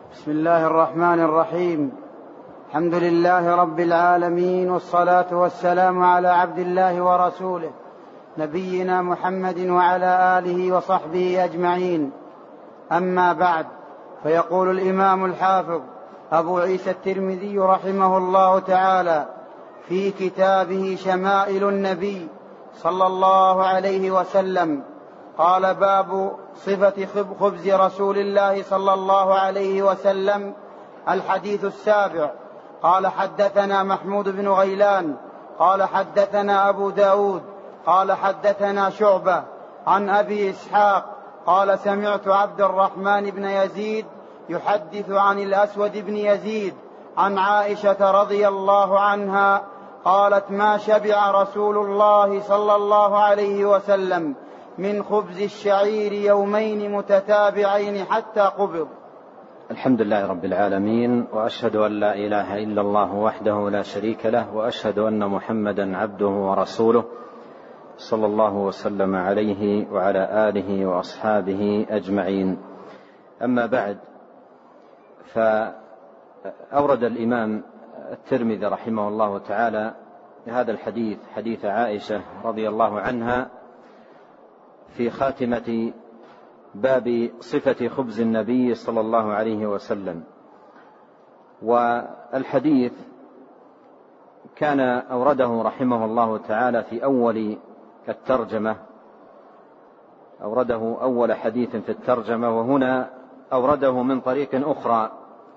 بسم الله الرحمن الرحيم. الحمد لله رب العالمين، والصلاة والسلام على عبد الله ورسوله نبينا محمد وعلى آله وصحبه أجمعين. أما بعد، فيقول الإمام الحافظ أبو عيسى الترمذي رحمه الله تعالى في كتابه شمائل النبي صلى الله عليه وسلم قال: باب صفة خبز رسول الله صلى الله عليه وسلم. الحديث السابع. قال: حدثنا محمود بن غيلان قال: حدثنا أبو داود قال: حدثنا شعبة عن أبي إسحاق قال: سمعت عبد الرحمن بن يزيد يحدث عن الأسود بن يزيد عن عائشة رضي الله عنها قالت: ما شبع رسول الله صلى الله عليه وسلم من خبز الشعير يومين متتابعين حتى قبض. الحمد لله رب العالمين، وأشهد أن لا إله إلا الله وحده لا شريك له، وأشهد أن محمدا عبده ورسوله صلى الله وسلم عليه وعلى آله وأصحابه أجمعين. أما بعد، فأورد الإمام الترمذي رحمه الله تعالى هذا الحديث، حديث عائشة رضي الله عنها، في خاتمة باب صفة خبز النبي صلى الله عليه وسلم. والحديث كان أورده رحمه الله تعالى في أول الترجمة، أورده أول حديث في الترجمة، وهنا أورده من طريق أخرى،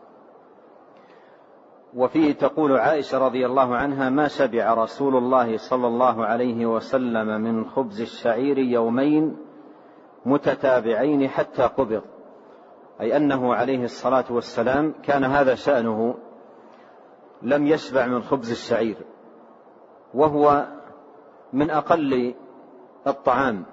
وفيه تقول عائشة رضي الله عنها: ما شبع رسول الله صلى الله عليه وسلم من خبز الشعير يومين متتابعين حتى قبض، أي أنه عليه الصلاة والسلام كان هذا شأنه، لم يشبع من خبز الشعير، وهو من أقل الطعام،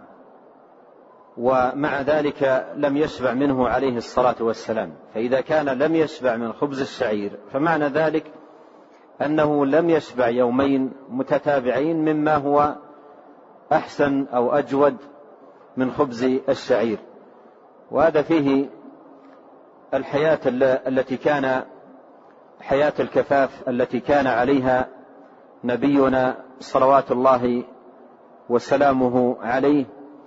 ومع ذلك لم يشبع منه عليه الصلاة والسلام. فإذا كان لم يشبع من خبز الشعير، فمعنى ذلك أنه لم يشبع يومين متتابعين مما هو أحسن أو أجود من خبز الشعير. وهذا فيه الحياة التي كان حياة الكفاف التي كان عليها نبينا صلوات الله وسلامه عليه.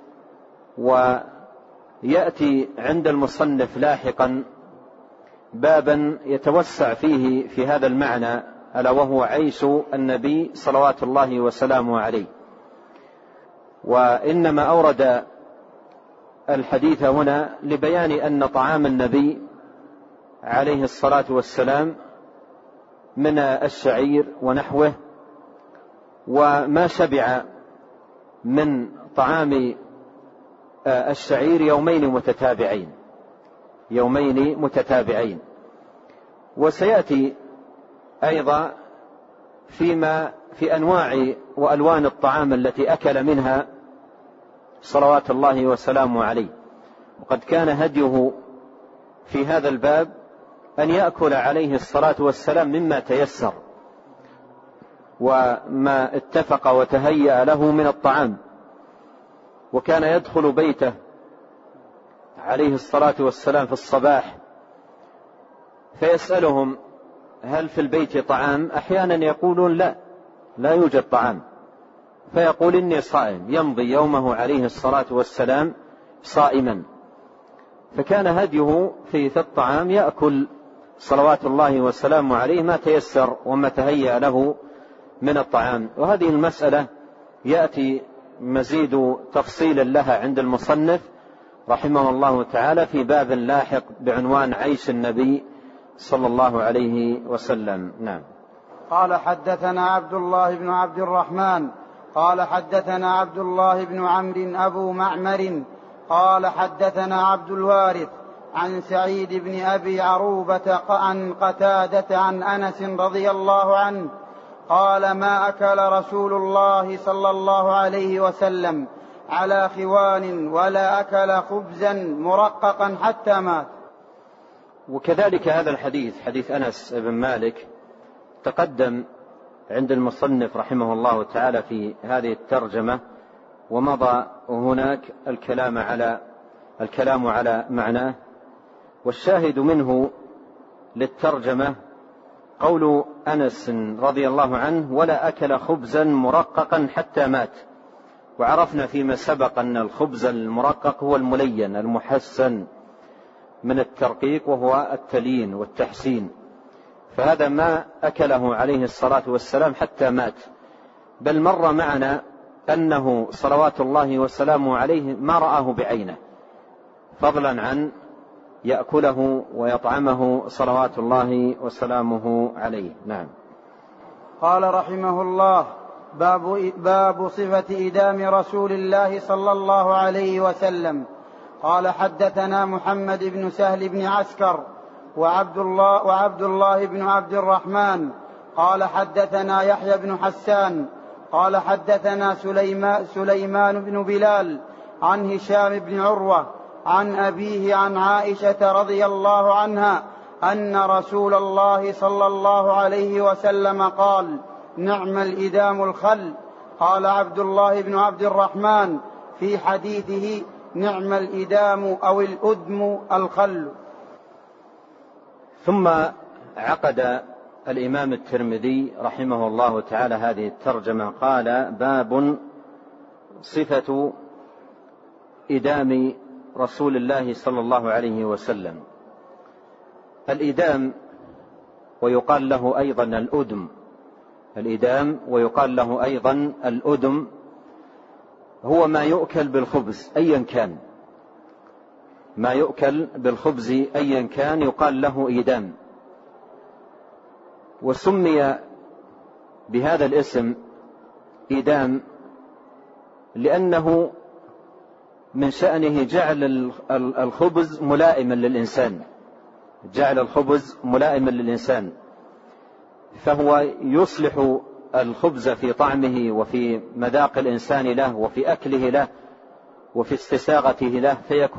ويأتي عند المصنف لاحقا بابا يتوسع فيه في هذا المعنى، ألا وهو عيش النبي صلوات الله وسلامه عليه. وإنما أورد الحديث هنا لبيان أن طعام النبي عليه الصلاة والسلام من الشعير ونحوه، وما شبع من طعام الشعير يومين متتابعين. وسيأتي أيضا في أنواع وألوان الطعام التي أكل منها صلوات الله وسلامه عليه. وقد كان هديه في هذا الباب أن يأكل عليه الصلاة والسلام مما تيسر وما اتفق وتهيأ له من الطعام. وكان يدخل بيته عليه الصلاة والسلام في الصباح فيسألهم: هل في البيت طعام؟ أحيانا يقولون: لا يوجد طعام، فيقول: إني صائم، يمضي يومه عليه الصلاة والسلام صائما. فكان هديه في الطعام يأكل صلوات الله وسلامه عليه ما تيسر وما تهيأ له من الطعام. وهذه المسألة يأتي مزيد تفصيل لها عند المصنف رحمه الله تعالى في باب لاحق بعنوان عيش النبي صلى الله عليه وسلم. نعم. قال: حدثنا عبد الله بن عبد الرحمن قال: حدثنا عبد الله بن عمرو أبو معمر قال: حدثنا عبد الوارث عن سعيد بن أبي عروبة عن قتادة عن أنس رضي الله عنه قال: ما أكل رسول الله صلى الله عليه وسلم على خوان ولا أكل خبزا مرققا حتى مات. وكذلك هذا الحديث، حديث أنس بن مالك، تقدم عند المصنف رحمه الله تعالى في هذه الترجمة، ومضى هناك الكلام على معناه. والشاهد منه للترجمة قول أنس رضي الله عنه: ولا أكل خبزا مرققا حتى مات. وعرفنا فيما سبق أن الخبز المرقق هو الملين المحسن من الترقيق، وهو التليين والتحسين، فهذا ما أكله عليه الصلاة والسلام حتى مات. بل مر معنا أنه صلوات الله وسلامه عليه ما رآه بعينه، فضلا عن يأكله ويطعمه صلوات الله وسلامه عليه. نعم. قال رحمه الله: باب صفة إدام رسول الله صلى الله عليه وسلم. قال: حدثنا محمد بن سهل بن عسكر وعبد الله بن عبد الرحمن قال حدثنا يحيى بن حسان قال حدثنا سليمان بن بلال عن هشام بن عروة عن أبيه عن عائشة رضي الله عنها أن رسول الله صلى الله عليه وسلم قال: نعم الإدام الخل. قال عبد الله بن عبد الرحمن في حديثه: نعم الإدام أو الأدم الخل. ثم عقد الإمام الترمذي رحمه الله تعالى هذه الترجمة، قال: باب صفة إدام رسول الله صلى الله عليه وسلم. الإدام ويقال له أيضا الأدم، الإدام ويقال له أيضا الأدم، هو ما يؤكل بالخبز أيا كان، ما يؤكل بالخبز أيا كان يقال له إدام. وسمي بهذا الاسم إدام لأنه من شأنه جعل الخبز ملائما للإنسان، جعل الخبز ملائما للإنسان، فهو يصلح الخبز في طعمه وفي مذاق الإنسان له وفي أكله له وفي استساغته له،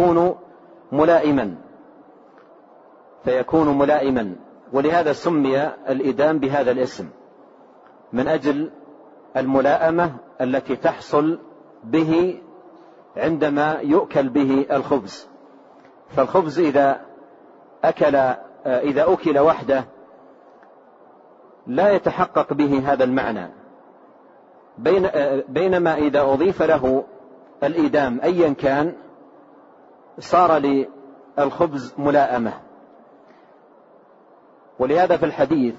فيكون ملائما. ولهذا سمي الإدام بهذا الاسم، من أجل الملائمة التي تحصل به عندما يؤكل به الخبز. فالخبز إذا أكل وحده لا يتحقق به هذا المعنى، بينما إذا أضيف له الإدام أيا كان صار للخبز ملائمة. ولهذا في الحديث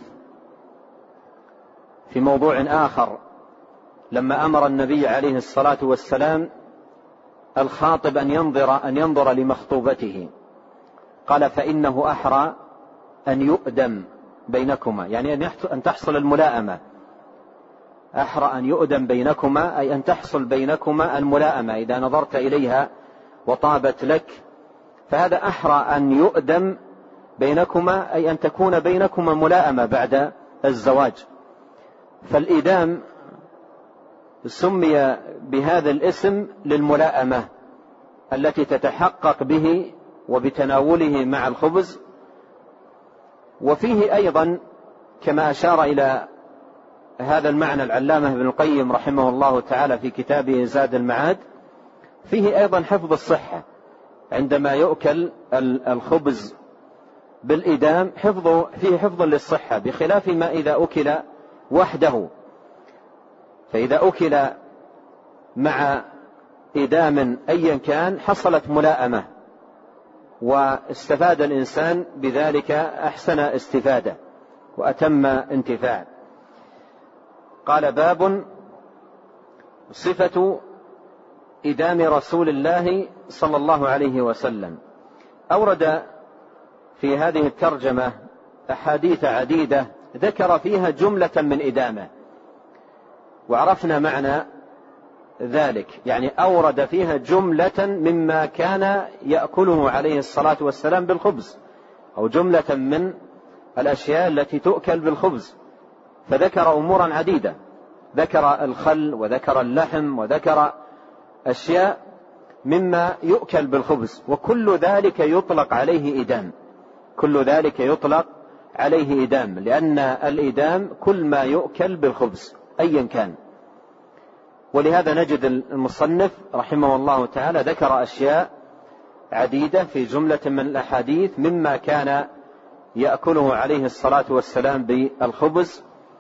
في موضوع آخر لما أمر النبي عليه الصلاة والسلام الخاطب أن ينظر لمخطوبته، قال: فإنه أحرى أن يؤدم بينكما، يعني أن تحصل الملائمة. أحرى أن يؤدم بينكما أي أن تحصل بينكما الملائمة، إذا نظرت إليها وطابت لك فهذا أحرى أن يؤدم بينكما، أي أن تكون بينكما ملائمة بعد الزواج. فالإدام سمي بهذا الاسم للملائمة التي تتحقق به وبتناوله مع الخبز. وفيه أيضا كما أشار إلى هذا المعنى العلامة ابن القيم رحمه الله تعالى في كتابه زاد المعاد، فيه أيضا حفظ الصحة، عندما يؤكل الخبز بالإدام فيه حفظ للصحة، بخلاف ما إذا أكل وحده. فإذا أكل مع إدام أيا كان حصلت ملائمة واستفاد الإنسان بذلك أحسن استفادة وأتم انتفاع. قال: باب صفة إدام رسول الله صلى الله عليه وسلم. أورد في هذه الترجمة أحاديث عديدة ذكر فيها جملة من إدامة، وعرفنا معنى ذلك، يعني أورد فيها جملة مما كان يأكله عليه الصلاة والسلام بالخبز، أو جملة من الأشياء التي تؤكل بالخبز، فذكر أمورا عديدة، ذكر الخل وذكر اللحم وذكر أشياء مما يؤكل بالخبز، وكل ذلك يطلق عليه إدام، كل ذلك يطلق عليه إدام، لأن الإدام كل ما يؤكل بالخبز أيا كان. ولهذا نجد المصنف رحمه الله تعالى ذكر أشياء عديدة في جملة من الأحاديث مما كان يأكله عليه الصلاة والسلام بالخبز.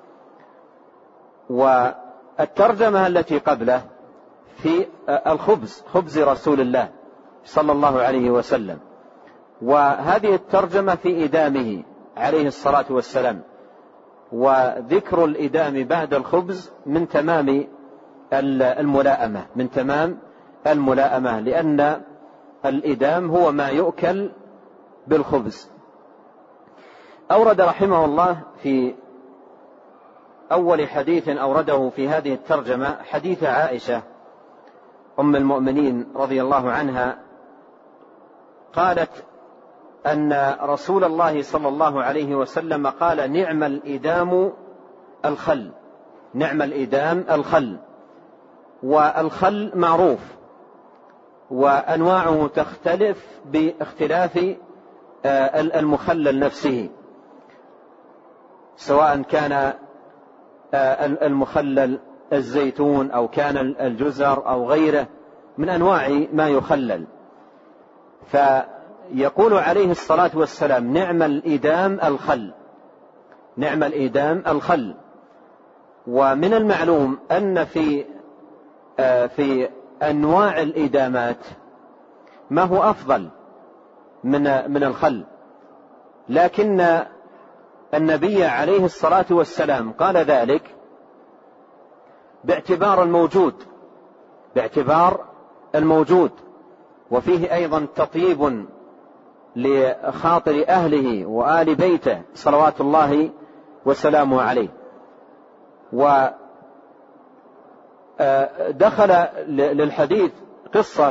والترجمة التي قبله في الخبز، خبز رسول الله صلى الله عليه وسلم، وهذه الترجمة في إدامه عليه الصلاة والسلام. وذكر الإدام بعد الخبز من تمام الملائمة، من تمام الملائمة، لأن الإدام هو ما يؤكل بالخبز. أورد رحمه الله في أول حديث أورده في هذه الترجمة حديث عائشة أم المؤمنين رضي الله عنها، قالت أن رسول الله صلى الله عليه وسلم قال: نعم الإدام الخل. نعم الإدام الخل. والخل معروف، وأنواعه تختلف باختلاف المخلل نفسه، سواء كان المخلل الزيتون أو كان الجزر أو غيره من أنواع ما يخلل. فيقول عليه الصلاة والسلام: نعم الإدام الخل. نعم الإدام الخل. ومن المعلوم أن في أنواع الإدامات ما هو أفضل من الخل، لكن النبي عليه الصلاة والسلام قال ذلك باعتبار الموجود، وفيه أيضا تطيب لخاطر أهله وآل بيته صلوات الله وسلامه عليه. ودخل للحديث قصة،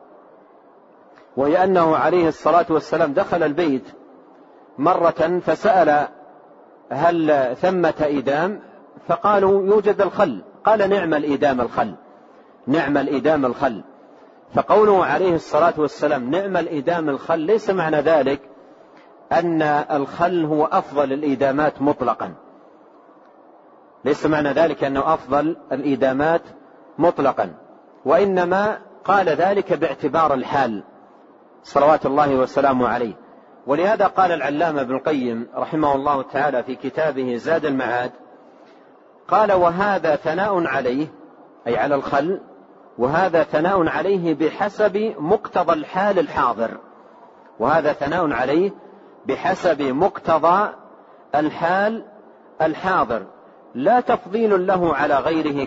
وهي أنه عليه الصلاة والسلام دخل البيت مرة فسأل: هل ثمة إدام؟ فقالوا: يوجد الخل. قال: نعم الإدام الخل. نعم الإدام الخل. فقوله عليه الصلاة والسلام نعم الإدام الخل ليس معنى ذلك أن الخل هو أفضل الإدامات مطلقا، ليس معنى ذلك أنه أفضل الإدامات مطلقا، وإنما قال ذلك باعتبار الحال صلوات الله وسلامه عليه. ولهذا قال العلامة ابن القيم رحمه الله تعالى في كتابه زاد المعاد، قال: وهذا ثناء عليه، أي على الخل، وهذا ثناء عليه بحسب مقتضى الحال الحاضر. وهذا ثناء عليه بحسب مقتضى الحال الحاضر، لا تفضيل له على غيره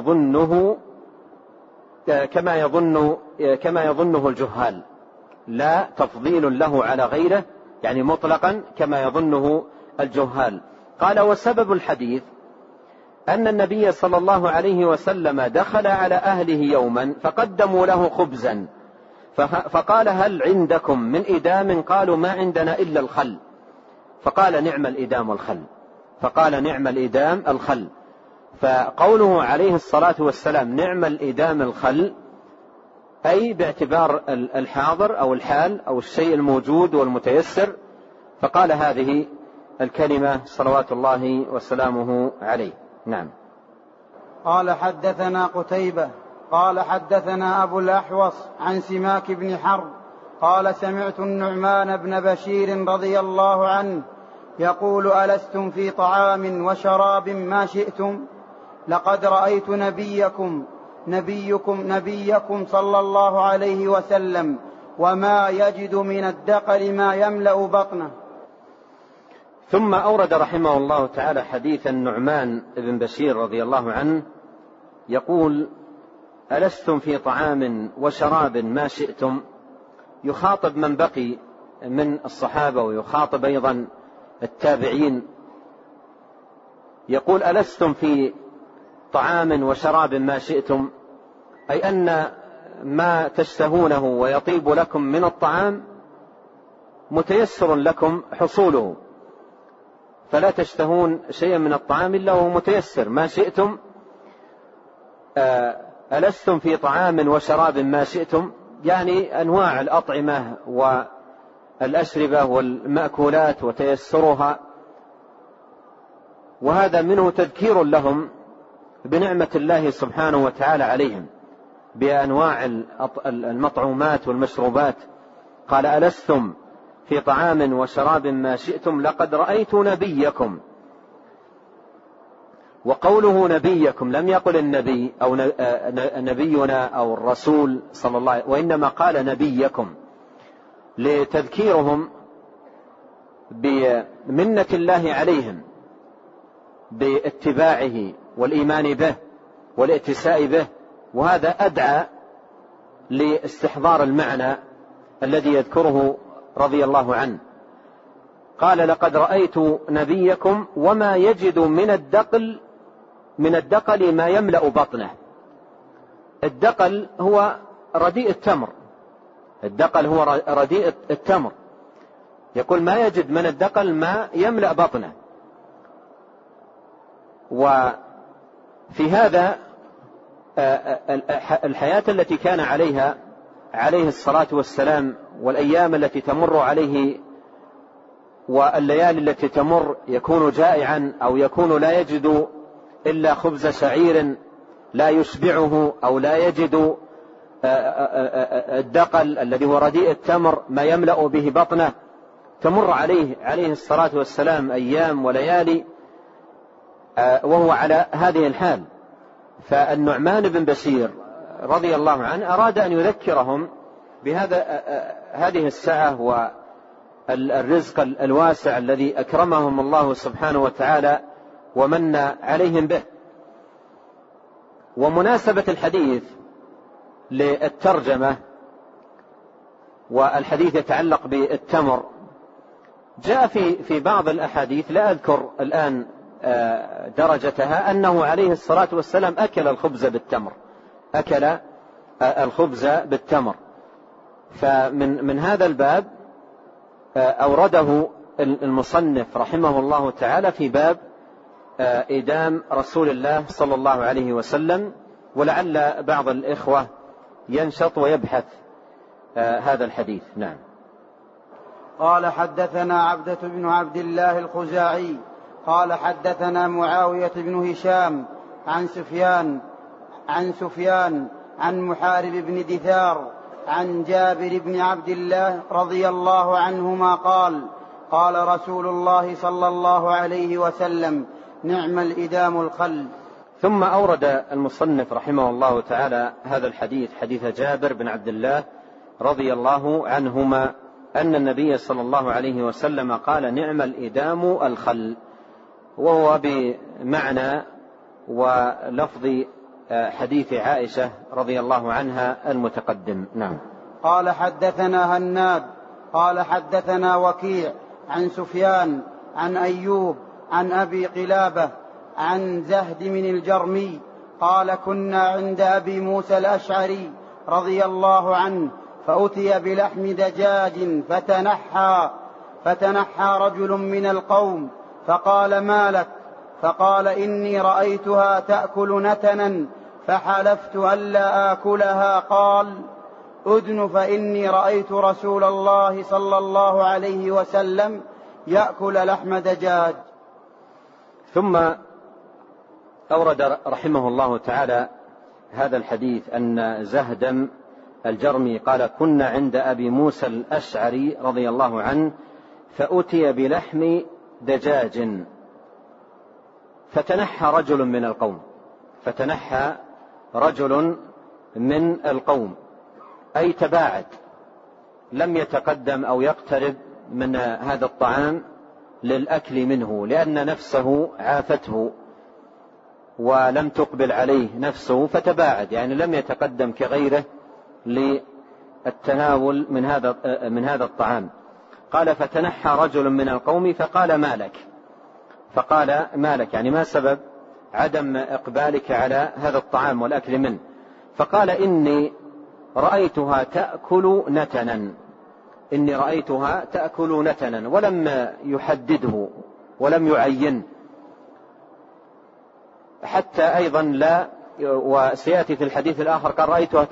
كما يظنه الجهال. لا تفضيل له على غيره يعني مطلقا كما يظنه الجهال. قال: وسبب الحديث أن النبي صلى الله عليه وسلم دخل على أهله يوما فقدموا له خبزا، فقال: هل عندكم من إدام؟ قالوا: ما عندنا إلا الخل. فقال: نعم الإدام الخل. فقال: نعم الإدام الخل. فقوله عليه الصلاة والسلام نعم الإدام الخل أي باعتبار الحاضر أو الحال أو الشيء الموجود والمتيسر، فقال هذه الكلمة صلوات الله وسلامه عليه. نعم. قال: حدثنا قتيبة قال: حدثنا أبو الأحوص عن سماك بن حرب قال: سمعت النعمان بن بشير رضي الله عنه يقول: ألستم في طعام وشراب ما شئتم؟ لقد رأيت نبيكم صلى الله عليه وسلم وما يجد من الدقل ما يملأ بطنه. ثم أورد رحمه الله تعالى حديث النعمان بن بشير رضي الله عنه يقول: ألستم في طعام وشراب ما شئتم؟ يخاطب من بقي من الصحابة ويخاطب أيضا التابعين، يقول: ألستم في طعام وشراب ما شئتم، أي أن ما تشتهونه ويطيب لكم من الطعام متيسر لكم حصوله، فلا تشتهون شيئا من الطعام إلا هو متيسر ما شئتم. ألستم في طعام وشراب ما شئتم، يعني أنواع الأطعمة والأشربة والمأكولات وتيسرها، وهذا منه تذكير لهم بنعمة الله سبحانه وتعالى عليهم بأنواع المطعومات والمشروبات. قال: ألستم في طعام وشراب ما شئتم لقد رأيت نبيكم. وقوله نبيكم لم يقل النبي أو نبينا أو الرسول صلى الله عليه وسلم، وإنما قال نبيكم لتذكيرهم بمنة الله عليهم باتباعه والإيمان به والائتساء به، وهذا أدعى لاستحضار المعنى الذي يذكره رضي الله عنه. قال لقد رأيت نبيكم وما يجد من الدقل ما يملأ بطنه. الدقل هو رديء التمر، الدقل هو رديء التمر. يقول ما يجد من الدقل ما يملأ بطنه. وفي هذا الحياة التي كان عليها عليه الصلاة والسلام والأيام التي تمر عليه والليالي التي تمر يكون جائعا أو يكون لا يجد إلا خبز شعير لا يشبعه أو لا يجد الدقل الذي هو رديء التمر ما يملأ به بطنه. تمر عليه الصلاة والسلام أيام وليالي وهو على هذه الحال. فالنعمان بن بشير رضي الله عنه أراد أن يذكرهم هذه السعة والرزق الواسع الذي أكرمهم الله سبحانه وتعالى ومن عليهم به. ومناسبة الحديث للترجمة والحديث يتعلق بالتمر جاء في بعض الأحاديث لا أذكر الآن درجتها أنه عليه الصلاة والسلام أكل الخبز بالتمر، أكل الخبز بالتمر. فمن هذا الباب أورده المصنف رحمه الله تعالى في باب إدام رسول الله صلى الله عليه وسلم، ولعل بعض الإخوة ينشط ويبحث هذا الحديث. نعم. قال حدثنا عبدة بن عبد الله الخزاعي قال حدثنا معاوية بن هشام عن سفيان عن محارب بن دثار عن جابر بن عبد الله رضي الله عنهما قال رسول الله صلى الله عليه وسلم نعم الإدام الخل. ثم أورد المصنف رحمه الله تعالى هذا الحديث، حديث جابر بن عبد الله رضي الله عنهما أن النبي صلى الله عليه وسلم قال نعم الإدام الخل، وهو بمعنى ولفظ حديث عائشة رضي الله عنها المتقدم. نعم. قال حدثنا هناد قال حدثنا وكيع عن سفيان عن أيوب عن أبي قلابة عن زهد من الجرمي قال كنا عند أبي موسى الأشعري رضي الله عنه فأتي بلحم دجاج فتنحى رجل من القوم فقال ما لك؟ فقال إني رأيتها تأكل نتنا فحلفت ألا آكلها. قال أدن فإني رأيت رسول الله صلى الله عليه وسلم يأكل لحم دجاج. ثم أورد رحمه الله تعالى هذا الحديث أن زهدا الجرمي قال كنا عند أبي موسى الأشعري رضي الله عنه فأتي بلحم دجاج فتنحى رجل من القوم أي تباعد، لم يتقدم أو يقترب من هذا الطعام للأكل منه، لأن نفسه عافته ولم تقبل عليه نفسه فتباعد، يعني لم يتقدم كغيره للتناول من هذا الطعام. قال فتنحى رجل من القوم فقال ما لك يعني ما سبب عدم إقبالك على هذا الطعام والأكل منه؟ فقال إني رأيتها تأكل نتنا ولم يحدده ولم يعين حتى أيضا لا، وسيأتي في الحديث الآخر قال رأيتها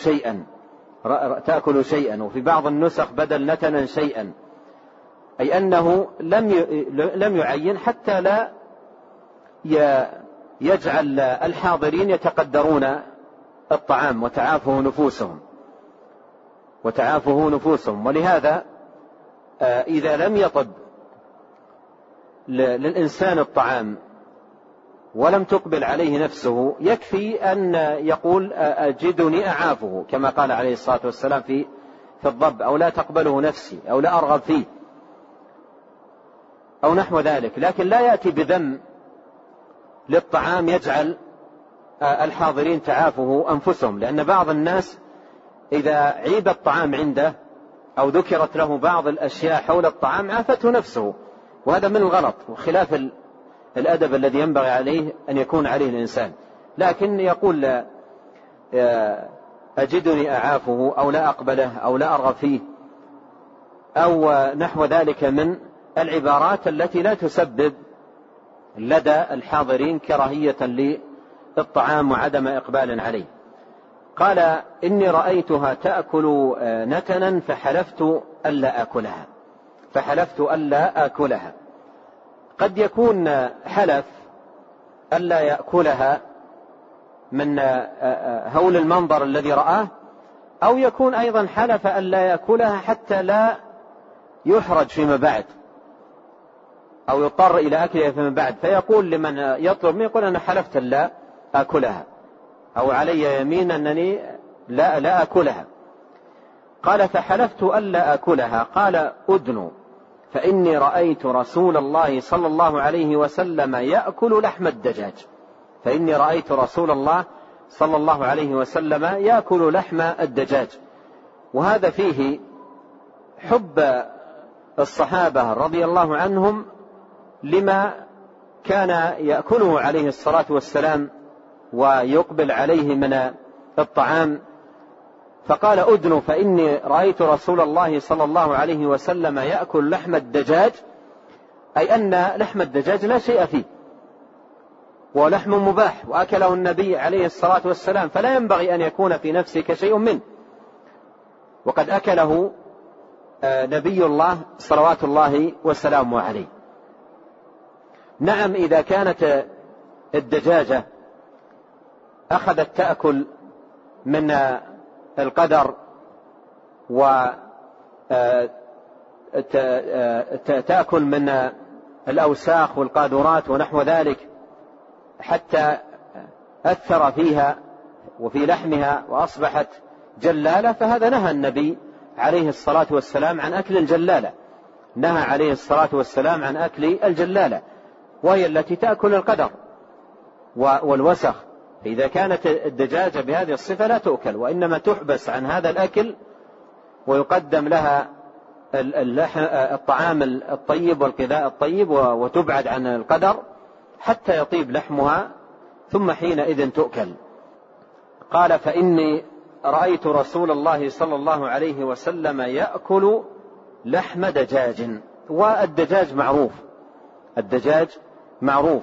تأكل شيئا، وفي بعض النسخ بدل نتنا شيئا، أي أنه لم يعين حتى لا يجعل الحاضرين يتقدرون الطعام وتعافه نفوسهم. ولهذا إذا لم يطب للإنسان الطعام ولم تقبل عليه نفسه يكفي أن يقول أجدني أعافه كما قال عليه الصلاة والسلام في الضب، أو لا تقبله نفسي، أو لا أرغب فيه، أو نحو ذلك. لكن لا يأتي بذم للطعام يجعل الحاضرين تعافه أنفسهم، لأن بعض الناس إذا عيب الطعام عنده أو ذكرت له بعض الأشياء حول الطعام عافته نفسه، وهذا من الغلط وخلاف الأدب الذي ينبغي عليه أن يكون عليه الإنسان. لكن يقول أجدني أعافه، أو لا أقبله، أو لا أرغب فيه، أو نحو ذلك من العبارات التي لا تسبب لدى الحاضرين كراهية للطعام وعدم إقبال عليه. قال إني رأيتها تأكل نتنا فحلفت ألا آكلها. قد يكون حلف ألا يأكلها من هول المنظر الذي رآه، أو يكون أيضا حلف ألا يأكلها حتى لا يحرج فيما بعد أو يضطر إلى أكلها فيما بعد، فيقول لمن يطلب منه يقول أنا حلفت ألا آكلها، أو علي يمين أنني لا آكلها. قال فحلفت ألا آكلها. قال أدنوا فإني رأيت رسول الله صلى الله عليه وسلم يأكل لحم الدجاج. فإني رأيت رسول الله صلى الله عليه وسلم يأكل لحم الدجاج. وهذا فيه حب الصحابة رضي الله عنهم لما كان يأكله عليه الصلاة والسلام ويقبل عليه من الطعام. فقال أدنوا فإني رأيت رسول الله صلى الله عليه وسلم يأكل لحم الدجاج، أي أن لحم الدجاج لا شيء فيه ولحم مباح، وأكله النبي عليه الصلاة والسلام، فلا ينبغي أن يكون في نفسك شيء منه، وقد أكله نبي الله صلوات الله وسلامه عليه. نعم إذا كانت الدجاجة أخذت تأكل من القدر وتأكل من الأوساخ والقاذورات ونحو ذلك حتى أثر فيها وفي لحمها وأصبحت جلالة، فهذا نهى النبي عليه الصلاة والسلام عن أكل الجلالة، نهى عليه الصلاة والسلام عن أكل الجلالة، وهي التي تأكل القدر والوسخ. إذا كانت الدجاجة بهذه الصفة لا تؤكل، وإنما تحبس عن هذا الأكل ويقدم لها الطعام الطيب والغذاء الطيب وتبعد عن القدر حتى يطيب لحمها، ثم حينئذ تؤكل. قال فإني رأيت رسول الله صلى الله عليه وسلم يأكل لحم دجاج. والدجاج معروف، الدجاج معروف،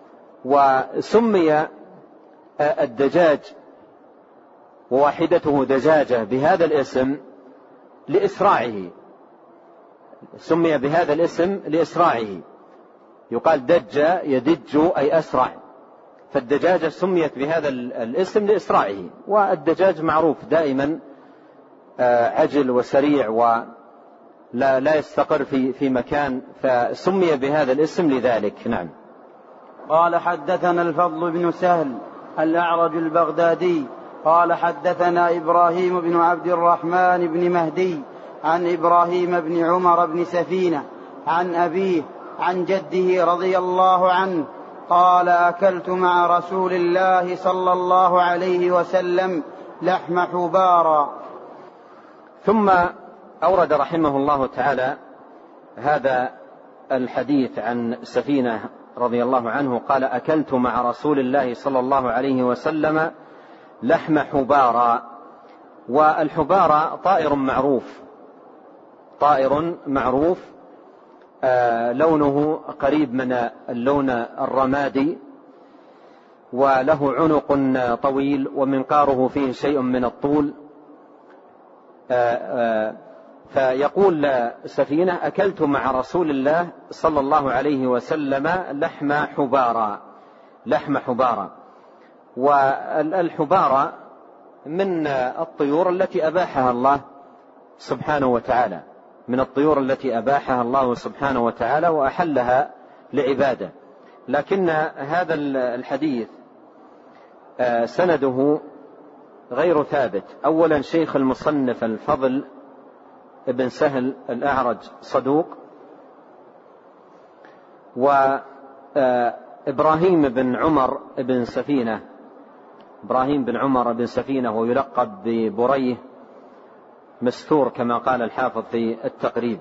وسمي الدجاج وواحدته دجاجة بهذا الاسم لإسراعه، سمي بهذا الاسم لإسراعه، يقال دج يدج أي أسرع، فالدجاجة سميت بهذا الاسم لإسراعه. والدجاج معروف دائما عجل وسريع ولا يستقر في مكان، فسمي بهذا الاسم لذلك. نعم. قال حدثنا الفضل بن سهل الأعرج البغدادي قال حدثنا إبراهيم بن عبد الرحمن بن مهدي عن إبراهيم بن عمر بن سفينة عن أبيه عن جده رضي الله عنه قال أكلت مع رسول الله صلى الله عليه وسلم لحم حبارا. ثم أورد رحمه الله تعالى هذا الحديث عن سفينة رضي الله عنه قال أكلت مع رسول الله صلى الله عليه وسلم لحم حبارا. والحبارة طائر معروف لونه قريب من اللون الرمادي، وله عنق طويل ومنقاره فيه شيء من الطول. فيقول سفينة أكلت مع رسول الله صلى الله عليه وسلم لحم حبارا. والحبارة من الطيور التي أباحها الله سبحانه وتعالى، من الطيور التي أباحها الله سبحانه وتعالى وأحلها لعباده. لكن هذا الحديث سنده غير ثابت. أولا شيخ المصنف الفضل ابن سهل الأعرج صدوق، وإبراهيم بن عمر بن سفينة، إبراهيم بن عمر بن سفينة ويلقب ببريه مستور كما قال الحافظ في التقريب.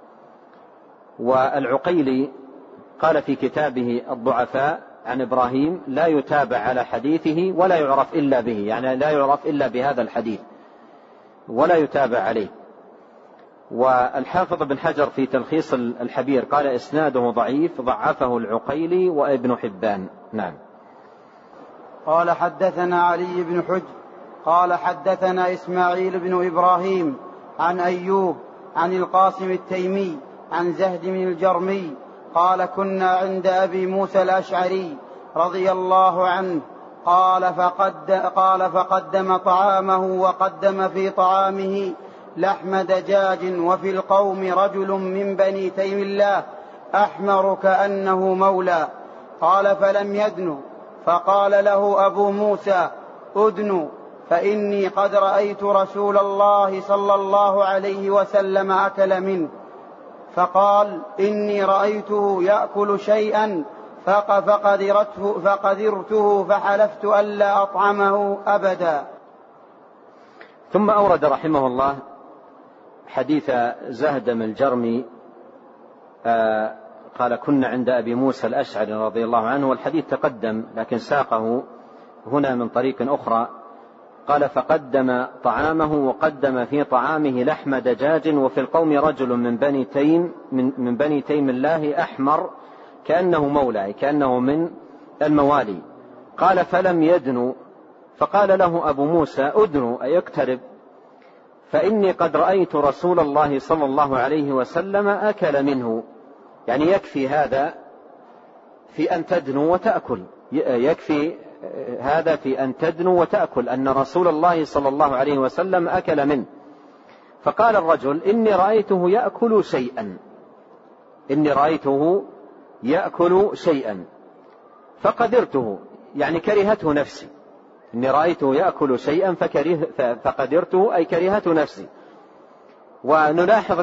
والعقيلي قال في كتابه الضعفاء عن إبراهيم لا يتابع على حديثه ولا يعرف إلا به، يعني لا يعرف إلا بهذا الحديث ولا يتابع عليه. والحافظ بن حجر في تلخيص الحبير قال إسناده ضعيف، ضعفه العقيلي وابن حبان. نعم. قال حدثنا علي بن حجر قال حدثنا إسماعيل بن إبراهيم عن أيوب عن القاسم التيمي عن زهد بن الجرمي قال كنا عند أبي موسى الأشعري رضي الله عنه قال فقدم طعامه وقدم في طعامه لحم دجاج، وفي القوم رجل من بني تيم الله أحمر كأنه مولى. قال فلم يدن، فقال له أبو موسى أدن، فإني قد رأيت رسول الله صلى الله عليه وسلم أكل منه. فقال إني رأيته يأكل شيئا فقدرته فحلفت ألا أطعمه أبدا. ثم أورد رحمه الله حديث زهد بن الجرمي قال كنا عند أبي موسى الأشعري رضي الله عنه، والحديث تقدم لكن ساقه هنا من طريق أخرى. قال فقدم طعامه وقدم في طعامه لحم دجاج، وفي القوم رجل من بني تيم الله أحمر كأنه مولى، كأنه من الموالي. قال فلم يدنوا، فقال له أبو موسى أدنوا أي اقترب، فإني قد رأيت رسول الله صلى الله عليه وسلم أكل منه. يعني يكفي هذا في أن تدنو وتأكل، يكفي هذا في أن تدنو وتأكل أن رسول الله صلى الله عليه وسلم أكل منه. فقال الرجل إني رأيته يأكل شيئا، إني رأيته يأكل شيئا فقدرته، يعني كرهته نفسي. إني رأيته يأكل شيئا فقدرته أي كرهته نفسي. ونلاحظ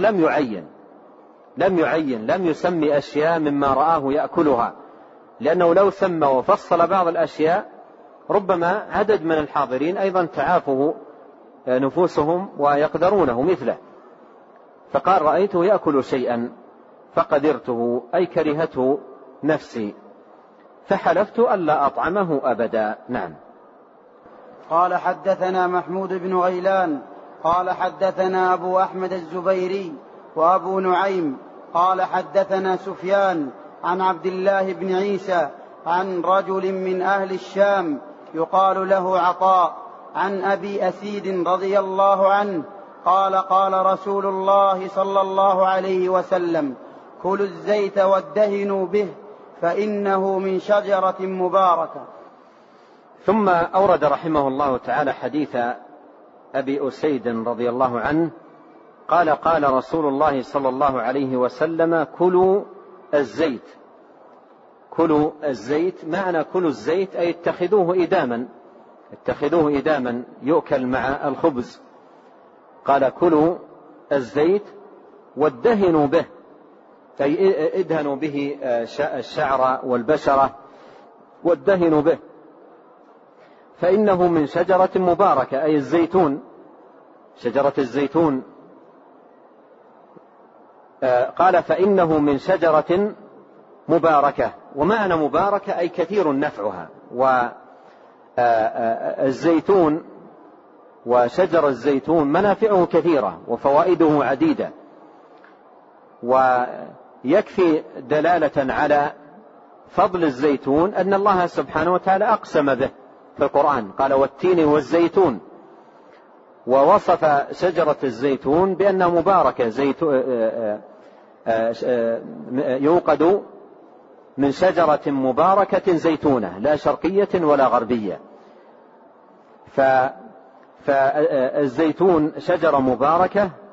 لم يسمي أشياء مما رآه يأكلها، لأنه لو سمى وفصل بعض الأشياء ربما عدد من الحاضرين أيضا تعافه نفوسهم ويقدرونه مثله. فقال رأيته يأكل شيئا فقدرته أي كرهته نفسي فحلفت ألا أطعمه أبدا. نعم. قال حدثنا محمود بن غيلان قال حدثنا أبو أحمد الزبيري وأبو نعيم قال حدثنا سفيان عن عبد الله بن عيسى عن رجل من أهل الشام يقال له عطاء عن أبي أسيد رضي الله عنه قال قال رسول الله صلى الله عليه وسلم كلوا الزيت وادهنوا به فإنه من شجرة مباركة. ثم أورد رحمه الله تعالى حديث أبي أسيد رضي الله عنه قال قال رسول الله صلى الله عليه وسلم كلوا الزيت. كلوا الزيت معنى كلوا الزيت أي اتخذوه إداما يؤكل مع الخبز. قال كلوا الزيت وادهنوا به أي ادهنوا به الشعر والبشرة وادهنوا به فإنه من شجرة مباركة أي الزيتون، شجرة الزيتون. قال فإنه من شجرة مباركة، ومعنى مباركة أي كثير نفعها. والزيتون وشجر الزيتون منافعه كثيرة وفوائده عديدة، ويكفي دلالة على فضل الزيتون أن الله سبحانه وتعالى أقسم به في القرآن قال والتين والزيتون، ووصف شجرة الزيتون بأنها مباركة، يوقد من شجرة مباركة زيتونة لا شرقية ولا غربية. فالزيتون شجرة مباركة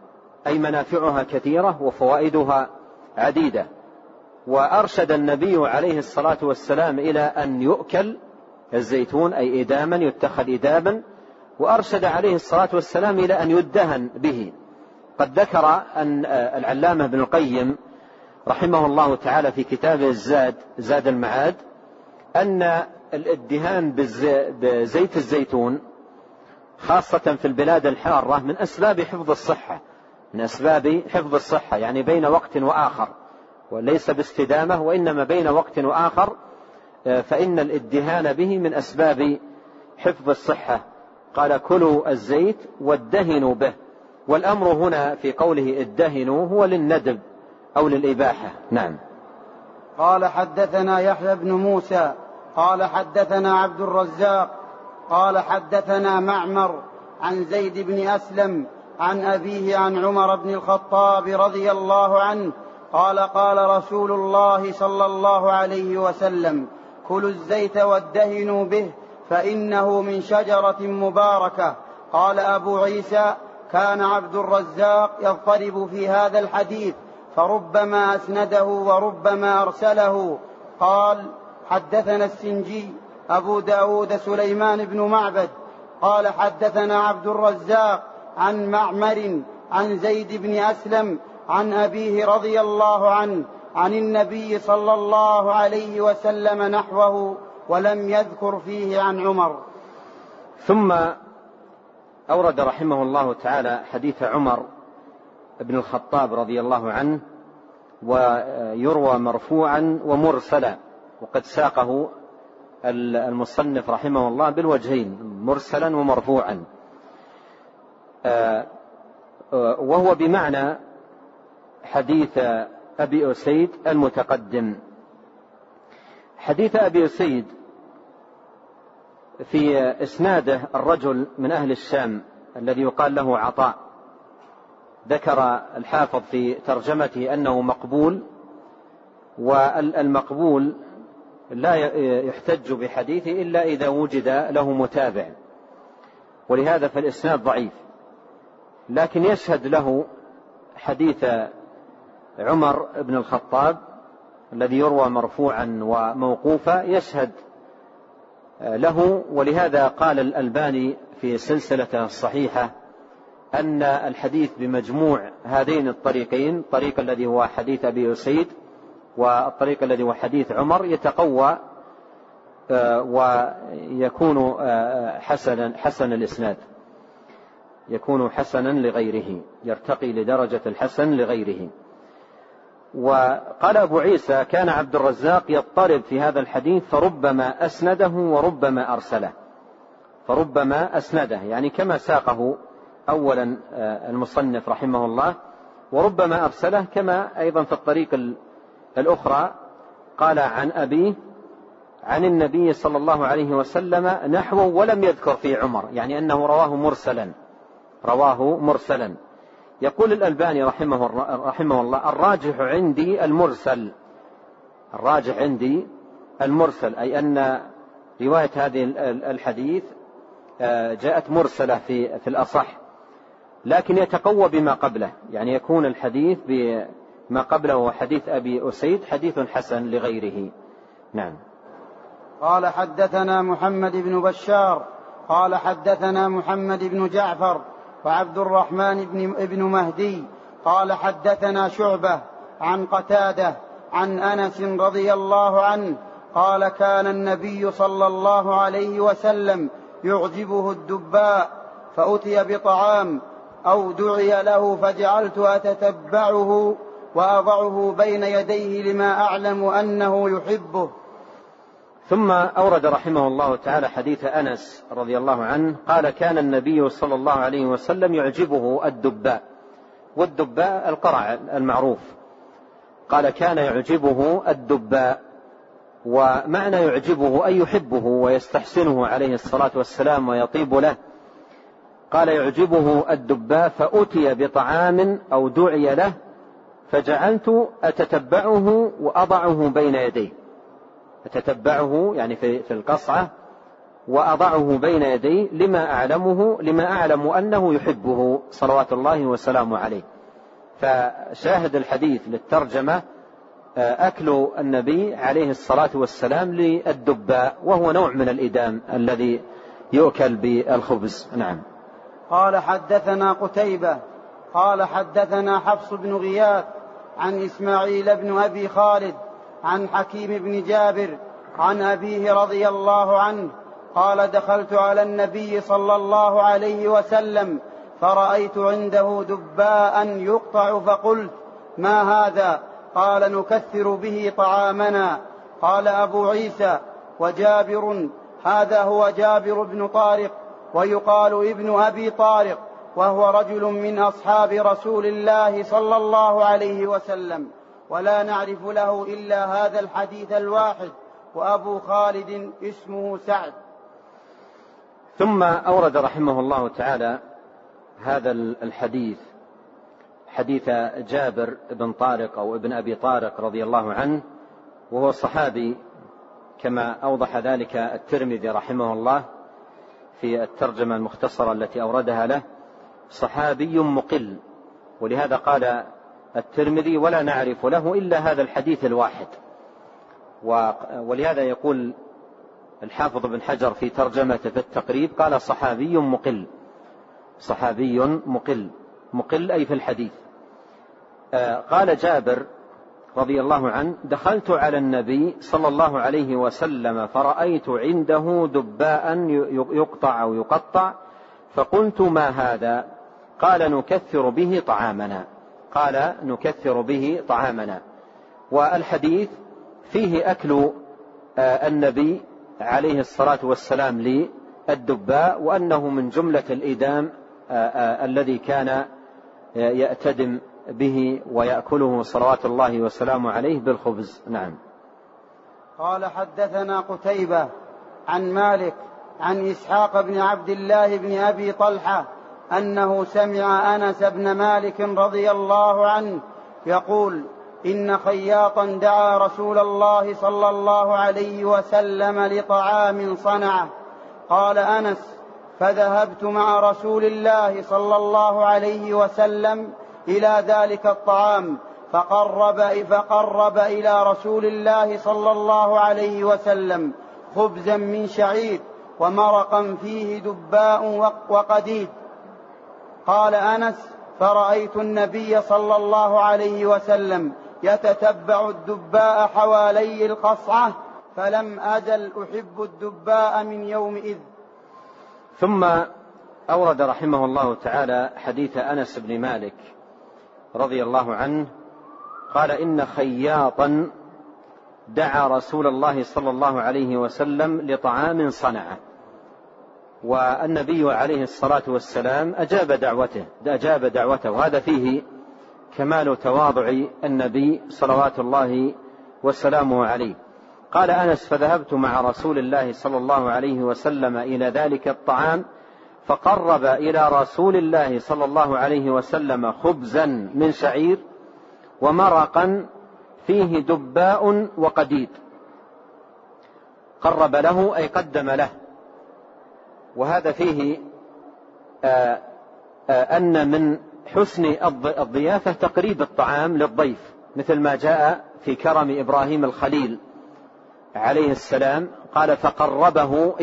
أي منافعها كثيرة وفوائدها عديدة. وأرشد النبي عليه الصلاة والسلام إلى أن يؤكل الزيتون، أي إداما يتخذ إداما، وأرشد عليه الصلاة والسلام إلى أن يدهن به. قد ذكر أن العلامة ابن القيم رحمه الله تعالى في كتابه زاد المعاد أن الادهان بزيت الزيتون خاصة في البلاد الحارة من أسباب حفظ الصحة، من أسباب حفظ الصحة، يعني بين وقت وآخر، وليس باستدامة وإنما بين وقت وآخر، فإن الادهان به من أسباب حفظ الصحة. قال كلوا الزيت وادهنوا به، والأمر هنا في قوله ادهنوا هو للندب أو للإباحة. نعم. قال حدثنا يحيى بن موسى قال حدثنا عبد الرزاق قال حدثنا معمر عن زيد بن أسلم عن أبيه عن عمر بن الخطاب رضي الله عنه قال قال رسول الله صلى الله عليه وسلم كلوا الزيت وادهنوا به فإنه من شجرة مباركة. قال أبو عيسى كان عبد الرزاق يضطرب في هذا الحديث فربما أسنده وربما أرسله. قال حدثنا السنجي أبو داود سليمان بن معبد قال حدثنا عبد الرزاق عن معمر عن زيد بن أسلم عن أبيه رضي الله عنه عن النبي صلى الله عليه وسلم نحوه ولم يذكر فيه عن عمر. ثم أورد رحمه الله تعالى حديث عمر بن الخطاب رضي الله عنه، ويروى مرفوعا ومرسلا، وقد ساقه المصنف رحمه الله بالوجهين مرسلا ومرفوعا، وهو بمعنى حديث أبي أسيد المتقدم. حديث أبي أسيد في إسناده الرجل من أهل الشام الذي يقال له عطاء، ذكر الحافظ في ترجمته أنه مقبول، والمقبول لا يحتج بحديثه إلا إذا وجد له متابع، ولهذا فالإسناد ضعيف، لكن يشهد له حديث عمر بن الخطاب الذي يروى مرفوعا وموقوفا، يشهد له. ولهذا قال الألباني في سلسلته الصحيحة أن الحديث بمجموع هذين الطريقين، الطريق الذي هو حديث أبي أسيد والطريق الذي هو حديث عمر، يتقوى ويكون حسن الإسناد، يكون حسنا لغيره، يرتقي لدرجة الحسن لغيره. وقال أبو عيسى كان عبد الرزاق يضطرب في هذا الحديث فربما أسنده وربما أرسله. فربما أسنده يعني كما ساقه أولا المصنف رحمه الله، وربما أرسله كما أيضا في الطريق الأخرى قال عن أبيه عن النبي صلى الله عليه وسلم نحوه ولم يذكر في عمر، يعني أنه رواه مرسلا. يقول الألباني رحمه الله الراجح عندي المرسل، أي أن رواية هذه الحديث جاءت مرسلة في الأصح، لكن يتقوى بما قبله، يعني يكون الحديث بما قبله وحديث أبي أسيد حديث حسن لغيره. نعم. قال حدثنا محمد بن بشار قال حدثنا محمد بن جعفر وعبد الرحمن بن مهدي قال حدثنا شعبة عن قتادة عن أنس رضي الله عنه قال كان النبي صلى الله عليه وسلم يعجبه الدباء فأتي بطعام أو دعي له فجعلت أتتبعه وأضعه بين يديه لما أعلم أنه يحبه. ثم أورد رحمه الله تعالى حديث أنس رضي الله عنه قال كان النبي صلى الله عليه وسلم يعجبه الدباء، والدباء القرع المعروف، قال كان يعجبه الدباء، ومعنى يعجبه أي يحبه ويستحسنه عليه الصلاة والسلام ويطيب له. قال يعجبه الدباء فأتي بطعام أو دعي له فجعلت أتتبعه وأضعه بين يديه، أتتبعه يعني في القصعة وأضعه بين يديه لما أعلم أنه يحبه صلوات الله وسلامه عليه. فشاهد الحديث للترجمة أكل النبي عليه الصلاة والسلام للدباء، وهو نوع من الإدام الذي يؤكل بالخبز. نعم. قال حدثنا قتيبة قال حدثنا حفص بن غياث عن إسماعيل بن أبي خالد عن حكيم بن جابر عن أبيه رضي الله عنه قال دخلت على النبي صلى الله عليه وسلم فرأيت عنده دباء يقطع فقلت ما هذا؟ قال نكثر به طعامنا. قال أبو عيسى وجابر هذا هو جابر بن طارق ويقال ابن أبي طارق، وهو رجل من أصحاب رسول الله صلى الله عليه وسلم، ولا نعرف له إلا هذا الحديث الواحد، وأبو خالد اسمه سعد. ثم أورد رحمه الله تعالى هذا الحديث، حديث جابر بن طارق أو ابن أبي طارق رضي الله عنه، وهو صحابي كما أوضح ذلك الترمذي رحمه الله في الترجمة المختصرة التي أوردها له، صحابي مقل، ولهذا قال الترمذي ولا نعرف له إلا هذا الحديث الواحد. ولهذا يقول الحافظ بن حجر في ترجمته في التقريب قال صحابي مقل، صحابي مقل أي في الحديث. قال جابر رضي الله عنه دخلت على النبي صلى الله عليه وسلم فرأيت عنده دباء يقطع أو يقطع فقلت ما هذا؟ قال نكثر به طعامنا. قال نكثر به طعامنا. والحديث فيه أكل النبي عليه الصلاة والسلام للدباء، وأنه من جملة الإدام الذي كان يأتدم به ويأكله صلوات الله وسلامه عليه بالخبز. نعم. قال حدثنا قتيبة عن مالك عن إسحاق بن عبد الله بن أبي طلحة أنه سمع أنس بن مالك رضي الله عنه يقول إن خياطا دعا رسول الله صلى الله عليه وسلم لطعام صنعه. قال أنس فذهبت مع رسول الله صلى الله عليه وسلم إلى ذلك الطعام فقرب إلى رسول الله صلى الله عليه وسلم خبزا من شعير ومرقا فيه دباء وقديد. قال أنس فرأيت النبي صلى الله عليه وسلم يتتبع الدباء حوالي القصعة فلم أزل أحب الدباء من يومئذ. ثم أورد رحمه الله تعالى حديث أنس بن مالك رضي الله عنه قال إن خياطا دعا رسول الله صلى الله عليه وسلم لطعام صنعه، والنبي عليه الصلاة والسلام أجاب دعوته، وهذا فيه كمال تواضع النبي صلوات الله وسلامه عليه. قال أنس فذهبت مع رسول الله صلى الله عليه وسلم إلى ذلك الطعام فقرب إلى رسول الله صلى الله عليه وسلم خبزا من شعير ومرقا فيه دباء وقديد. قرب له أي قدم له، وهذا فيه أن من حسن الضيافة تقريب الطعام للضيف، مثل ما جاء في كرم إبراهيم الخليل عليه السلام قال فقربه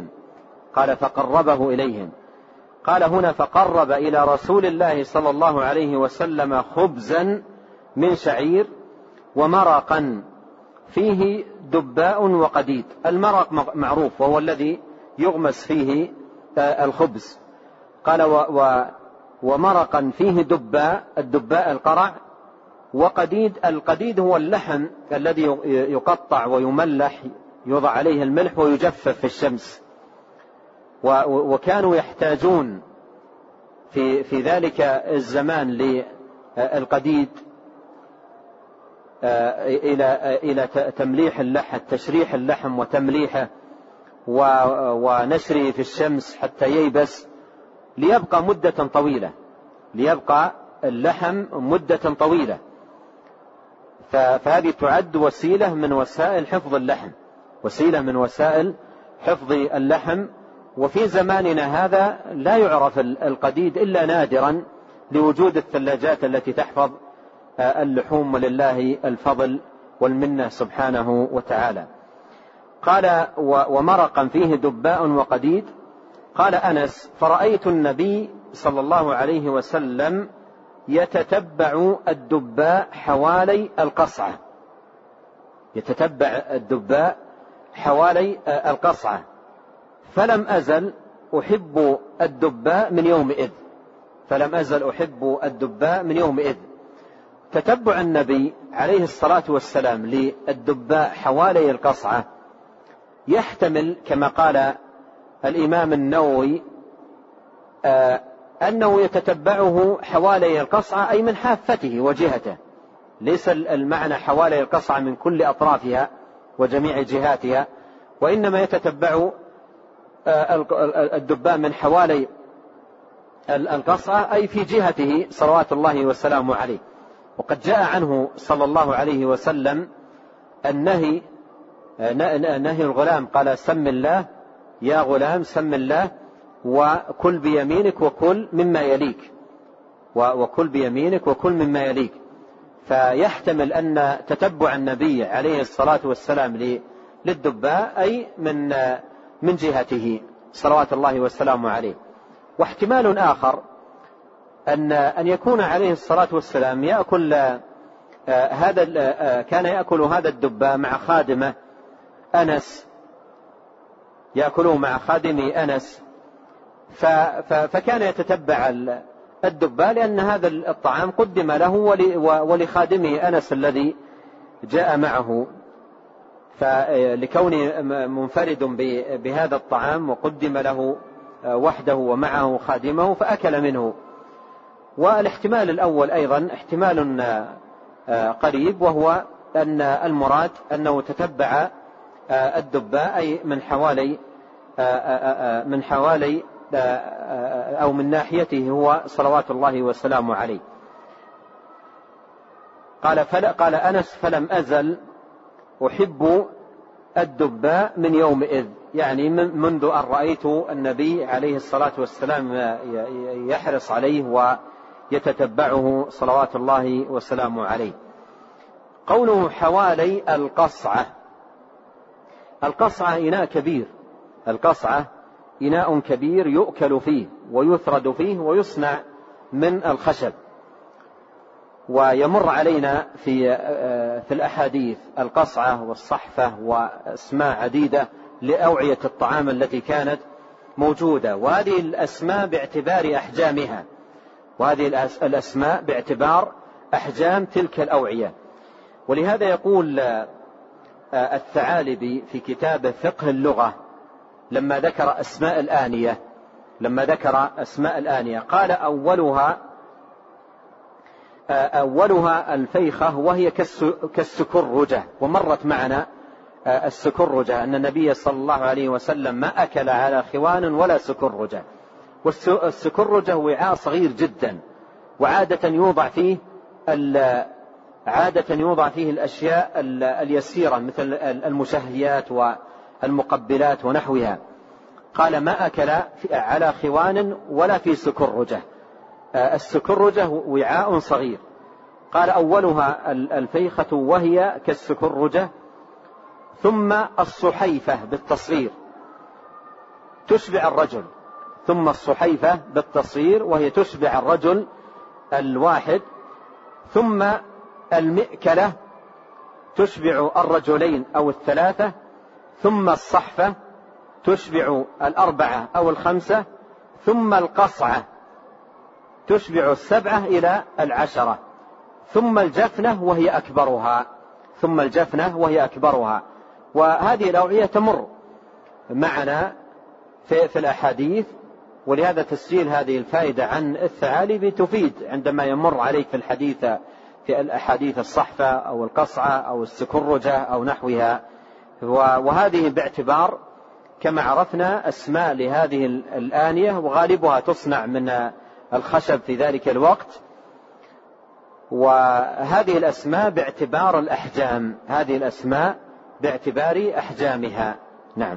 إليهم. قال هنا فقرب إلى رسول الله صلى الله عليه وسلم خبزا من شعير ومرقا فيه دباء وقديد. المرق معروف وهو الذي يغمس فيه الخبز. قال ومرقا فيه الدباء القرع، وقديد القديد هو اللحم الذي يقطع ويملح، يوضع عليه الملح ويجفف في الشمس. وكانوا يحتاجون في ذلك الزمان للقديد إلى تمليح اللحم، تشريح اللحم وتمليحه ونشره في الشمس حتى ييبس ليبقى مدة طويلة، ليبقى اللحم مدة طويلة. فهذه تعد وسيلة من وسائل حفظ اللحم، وفي زماننا هذا لا يعرف القديد إلا نادرا لوجود الثلاجات التي تحفظ اللحوم، ولله الفضل والمنة سبحانه وتعالى. قال ومرقا فيه دباء وقديد. قال أنس فرأيت النبي صلى الله عليه وسلم يتتبع الدباء حوالي القصعة، يتتبع الدباء حوالي القصعة، فلم أزل أحب الدباء من يومئذ، فلم أزل أحب الدباء من يومئذ. تتبع النبي عليه الصلاة والسلام للدباء حوالي القصعة يحتمل كما قال الإمام النووي أنه يتتبعه حوالي القصعة أي من حافته وجهته، ليس المعنى حوالي القصعة من كل أطرافها وجميع جهاتها، وإنما يتتبع الدباء من حوالي القصعة أي في جهته صلوات الله وسلامه عليه. وقد جاء عنه صلى الله عليه وسلم النهي، نهي الغلام، قال سم الله يا غلام سم الله وكل بيمينك وكل مما يليك، وكل بيمينك وكل مما يليك. فيحتمل أن تتبع النبي عليه الصلاة والسلام للدباء أي من جهته صلوات الله والسلام عليه. واحتمال آخر أن يكون عليه الصلاة والسلام يأكل كان يأكل هذا الدباء مع خادمه أنس، يأكله مع خادم أنس، فكان يتتبع الدباء لأن هذا الطعام قدم له ولخادمه أنس الذي جاء معه، فلكونه منفرد بهذا الطعام وقدم له وحده ومعه خادمه فأكل منه. والاحتمال الأول أيضا احتمال قريب، وهو أن المراد أنه تتبع الدباء أي من حوالي أو من ناحيته هو صلوات الله وسلامه عليه. قال أنس فلم أزل أحب الدباء من يومئذ، يعني منذ أن رأيت النبي عليه الصلاة والسلام يحرص عليه ويتتبعه صلوات الله وسلامه عليه. قوله حوالي القصعة، القصعة إناء كبير، القصعة إناء كبير يؤكل فيه ويثرد فيه ويصنع من الخشب. ويمر علينا في الأحاديث القصعة والصحفة وأسماء عديدة لأوعية الطعام التي كانت موجودة، وهذه الأسماء باعتبار أحجامها، وهذه الأسماء باعتبار أحجام تلك الأوعية. ولهذا يقول الثعالبي في كتابه فقه اللغة لما ذكر أسماء الآنية قال أولها الفيخة وهي كالسكرجة، ومرت معنا السكرجة أن النبي صلى الله عليه وسلم ما أكل على خوان ولا سكرجة. والسكرجة وعاء صغير جدا، وعادة يوضع فيه الأشياء اليسيرة مثل المشهيات والمقبلات ونحوها. قال ما أكل على خوان ولا في سكرجة، السكرجة وعاء صغير. قال أولها الفيخة وهي كالسكرجة، ثم الصحيفة بالتصغير تشبع الرجل، ثم الصحيفة بالتصغير وهي تشبع الرجل الواحد، ثم المئكلة تشبع الرجلين أو الثلاثة، ثم الصحفة تشبع الأربعة أو الخمسة، ثم القصعة تشبع السبعة إلى العشرة، ثم الجفنة وهي أكبرها. وهذه الأوعية تمر معنا في الأحاديث، ولهذا تسجيل هذه الفائدة عن الثعالبي تفيد عندما يمر عليك في الأحاديث الصحفة أو القصعة أو السكرجة أو نحوها. وهذه باعتبار كما عرفنا أسماء لهذه الآنية، وغالبها تصنع من الخشب في ذلك الوقت، وهذه الأسماء باعتبار الأحجام، هذه الأسماء باعتبار أحجامها. نعم.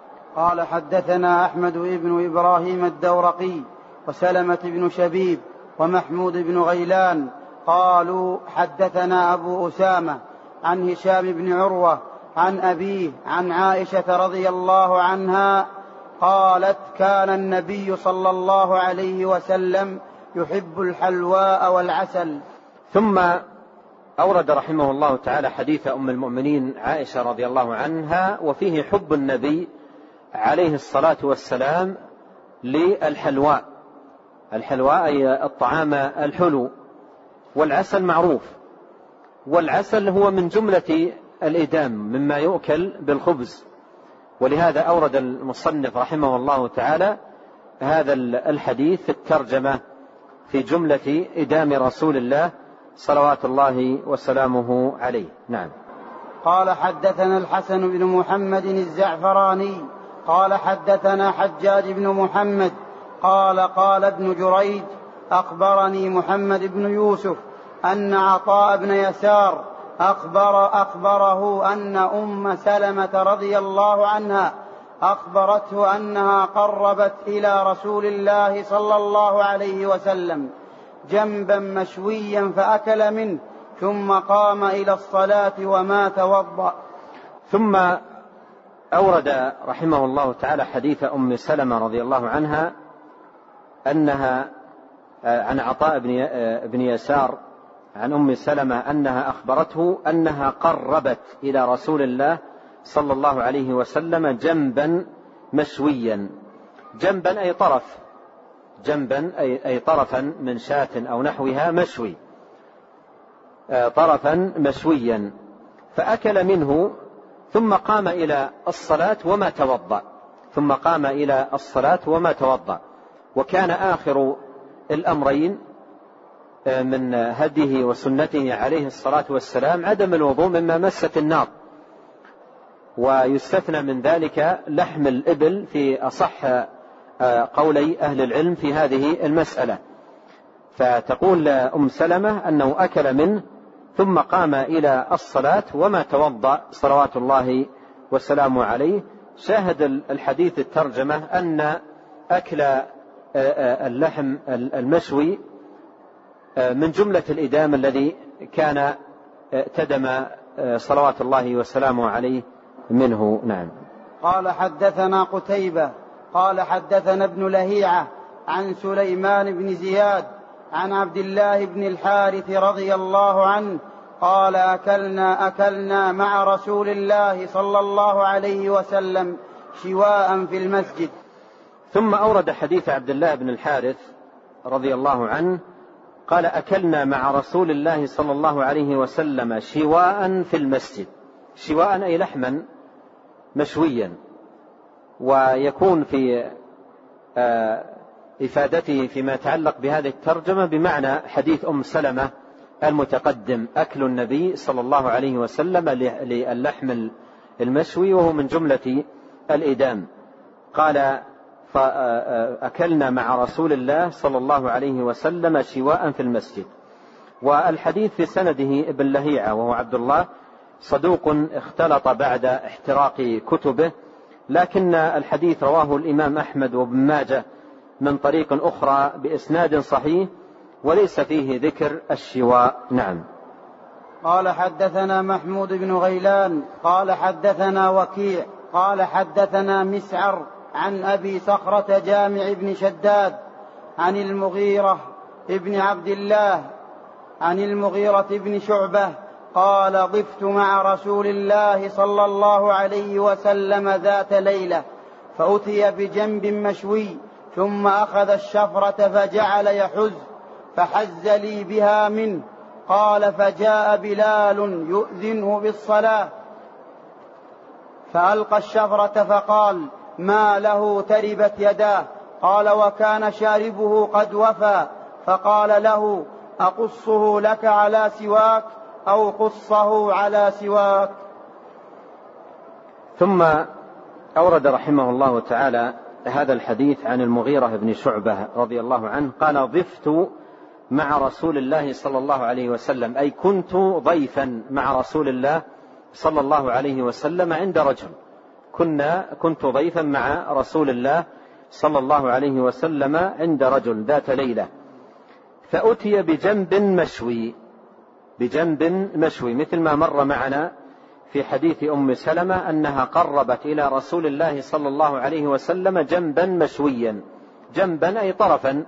قال حدثنا أحمد بن إبراهيم الدورقي وسلمة بن شبيب ومحمود بن غيلان قالوا حدثنا أبو أسامة عن هشام بن عروة عن أبيه عن عائشة رضي الله عنها قالت كان النبي صلى الله عليه وسلم يحب الحلواء والعسل. ثم أورد رحمه الله تعالى حديث أم المؤمنين عائشة رضي الله عنها وفيه حب النبي عليه الصلاة والسلام للحلواء. الحلواء أي الطعام الحلو، والعسل معروف، والعسل هو من جملة الإدام مما يؤكل بالخبز، ولهذا أورد المصنف رحمه الله تعالى هذا الحديث في الترجمة في جملة إدام رسول الله صلوات الله وسلامه عليه. نعم. قال حدثنا الحسن بن محمد الزعفراني قال حدثنا حجاج بن محمد قال ابن جريج أخبرني محمد بن يوسف أن عطاء بن يسار أخبره أن أم سلمة رضي الله عنها أخبرته أنها قربت إلى رسول الله صلى الله عليه وسلم جنبا مشويا فأكل منه ثم قام إلى الصلاة وما توضأ. ثم أورد رحمه الله تعالى حديث أم سلمة رضي الله عنها أنها عن عطاء بن يسار عن أم سلمة أنها أخبرته أنها قربت إلى رسول الله صلى الله عليه وسلم جنبا مشويا. جنبا أي طرف، جنبا أي طرفا من شاة أو نحوها مشوي، طرفا مشويا، فأكل منه ثم قام إلى الصلاة وما توضأ، ثم قام إلى الصلاة وما توضأ. وكان آخر الأمرين من هديه وسنته عليه الصلاة والسلام عدم الوضوء مما مست النار، ويستثنى من ذلك لحم الإبل في أصح قولي أهل العلم في هذه المسألة. فتقول أم سلمة أنه أكل منه ثم قام إلى الصلاة وما توضأ صلوات الله وسلامه عليه. شاهد الحديث الترجمة أن أكل اللحم المشوي من جملة الإدام الذي كان تدم صلوات الله وسلامه عليه منه. نعم. قال حدثنا قتيبة قال حدثنا ابن لهيعة عن سليمان بن زياد عن عبد الله بن الحارث رضي الله عنه قال أكلنا مع رسول الله صلى الله عليه وسلم شواء في المسجد. ثم أورد حديث عبد الله بن الحارث رضي الله عنه قال أكلنا مع رسول الله صلى الله عليه وسلم شواء في المسجد. شواء أي لحما مشويا، ويكون في إفادته فيما يتعلق بهذه الترجمة بمعنى حديث أم سلمة المتقدم، أكل النبي صلى الله عليه وسلم للحم المشوي وهو من جملة الإدام. قال فأكلنا مع رسول الله صلى الله عليه وسلم شواء في المسجد. والحديث في سنده ابن لهيعة وهو عبد الله صدوق اختلط بعد احتراق كتبه، لكن الحديث رواه الإمام أحمد وابن ماجه من طريق أخرى بإسناد صحيح وليس فيه ذكر الشواء. نعم. قال حدثنا محمود بن غيلان قال حدثنا وكيع قال حدثنا مسعر عن أبي صخرة جامع بن شداد عن المغيرة ابن عبد الله عن المغيرة بن شعبة قال ضفت مع رسول الله صلى الله عليه وسلم ذات ليلة فأتي بجنب مشوي ثم أخذ الشفرة فجعل يحز فحز لي بها منه. قال فجاء بلال يؤذنه بالصلاة فألقى الشفرة فقال ما له تربت يداه. قال وكان شاربه قد وفى فقال له أقصه لك على سواك أو قصه على سواك. ثم أورد رحمه الله تعالى هذا الحديث عن المغيرة بن شعبة رضي الله عنه قال ضفت مع رسول الله صلى الله عليه وسلم، أي كنت ضيفا مع رسول الله صلى الله عليه وسلم عند رجل، كنت ضيفا مع رسول الله صلى الله عليه وسلم عند رجل ذات ليلة، فأتي بجنب مشوي مثل ما مر معنا في حديث أم سلمة أنها قربت إلى رسول الله صلى الله عليه وسلم جنبا مشويا، جنبا أي طرفا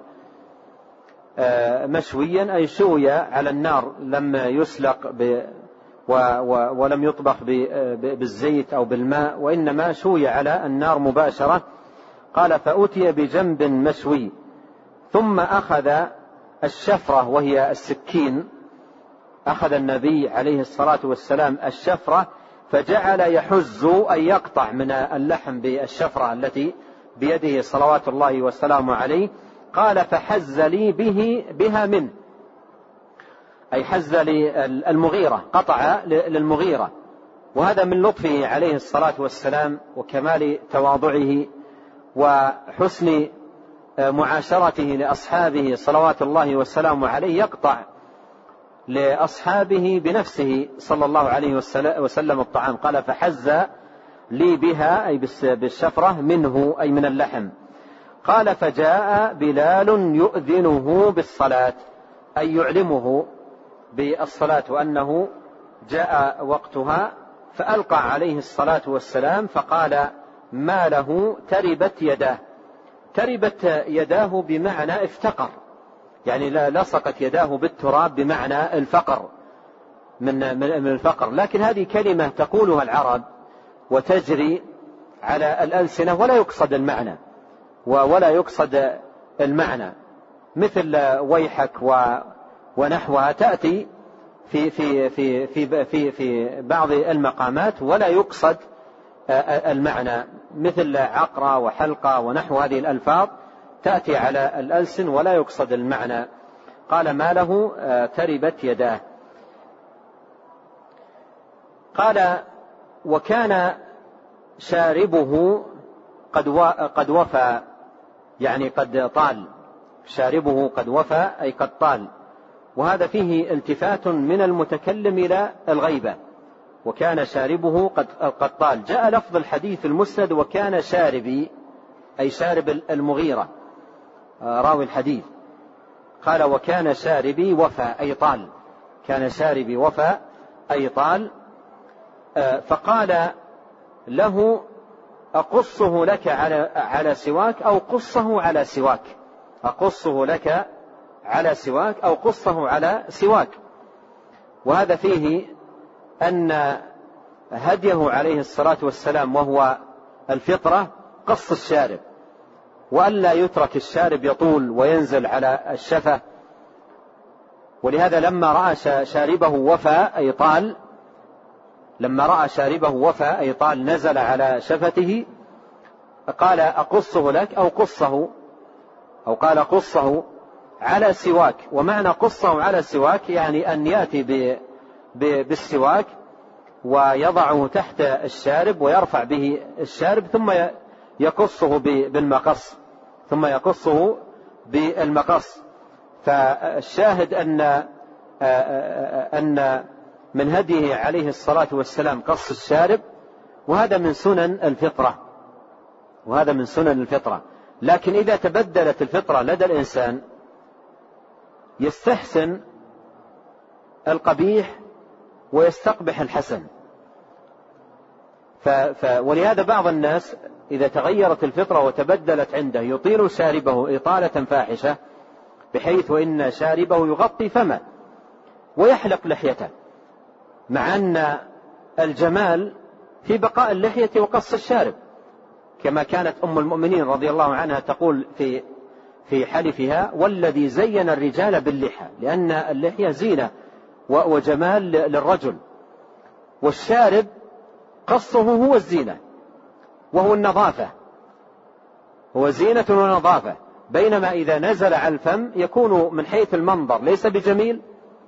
مشويا أي شوي على النار، لم يسلق ولم يطبخ بالزيت أو بالماء، وإنما شوي على النار مباشرة. قال فأتي بجنب مشوي، ثم أخذ الشفرة وهي السكين، أخذ النبي عليه الصلاة والسلام الشفرة فجعل يحز أي يقطع من اللحم بالشفرة التي بيده صلوات الله والسلام عليه. قال فحز لي بها منه، أي حز للمغيرة، قطع للمغيرة. وهذا من لطفه عليه الصلاة والسلام وكمال تواضعه وحسن معاشرته لأصحابه صلوات الله والسلام عليه، يقطع لأصحابه بنفسه صلى الله عليه وسلم الطعام. قال فحز لي بها أي بالشفرة منه أي من اللحم. قال فجاء بلال يؤذنه بالصلاة أي يعلمه بالصلاة وأنه جاء وقتها، فألقى عليه الصلاة والسلام فقال ما له تربت يداه. تربت يداه بمعنى افتقر، يعني لصقت يداه بالتراب بمعنى الفقر من الفقر. لكن هذه كلمة تقولها العرب وتجري على الألسنة ولا يقصد المعنى مثل ويحك ونحوها تأتي في بعض المقامات ولا يقصد المعنى، مثل عقرة وحلقة ونحو هذه الألفاظ تأتي على الألسن ولا يقصد المعنى. قال ما له تربت يداه. قال وكان شاربه قد وفى، يعني قد طال، شاربه قد وفى أي قد طال. وهذا فيه التفات من المتكلم إلى الغيبة، وكان شاربه قد طال. جاء لفظ الحديث المسند وكان شاربي أي شارب المغيرة راوي الحديث، قال وكان شاربي وفى أي طال، كان شاربي وفى أي طال. فقال له أقصه لك على سواك أو قصه على سواك، أقصه لك على سواك أو قصه على سواك. وهذا فيه أن هديه عليه الصلاة والسلام وهو الفطرة قص الشارب، وألا يترك الشارب يطول وينزل على الشفة. ولهذا لما رأى شاربه وفى أي طال، لما رأى شاربه وفى أي طال نزل على شفته قال أقصه لك أو قصه، أو قال قصه على سواك. ومعنى قصه على سواك يعني أن يأتي بالسواك ويضعه تحت الشارب ويرفع به الشارب ثم يقصه بالمقص، ثم يقصه بالمقص. فالشاهد أن من هديه عليه الصلاة والسلام قص الشارب، وهذا من سنن الفطرة، وهذا من سنن الفطرة. لكن إذا تبدلت الفطرة لدى الإنسان يستحسن القبيح ويستقبح الحسن. ولهذا بعض الناس إذا تغيرت الفطرة وتبدلت عنده يطيل شاربه إطالة فاحشة بحيث إن شاربه يغطي فمه ويحلق لحيته، مع أن الجمال في بقاء اللحية وقص الشارب، كما كانت أم المؤمنين رضي الله عنها تقول في حلفها والذي زين الرجال باللحى، لأن اللحية زينة وجمال للرجل، والشارب قصه هو الزينة وهو النظافة، هو زينة ونظافة. بينما إذا نزل على الفم يكون من حيث المنظر ليس بجميل،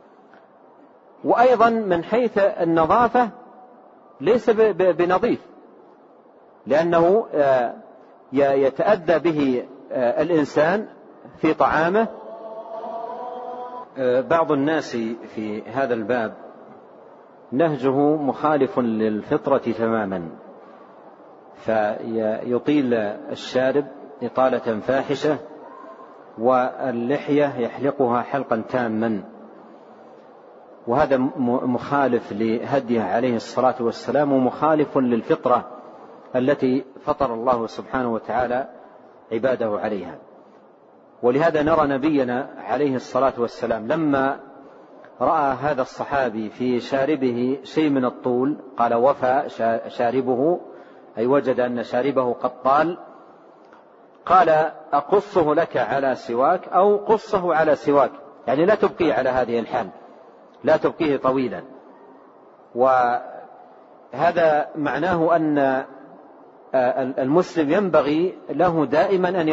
وأيضا من حيث النظافة ليس بنظيف، لأنه يتأذى به الإنسان في طعامه. بعض الناس في هذا الباب نهجه مخالف للفطرة تماما، فيطيل الشارب إطالة فاحشة واللحية يحلقها حلقا تاما، وهذا مخالف لهديه عليه الصلاة والسلام، ومخالف للفطرة التي فطر الله سبحانه وتعالى عباده عليها. ولهذا نرى نبينا عليه الصلاة والسلام لما رأى هذا الصحابي في شاربه شيء من الطول قال: وفى شاربه، أي وجد أن شاربه قد طال، قال: أقصه لك على سواك أو قصه على سواك، يعني لا تبقيه على هذه الحال، لا تبقيه طويلا. وهذا معناه أن المسلم ينبغي له دائما أن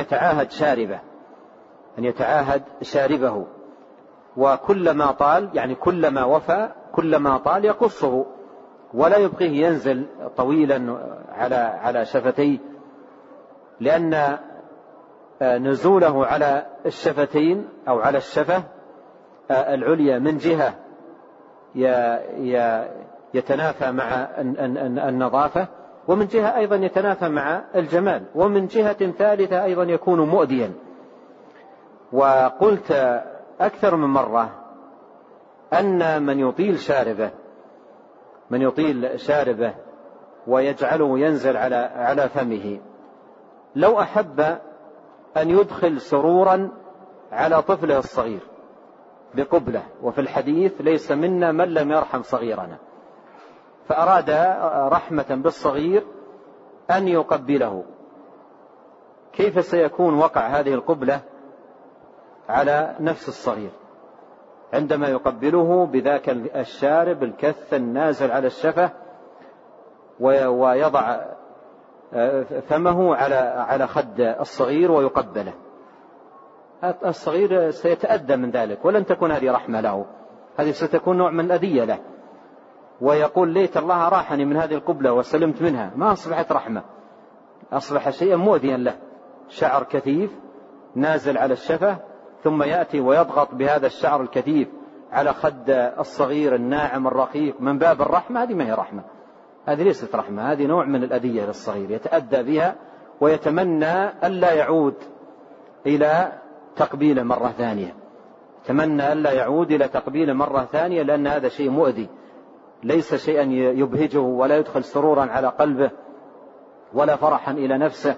يتعاهد شاربه، وكلما طال، يعني كلما وفى كلما طال يقصه، ولا يبقيه ينزل طويلا على شفتيه، لأن نزوله على الشفتين أو على الشفة العليا من جهة يتنافى مع النظافة، ومن جهة أيضا يتنافى مع الجمال، ومن جهة ثالثة أيضا يكون مؤذيا. وقلت أكثر من مرة أن من يطيل شاربه ويجعله ينزل على فمه، لو أحب أن يدخل سرورا على طفله الصغير بقبلة، وفي الحديث: ليس منا من لم يرحم صغيرنا، فأراد رحمة بالصغير أن يقبله، كيف سيكون وقع هذه القبلة على نفس الصغير عندما يقبله بذاك الشارب الكث النازل على الشفة، ويضع فمه على خد الصغير ويقبله؟ الصغير سيتأذى من ذلك، ولن تكون هذه رحمة له، هذه ستكون نوع من الأذية له، ويقول: ليت الله راحني من هذه القبلة وسلمت منها. ما أصبحت رحمة، أصبح شيئا مؤذيا له، شعر كثيف نازل على الشفة، ثم يأتي ويضغط بهذا الشعر الكثيف على خد الصغير الناعم الرقيق من باب الرحمة. هذه ما هي رحمة، هذه ليست رحمة، هذه نوع من الأذية للصغير، يتأذى بها ويتمنى ألا يعود إلى تقبيله مرة ثانية، يتمنى ألا يعود إلى تقبيله مرة ثانية، لأن هذا شيء مؤذي، ليس شيئا يبهجه ولا يدخل سرورا على قلبه ولا فرحا إلى نفسه.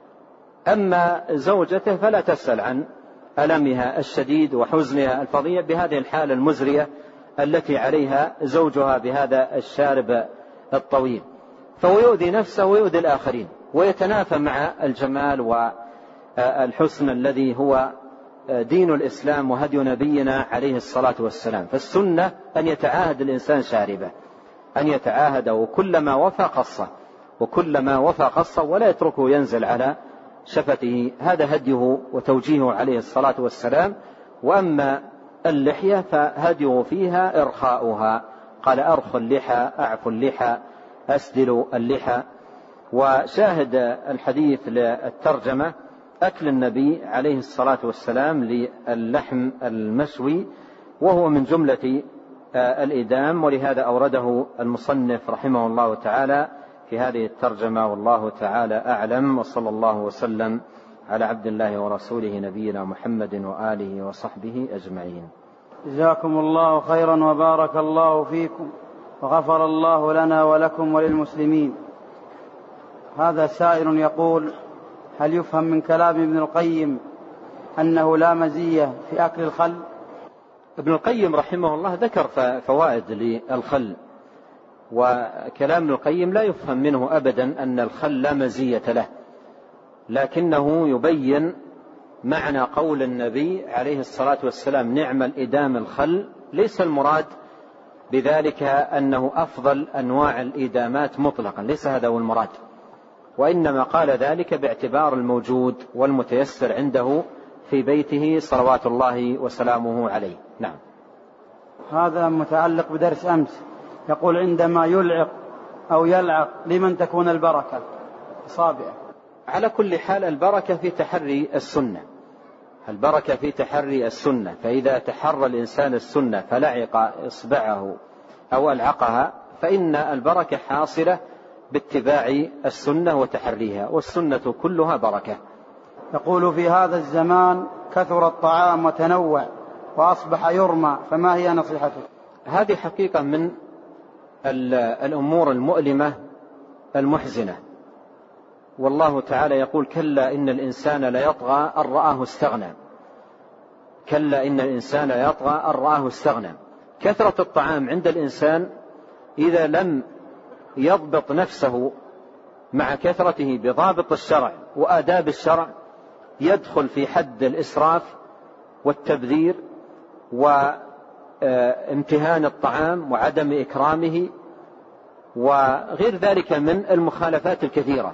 أما زوجته فلا تسأل عن ألمها الشديد وحزنها الفظيع بهذه الحالة المزرية التي عليها زوجها بهذا الشارب الطويل، فهو يؤذي نفسه ويؤذي الآخرين، ويتنافى مع الجمال والحسن الذي هو دين الإسلام وهدي نبينا عليه الصلاة والسلام. فالسنة أن يتعاهد الإنسان شاربه، أن يتعاهد، وكلما وفى قصه، وكلما وفى قصه، ولا يتركه ينزل على شفته. هذا هديه وتوجيهه عليه الصلاة والسلام. وأما اللحية فهديه فيها إرخاؤها، قال: أرخ اللحى، أعف اللحى، أسدل اللحى. وشاهد الحديث للترجمة أكل النبي عليه الصلاة والسلام للحم المشوي، وهو من جملة الإدام، ولهذا أورده المصنف رحمه الله تعالى في هذه الترجمة، والله تعالى أعلم. وصلى الله وسلم على عبد الله ورسوله نبينا محمد وآله وصحبه أجمعين. جزاكم الله خيرا وبارك الله فيكم، وغفر الله لنا ولكم وللمسلمين. هذا سائل يقول: هل يفهم من كلام ابن القيم أنه لا مزية في أكل الخل؟ ابن القيم رحمه الله ذكر فوائد للخل، وكلام ابن القيم لا يفهم منه أبدا أن الخل لا مزية له، لكنه يبين معنى قول النبي عليه الصلاة والسلام: نعم الإدام الخل. ليس المراد بذلك أنه أفضل أنواع الإدامات مطلقا، ليس هذا هو المراد، وإنما قال ذلك باعتبار الموجود والمتيسر عنده في بيته صلوات الله وسلامه عليه. نعم. هذا متعلق بدرس أمس، يقول: عندما يلعق أو يلعق لمن تكون البركة؟ أصابعه. على كل حال البركة في تحري السنة، البركة في تحري السنة، فإذا تحرى الإنسان السنة فلعق إصبعه أو ألعقها فإن البركة حاصلة باتباع السنة وتحريها، والسنة كلها بركة. يقول: في هذا الزمان كثر الطعام وتنوع وأصبح يرمى، فما هي نصيحتك؟ هذه حقيقة من الأمور المؤلمة المحزنة. والله تعالى يقول: كلا إن الإنسان ليطغى أن رآه استغنى. كلا إن الإنسان ليطغى أن رآه استغنى. كثرة الطعام عند الإنسان إذا لم يضبط نفسه مع كثرته بضابط الشرع وآداب الشرع يدخل في حد الإسراف والتبذير وامتهان الطعام وعدم إكرامه وغير ذلك من المخالفات الكثيرة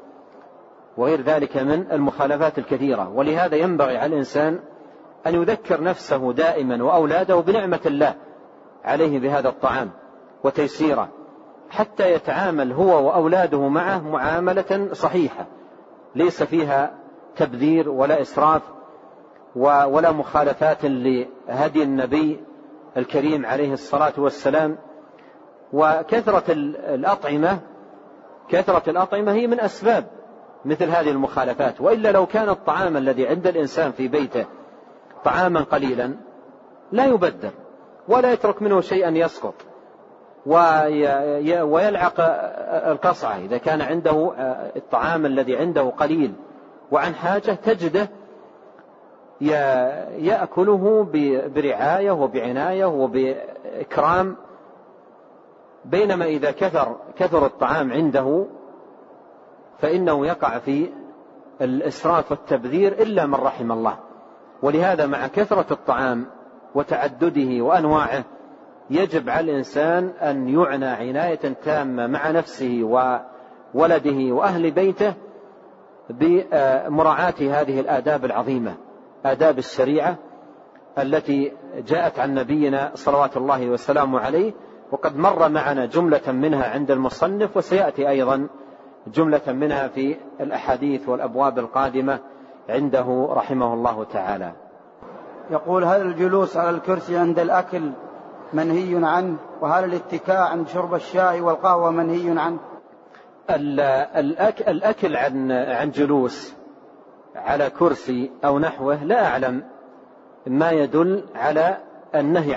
ولهذا ينبغي على الإنسان أن يذكر نفسه دائما وأولاده بنعمة الله عليه بهذا الطعام وتيسيره، حتى يتعامل هو وأولاده معه معاملة صحيحة ليس فيها تبذير ولا إسراف ولا مخالفات لهدي النبي الكريم عليه الصلاة والسلام. وكثرة الأطعمة هي من أسباب مثل هذه المخالفات. وإلا لو كان الطعام الذي عند الإنسان في بيته طعاما قليلا لا يبذر ولا يترك منه شيئا يسقط ويلعق القصعة. إذا كان عنده الطعام الذي عنده قليل وعن حاجة تجده يأكله برعاية وبعناية وبإكرام، بينما إذا كثر الطعام عنده فإنه يقع في الإسراف والتبذير إلا من رحم الله. ولهذا مع كثرة الطعام وتعدده وأنواعه يجب على الإنسان أن يعنى عناية تامة مع نفسه وولده وأهل بيته بمراعاة هذه الآداب العظيمة، آداب الشريعة التي جاءت عن نبينا صلوات الله وسلامه عليه، وقد مر معنا جملة منها عند المصنف، وسيأتي أيضا جملة منها في الأحاديث والأبواب القادمة عنده رحمه الله تعالى. يقول: هل الجلوس على الكرسي عند الأكل منهي عنه؟ وهل الاتكاء عند شرب الشاي والقهوة منهي عنه؟ الأكل عن جلوس على كرسي أو نحوه لا أعلم ما يدل على النهي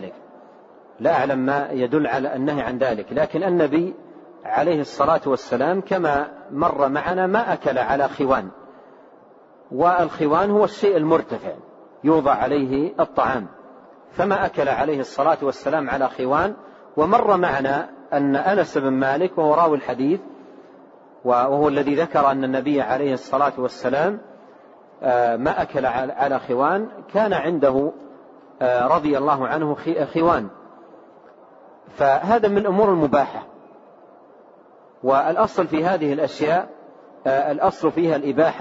عن ذلك، لكن النبي عليه الصلاة والسلام كما مر معنا ما أكل على خوان، والخوان هو الشيء المرتفع يوضع عليه الطعام، فما أكل عليه الصلاة والسلام على خوان. ومر معنا أن أنس بن مالك وهو راوي الحديث وهو الذي ذكر أن النبي عليه الصلاة والسلام ما أكل على خوان، كان عنده رضي الله عنه خوان. فهذا من الأمور المباحة، والأصل في هذه الأشياء الأصل فيها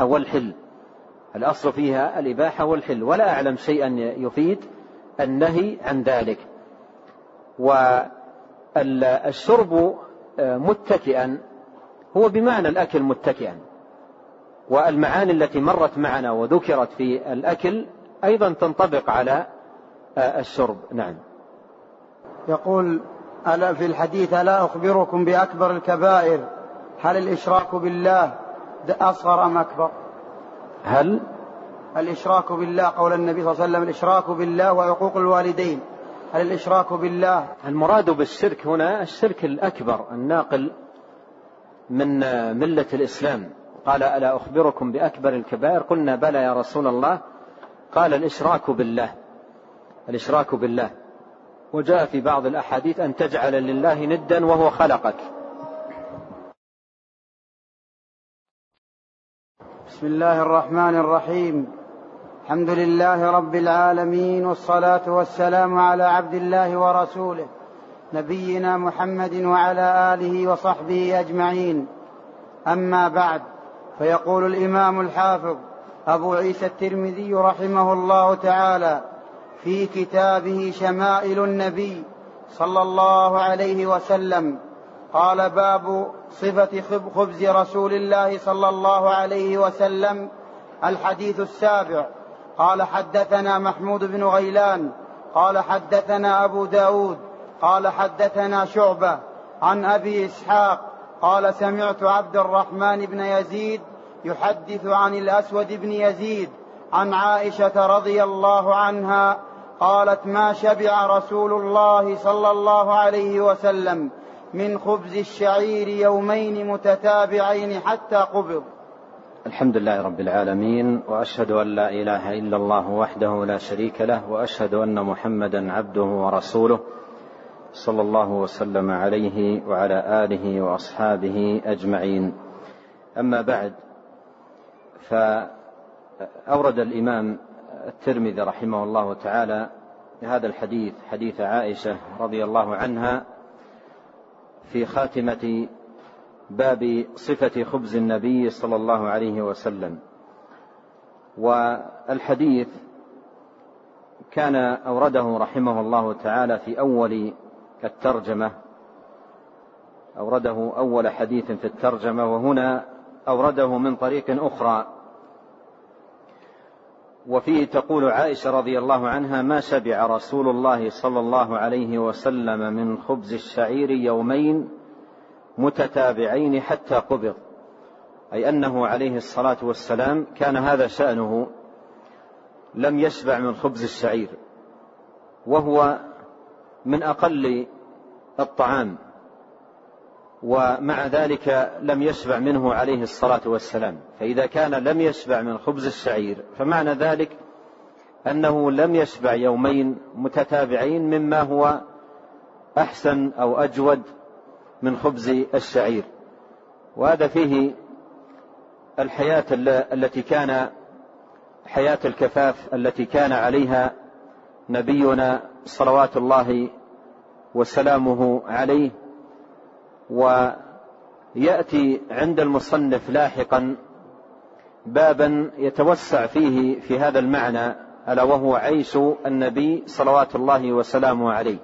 الإباحة والحل، ولا أعلم شيئا يفيد النهي عن ذلك. والشرب متكئا هو بمعنى الأكل متكئا، والمعاني التي مرت معنا وذكرت في الأكل أيضا تنطبق على الشرب. نعم. يقول: ألا في الحديث: ألا أخبركم بأكبر الكبائر؟ هل الإشراك بالله أصغر أم أكبر؟ هل الإشراك بالله، قول النبي صلى الله عليه وسلم: الإشراك بالله وعقوق الوالدين، هل الإشراك بالله؟ المراد بالشرك هنا الشرك الأكبر الناقل من ملة الإسلام. قال: ألا أخبركم بأكبر الكبائر؟ قلنا: بلى يا رسول الله. قال: الإشراك بالله. وجاء في بعض الأحاديث أن تجعل لله ندا وهو خلقك. بسم الله الرحمن الرحيم. الحمد لله رب العالمين، والصلاة والسلام على عبد الله ورسوله نبينا محمد وعلى آله وصحبه أجمعين. أما بعد، فيقول الإمام الحافظ أبو عيسى الترمذي رحمه الله تعالى في كتابه شمائل النبي صلى الله عليه وسلم: قال: باب صفة خبز رسول الله صلى الله عليه وسلم. الحديث السابع. قال: حدثنا محمود بن غيلان قال: حدثنا أبو داود قال: حدثنا شعبة عن أبي إسحاق قال: سمعت عبد الرحمن بن يزيد يحدث عن الأسود بن يزيد عن عائشة رضي الله عنها قالت: ما شبع رسول الله صلى الله عليه وسلم من خبز الشعير يومين متتابعين حتى قبض. الحمد لله رب العالمين، وأشهد أن لا إله إلا الله وحده لا شريك له، وأشهد أن محمدا عبده ورسوله صلى الله وسلم عليه وعلى آله وأصحابه أجمعين. أما بعد، فأورد الإمام الترمذي رحمه الله تعالى هذا الحديث، حديث عائشة رضي الله عنها، في خاتمة باب صفة خبز النبي صلى الله عليه وسلم. والحديث كان أورده رحمه الله تعالى في أول الترجمة، أورده أول حديث في الترجمة، وهنا أورده من طريق أخرى، وفيه تقول عائشة رضي الله عنها: ما شبع رسول الله صلى الله عليه وسلم من خبز الشعير يومين متتابعين حتى قبض، أي أنه عليه الصلاة والسلام كان هذا شأنه، لم يشبع من خبز الشعير، وهو من أقل الطعام، ومع ذلك لم يشبع منه عليه الصلاة والسلام. فإذا كان لم يشبع من خبز الشعير فمعنى ذلك أنه لم يشبع يومين متتابعين مما هو أحسن أو أجود من خبز الشعير. وهذا فيه الحياة التي كان حياة الكفاف التي كان عليها نبينا صلوات الله وسلامه عليه. ويأتي عند المصنف لاحقا بابا يتوسع فيه في هذا المعنى، ألا وهو عيش النبي صلوات الله وسلامه عليه.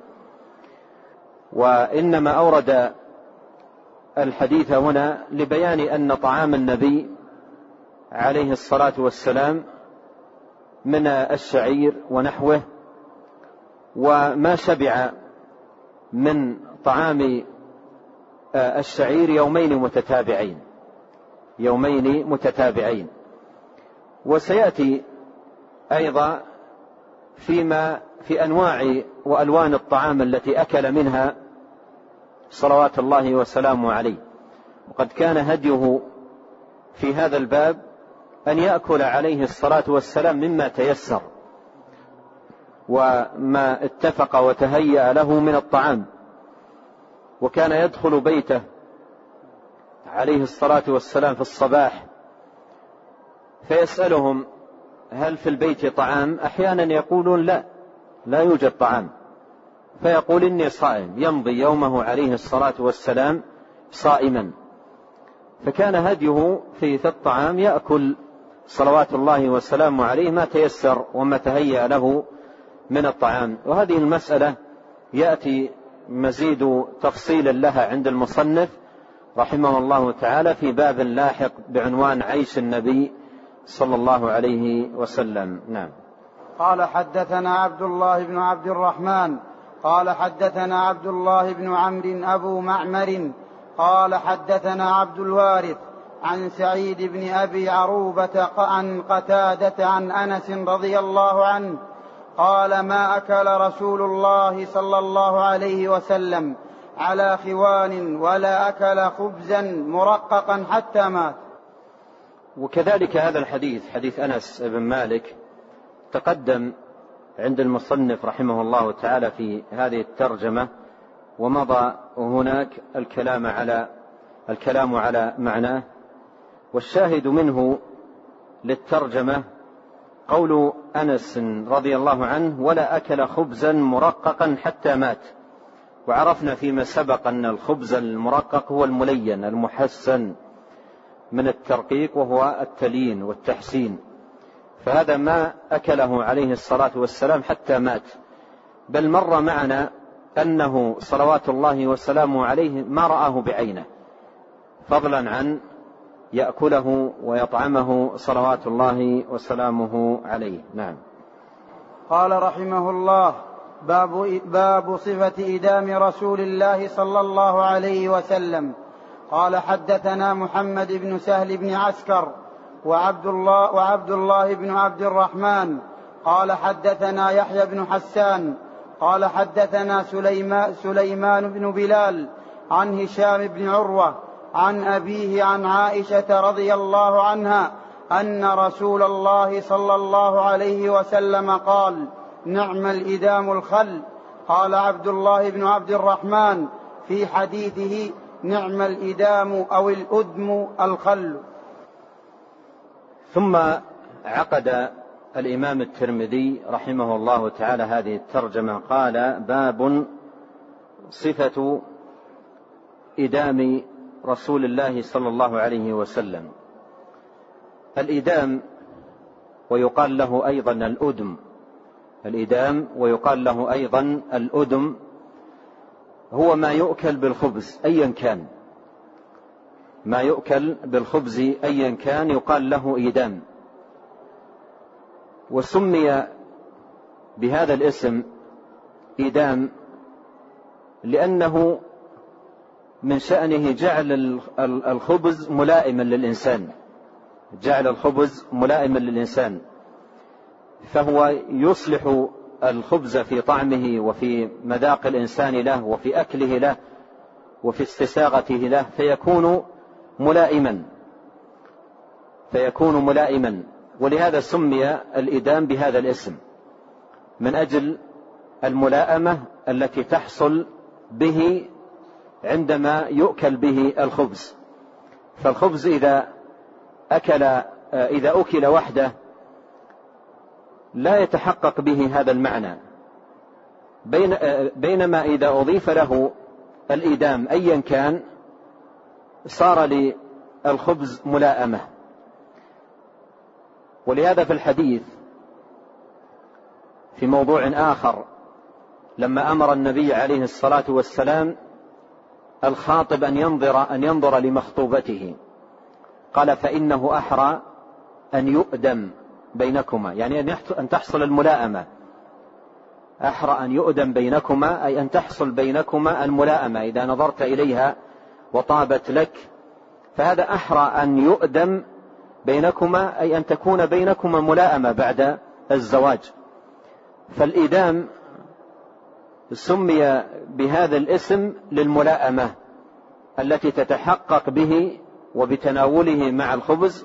وإنما أورد الحديث هنا لبيان أن طعام النبي عليه الصلاة والسلام من الشعير ونحوه، وما شبع من طعام الشعير يومين متتابعين. وسيأتي أيضا في أنواع وألوان الطعام التي أكل منها صلوات الله وسلامه عليه. وقد كان هديه في هذا الباب أن يأكل عليه الصلاة والسلام مما تيسر وما اتفق وتهيأ له من الطعام. وكان يدخل بيته عليه الصلاة والسلام في الصباح فيسألهم: هل في البيت طعام؟ أحيانا يقولون: لا يوجد طعام، فيقول: إني صائم. يمضي يومه عليه الصلاة والسلام صائما. فكان هديه في الطعام يأكل صلوات الله وسلامه عليه ما تيسر وما تهيأ له من الطعام. وهذه المسألة يأتي مزيد تفصيل لها عند المصنف رحمه الله تعالى في باب لاحق بعنوان عيش النبي صلى الله عليه وسلم. نعم. قال: حدثنا عبد الله بن عبد الرحمن قال حدثنا عبد الله بن عمرو أبو معمر قال حدثنا عبد الوارث عن سعيد بن أبي عروبة عن قتادة عن أنس رضي الله عنه قال: ما أكل رسول الله صلى الله عليه وسلم على خوان ولا أكل خبزا مرققا حتى مات. وكذلك هذا الحديث، حديث أنس بن مالك، تقدم عند المصنف رحمه الله تعالى في هذه الترجمة، ومضى هناك الكلام على معناه. والشاهد منه للترجمة قول أنس رضي الله عنه: ولا أكل خبزا مرققا حتى مات. وعرفنا فيما سبق أن الخبز المرقق هو الملين المحسن من الترقيق، وهو التليين والتحسين. فهذا ما أكله عليه الصلاة والسلام حتى مات، بل مر معنا أنه صلوات الله وسلامه عليه ما رآه بعينه، فضلا عن يأكله ويطعمه صلوات الله وسلامه عليه. نعم. قال رحمه الله: باب صفة إدام رسول الله صلى الله عليه وسلم. قال: حدثنا محمد بن سهل بن عسكر وعبد الله بن عبد الرحمن قال حدثنا يحيى بن حسان قال حدثنا سليمان بن بلال عن هشام بن عروة عن أبيه عن عائشة رضي الله عنها أن رسول الله صلى الله عليه وسلم قال: نعم الإدام الخل. قال عبد الله بن عبد الرحمن في حديثه: نعم الإدام أو الأدم الخل. ثم عقد الإمام الترمذي رحمه الله تعالى هذه الترجمة قال: باب صفة إدام رسول الله صلى الله عليه وسلم. الإدام ويقال له أيضا الأدم، الإدام ويقال له أيضا الأدم، هو ما يؤكل بالخبز أيا كان، ما يؤكل بالخبز أيا كان يقال له إدام. وسمي بهذا الاسم إدام لأنه من شأنه جعل الخبز ملائما للإنسان، جعل الخبز ملائما للإنسان، فهو يصلح الخبز في طعمه وفي مذاق الإنسان له وفي أكله له وفي استساغته له، فيكون ملائما. ولهذا سمي الإدام بهذا الاسم، من أجل الملائمة التي تحصل به عندما يؤكل به الخبز. فالخبز إذا أكل وحده لا يتحقق به هذا المعنى، بينما إذا أضيف له الإدام أيا كان صار للخبز ملائمة. ولهذا في الحديث في موضوع آخر لما أمر النبي عليه الصلاة والسلام الخاطب أن ينظر لمخطوبته قال: فإنه أحرى أن يؤدم بينكما، يعني أن تحصل الملائمة. أحرى أن يؤدم بينكما أي أن تحصل بينكما الملائمة، إذا نظرت إليها وطابت لك فهذا أحرى أن يؤدم بينكما، أي أن تكون بينكما ملائمة بعد الزواج. فالإدام سمي بهذا الاسم للملائمة التي تتحقق به وبتناوله مع الخبز.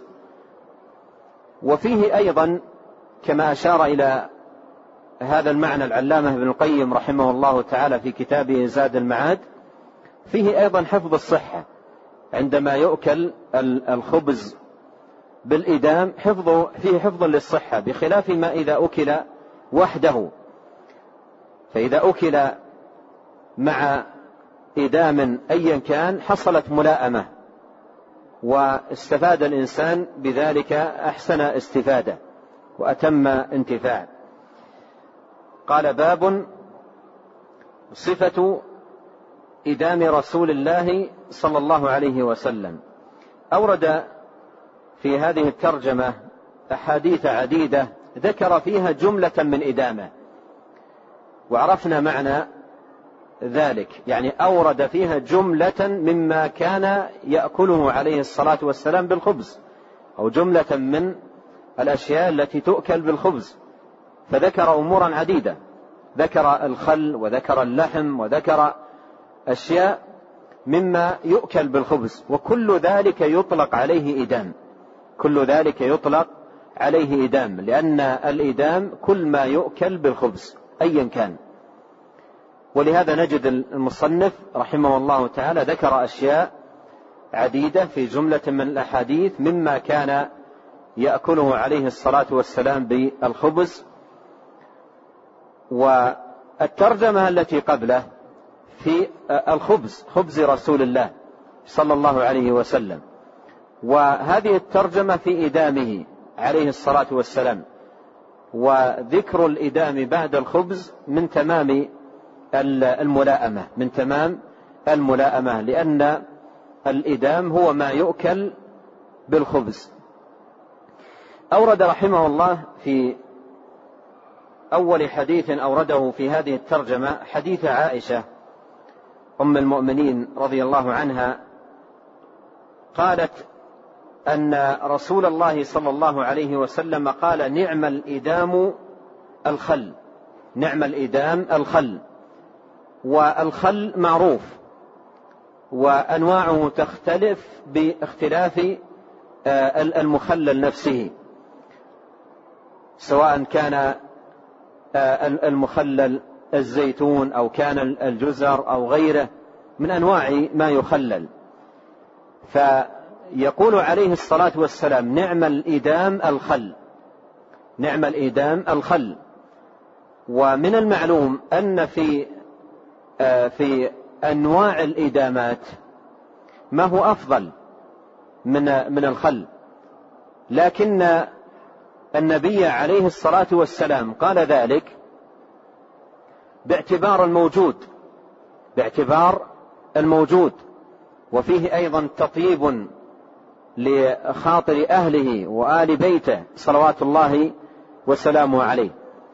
وفيه أيضا كما أشار إلى هذا المعنى العلامة ابن القيم رحمه الله تعالى في كتابه زاد المعاد، فيه أيضا حفظ الصحة. عندما يؤكل الخبز بالإدام فيه حفظ للصحة، بخلاف ما إذا أكل وحده. فإذا أكل مع إدام أيا كان حصلت ملائمة واستفاد الإنسان بذلك أحسن استفادة وأتم انتفاع. قال: باب صفة إدام رسول الله صلى الله عليه وسلم. أورد في هذه الترجمة أحاديث عديدة ذكر فيها جملة من إدامة، وعرفنا معنى ذلك، يعني أورد فيها جملة مما كان يأكله عليه الصلاة والسلام بالخبز، أو جملة من الأشياء التي تؤكل بالخبز، فذكر أمورا عديدة، ذكر الخل وذكر اللحم وذكر أشياء مما يؤكل بالخبز، وكل ذلك يطلق عليه إدام، كل ذلك يطلق عليه إدام، لأن الإدام كل ما يؤكل بالخبز أيا كان. ولهذا نجد المصنف رحمه الله تعالى ذكر أشياء عديدة في جملة من الأحاديث مما كان يأكله عليه الصلاة والسلام بالخبز. والترجمة التي قبله في الخبز، خبز رسول الله صلى الله عليه وسلم، وهذه الترجمة في إدامه عليه الصلاة والسلام. وذكر الإدام بعد الخبز من تمام الملائمة، من تمام الملائمة، لأن الإدام هو ما يؤكل بالخبز. أورد رحمه الله في أول حديث أورده في هذه الترجمة حديث عائشة أم المؤمنين رضي الله عنها، قالت أن رسول الله صلى الله عليه وسلم قال: نعم الإدام الخل. نعم الإدام الخل. والخل معروف، وأنواعه تختلف باختلاف المخلل نفسه، سواء كان المخلل الزيتون أو كان الجزر أو غيره من أنواع ما يخلل. فيقول عليه الصلاة والسلام: نعم الإدام الخل. نعم الإدام الخل. ومن المعلوم أن في أنواع الإدامات ما هو أفضل من الخل، لكن النبي عليه الصلاة والسلام قال ذلك باعتبار الموجود، وفيه أيضا تطيب لخاطر أهله وآل بيته صلوات الله وسلامه عليه.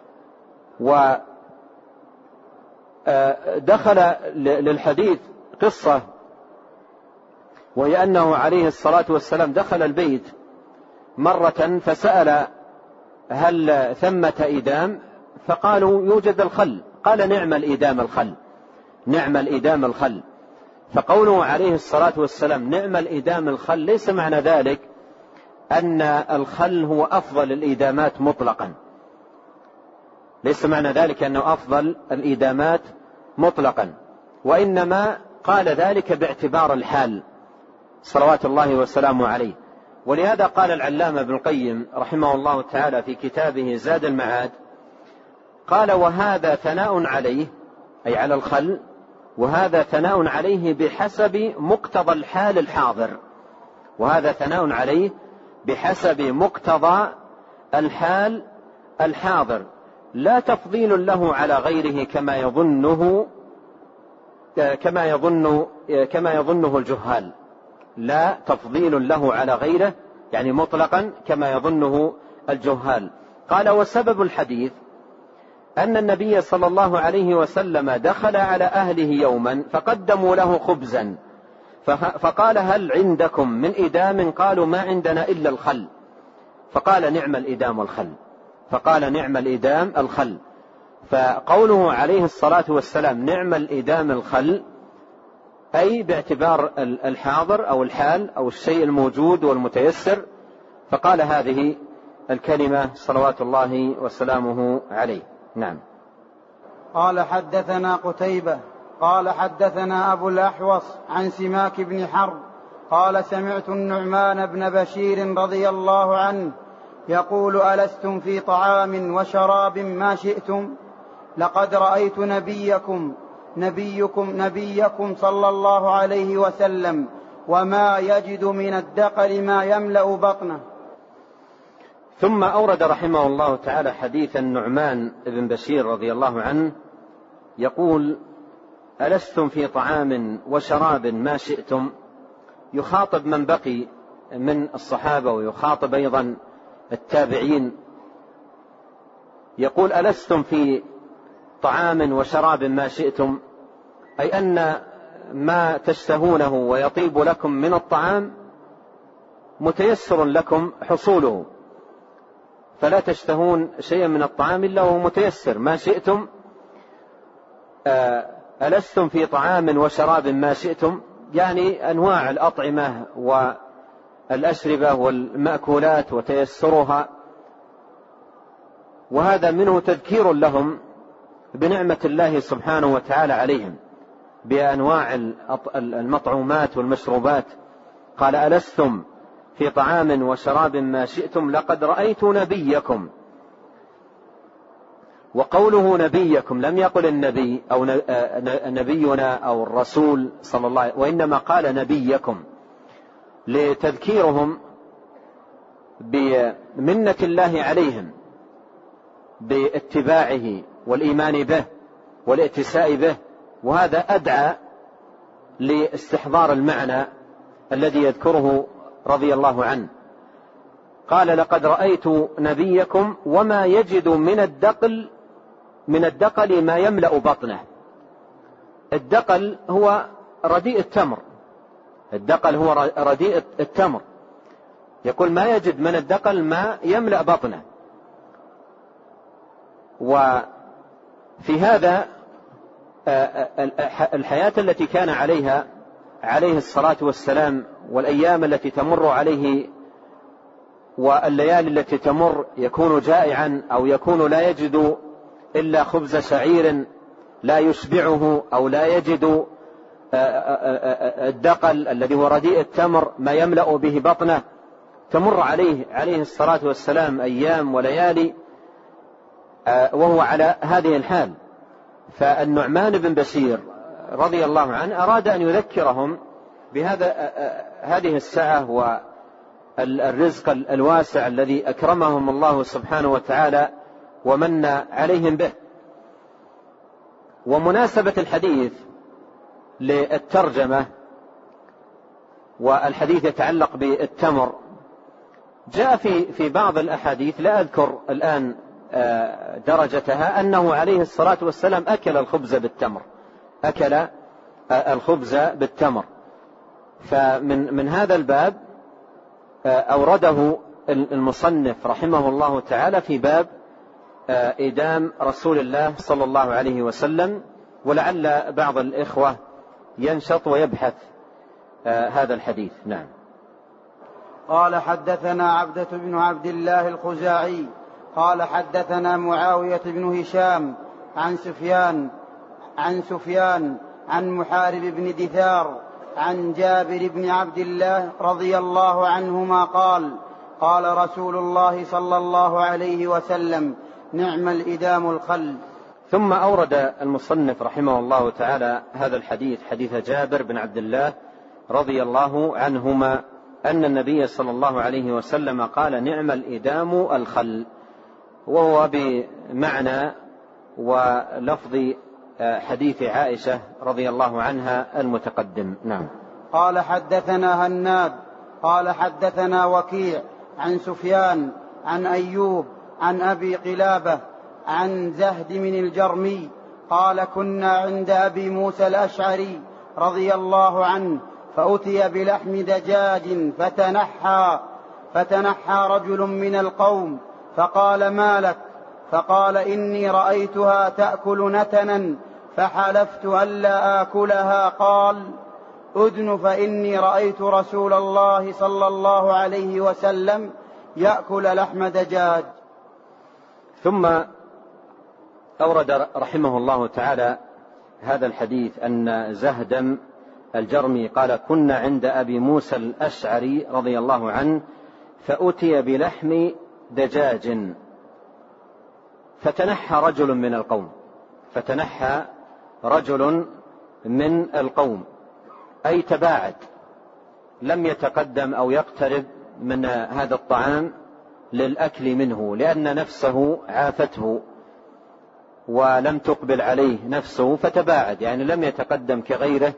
ودخل للحديث قصة، وهي أنه عليه الصلاة والسلام دخل البيت مرة فسأل: هل ثمة إدام؟ فقالوا: يوجد الخل. قال: نعم الإدام الخل. نعم الإدام الخل. فقوله عليه الصلاة والسلام نعم الإدام الخل ليس معنى ذلك أن الخل هو أفضل الإدامات مطلقا، ليس معنى ذلك أنه أفضل الإدامات مطلقا، وإنما قال ذلك باعتبار الحال صلوات الله وسلامه عليه. ولهذا قال العلامة ابن القيم رحمه الله تعالى في كتابه زاد المعاد، قال: وهذا ثناء عليه، أي على الخل، وهذا ثناء عليه بحسب مقتضى الحال الحاضر. وهذا ثناء عليه بحسب مقتضى الحال الحاضر، لا تفضيل له على غيره كما يظنه الجهال. لا تفضيل له على غيره يعني مطلقا كما يظنه الجهال. قال: وسبب الحديث أن النبي صلى الله عليه وسلم دخل على أهله يوما فقدموا له خبزا، فقال: هل عندكم من إدام؟ قالوا: ما عندنا إلا الخل. فقال: نعم الإدام الخل. فقال: نعم الإدام الخل. فقوله عليه الصلاة والسلام نعم الإدام الخل أي باعتبار الحاضر أو الحال أو الشيء الموجود والمتيسر، فقال هذه الكلمة صلوات الله وسلامه عليه. نعم. قال: حدثنا قتيبة قال: حدثنا أبو الأحوص عن سماك بن حرب قال: سمعت النعمان بن بشير رضي الله عنه يقول: ألستم في طعام وشراب ما شئتم؟ لقد رأيت نبيكم صلى الله عليه وسلم وما يجد من الدقل ما يملأ بطنه. ثم أورد رحمه الله تعالى حديث النعمان بن بشير رضي الله عنه يقول: ألستم في طعام وشراب ما شئتم؟ يخاطب من بقي من الصحابة ويخاطب أيضا التابعين، يقول: ألستم في طعام وشراب ما شئتم، أي أن ما تشتهونه ويطيب لكم من الطعام متيسر لكم حصوله، فلا تشتهون شيئا من الطعام إلا وهو متيسر ما شئتم. ألستم في طعام وشراب ما شئتم، يعني أنواع الأطعمة والأشربة والمأكولات وتيسرها، وهذا منه تذكير لهم بنعمة الله سبحانه وتعالى عليهم بأنواع المطعومات والمشروبات. قال: ألستم في طعام وشراب ما شئتم لقد رأيت نبيكم. وقوله نبيكم لم يقل النبي أو نبينا أو الرسول صلى الله عليه وسلم، وإنما قال نبيكم لتذكيرهم بمنة الله عليهم باتباعه والإيمان به والائتساء به، وهذا أدعى لاستحضار المعنى الذي يذكره رضي الله عنه. قال: لقد رأيت نبيكم وما يجد من الدقل ما يملأ بطنه. الدقل هو رديء التمر، الدقل هو رديء التمر، يقول ما يجد من الدقل ما يملأ بطنه. وفي هذا الحياة التي كان عليها عليه الصلاة والسلام والأيام التي تمر عليه والليالي التي تمر يكون جائعا أو يكون لا يجد إلا خبز شعير لا يشبعه أو لا يجد الدقل الذي هو رديء التمر ما يملأ به بطنه. تمر عليه الصلاة والسلام أيام وليالي وهو على هذه الحال. فالنعمان بن بشير رضي الله عنه أراد أن يذكرهم هذه السعة والرزق الواسع الذي أكرمهم الله سبحانه وتعالى ومن عليهم به. ومناسبة الحديث للترجمة والحديث يتعلق بالتمر جاء في بعض الأحاديث لا أذكر الآن درجتها أنه عليه الصلاة والسلام أكل الخبز بالتمر. فمن هذا الباب أورده المصنف رحمه الله تعالى في باب إدام رسول الله صلى الله عليه وسلم، ولعل بعض الإخوة ينشط ويبحث هذا الحديث. نعم. قال حدثنا عبدة بن عبد الله الخزاعي قال حدثنا معاوية بن هشام عن سفيان عن محارب بن دثار عن جابر بن عبد الله رضي الله عنهما قال رسول الله صلى الله عليه وسلم: نعم الإدام الخل. ثم أورد المصنف رحمه الله تعالى هذا الحديث، حديث جابر بن عبد الله رضي الله عنهما أن النبي صلى الله عليه وسلم قال: نعم الإدام الخل، وهو بمعنى ولفظ حديث عائشة رضي الله عنها المتقدم. نعم. قال حدثنا هناد قال حدثنا وكيع عن سفيان عن أيوب عن أبي قلابة عن زهد من الجرمي قال: كنا عند أبي موسى الأشعري رضي الله عنه فأتي بلحم دجاج فتنحى رجل من القوم فقال: ما لك؟ فقال: إني رأيتها تأكل نتنا فحلفت ألا آكلها. قال: أدن فإني رأيت رسول الله صلى الله عليه وسلم يأكل لحم دجاج. ثم أورد رحمه الله تعالى هذا الحديث أن زهد الجرمي قال: كنا عند أبي موسى الأشعري رضي الله عنه فأتي بلحم دجاج فتنحى رجل من القوم أي تباعد، لم يتقدم أو يقترب من هذا الطعام للأكل منه، لأن نفسه عافته ولم تقبل عليه نفسه فتباعد، يعني لم يتقدم كغيره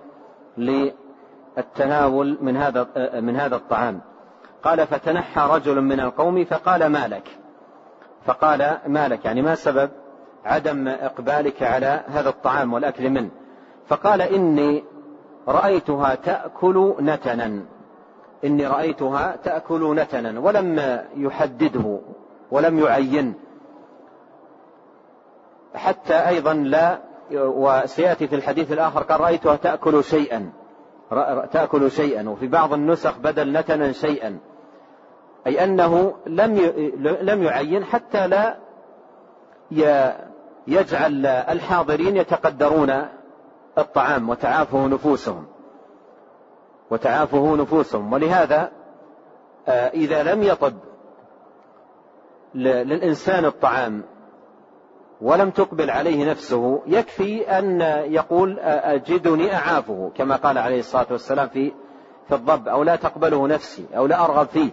للتناول من هذا الطعام. قال: فتنحى رجل من القوم فقال: ما لك يعني ما سبب عدم إقبالك على هذا الطعام والأكل منه؟ فقال: إني رأيتها تأكل نتنا، ولم يحدده ولم يعين حتى أيضا لا، وسيأتي في الحديث الآخر قال: رأيتها تأكل شيئا، وفي بعض النسخ بدل نتنا شيئا، أي أنه لم يعين حتى لا يجعل الحاضرين يتقدرون الطعام وتعافه نفوسهم. ولهذا إذا لم يطب للإنسان الطعام ولم تقبل عليه نفسه يكفي أن يقول: أجدني أعافه، كما قال عليه الصلاة والسلام في الضب: أو لا تقبله نفسي، أو لا أرغب فيه،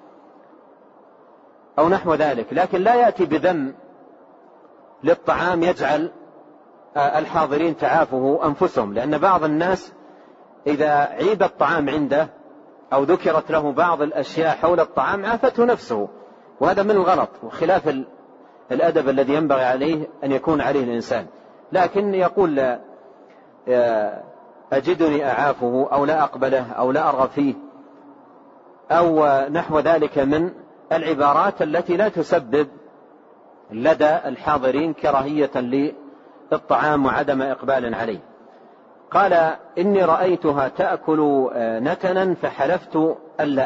أو نحو ذلك. لكن لا يأتي بذم للطعام يجعل الحاضرين تعافه أنفسهم، لأن بعض الناس إذا عيب الطعام عنده أو ذكرت له بعض الأشياء حول الطعام عافته نفسه، وهذا من الغلط وخلاف الأدب الذي ينبغي عليه أن يكون عليه الإنسان. لكن يقول: أجدني أعافه، أو لا أقبله، أو لا أرغب فيه، أو نحو ذلك من العبارات التي لا تسبب لدى الحاضرين كراهية للطعام وعدم إقبال عليه. قال إني رأيتها تأكل نتنا فحلفت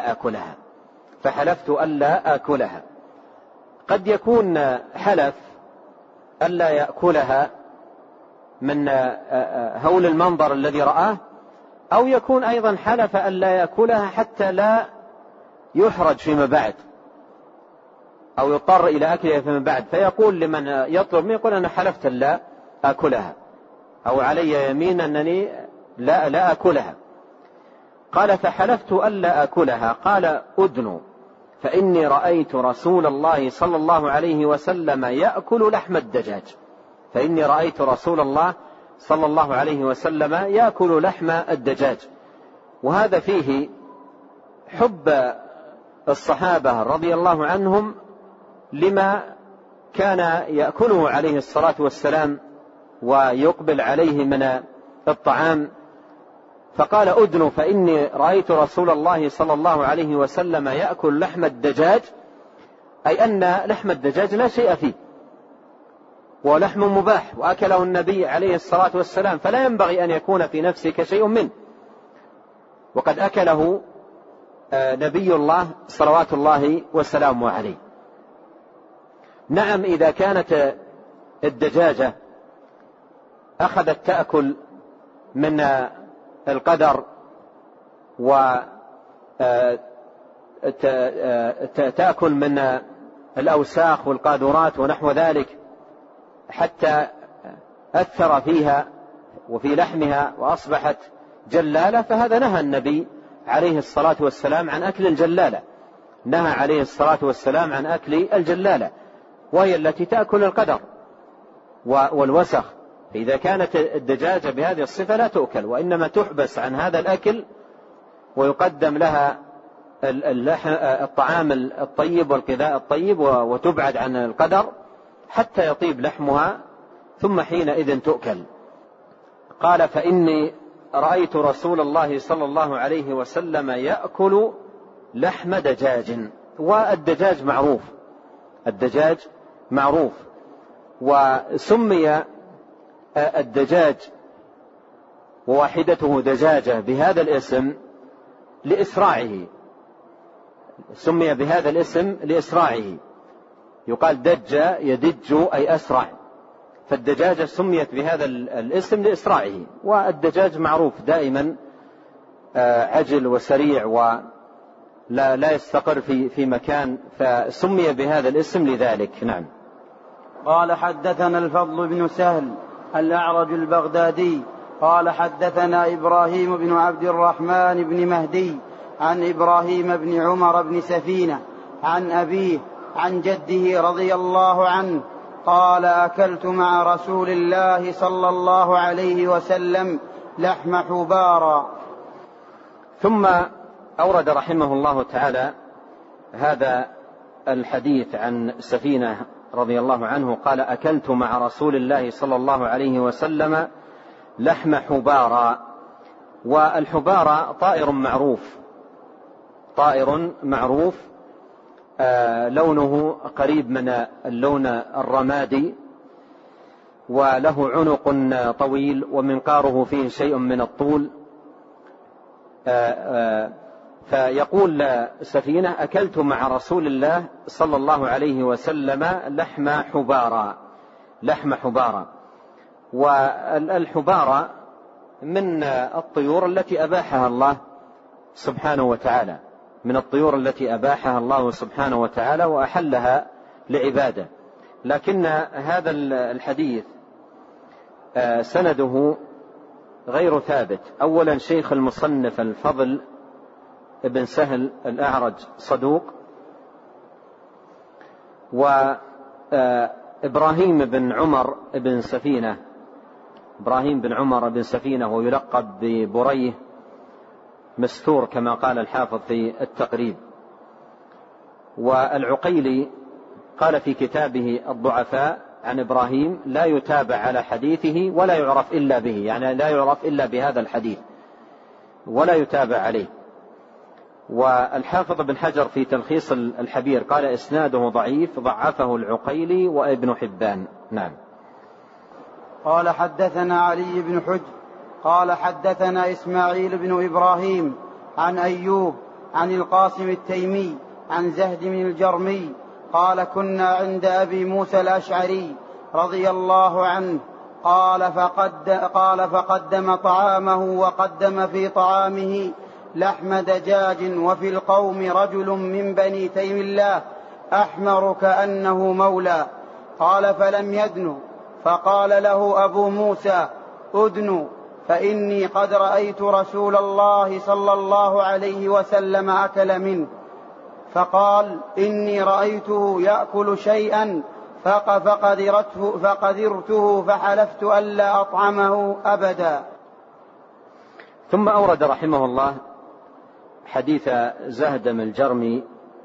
ألا آكلها. قد يكون حلف ألا يأكلها من هول المنظر الذي رآه، أو يكون أيضا حلف ألا يأكلها حتى لا يحرج فيما بعد أو يضطر إلى أكلها فيما بعد، فيقول لمن يطلب منه يقول أنا حلفت ألا آكلها، أو علي يمين أنني لا آكلها. قال فحلفت ألا آكلها. قال أدنوا فإني رأيت رسول الله صلى الله عليه وسلم يأكل لحم الدجاج. فإني رأيت رسول الله صلى الله عليه وسلم يأكل لحم الدجاج. وهذا فيه حب الصحابة رضي الله عنهم لما كان يأكله عليه الصلاة والسلام ويقبل عليه من الطعام. فقال أدنوا فإني رأيت رسول الله صلى الله عليه وسلم يأكل لحم الدجاج، أي أن لحم الدجاج لا شيء فيه ولحم مباح، وأكله النبي عليه الصلاة والسلام، فلا ينبغي أن يكون في نفسك شيء منه، وقد أكله نبي الله صلوات الله وسلامه عليه. نعم إذا كانت الدجاجة أخذت تأكل من القدر وتأكل من الأوساخ والقاذورات ونحو ذلك حتى أثر فيها وفي لحمها وأصبحت جلالة، فهذا نهى النبي عليه الصلاة والسلام عن أكل الجلالة، نهى عليه الصلاة والسلام عن أكل الجلالة، وهي التي تأكل القدر والوسخ. إذا كانت الدجاجة بهذه الصفة لا تؤكل، وإنما تحبس عن هذا الأكل ويقدم لها الطعام الطيب والغذاء الطيب وتبعد عن القدر حتى يطيب لحمها، ثم حينئذ تؤكل. قال فإني رأيت رسول الله صلى الله عليه وسلم يأكل لحم دجاج. والدجاج معروف، الدجاج معروف، وسمي الدجاج وواحدته دجاجة بهذا الاسم لإسراعه، سمي بهذا الاسم لإسراعه، يقال دج يدج أي أسرع، فالدجاجة سميت بهذا الاسم لإسراعه. والدجاج معروف دائما عجل وسريع ولا يستقر في مكان، فسمي بهذا الاسم لذلك. نعم. قال حدثنا الفضل بن سهل الأعرج البغدادي قال حدثنا إبراهيم بن عبد الرحمن بن مهدي عن إبراهيم بن عمر بن سفينة عن أبيه عن جده رضي الله عنه قال أكلت مع رسول الله صلى الله عليه وسلم لحم حبارا. ثم أورد رحمه الله تعالى هذا الحديث عن سفينة رضي الله عنه قال أكلت مع رسول الله صلى الله عليه وسلم لحم حبارا. والحبارة طائر معروف لونه قريب من اللون الرمادي، وله عنق طويل ومنقاره فيه شيء من الطول. فيقول سفينة أكلت مع رسول الله صلى الله عليه وسلم لحم حبارا. والحبارة من الطيور التي أباحها الله سبحانه وتعالى، من الطيور التي أباحها الله سبحانه وتعالى وأحلها لعباده. لكن هذا الحديث سنده غير ثابت. أولا شيخ المصنف الفضل ابن سهل الأعرج صدوق، وإبراهيم بن عمر بن سفينة ويلقب ببريه مستور كما قال الحافظ في التقريب. والعقيلي قال في كتابه الضعفاء عن إبراهيم لا يتابع على حديثه ولا يعرف إلا به، يعني لا يعرف إلا بهذا الحديث ولا يتابع عليه. والحافظ بن حجر في تلخيص الحبير قال إسناده ضعيف، ضعفه العقيلي وابن حبان. نعم. قال حدثنا علي بن حجر قال حدثنا إسماعيل بن إبراهيم عن أيوب عن القاسم التيمي عن زهد بن الجرمي قال كنا عند أبي موسى الأشعري رضي الله عنه قال فقدم طعامه وقدم في طعامه لحم دجاج، وفي القوم رجل من بني تيم الله أحمر كأنه مولى. قال فلم يدن، فقال له أبو موسى أدن، فإني قد رأيت رسول الله صلى الله عليه وسلم أكل منه. فقال إني رأيته يأكل شيئا فقدرته فحلفت ألا أطعمه أبدا. ثم أورد رحمه الله حديث زهد بن الجرمي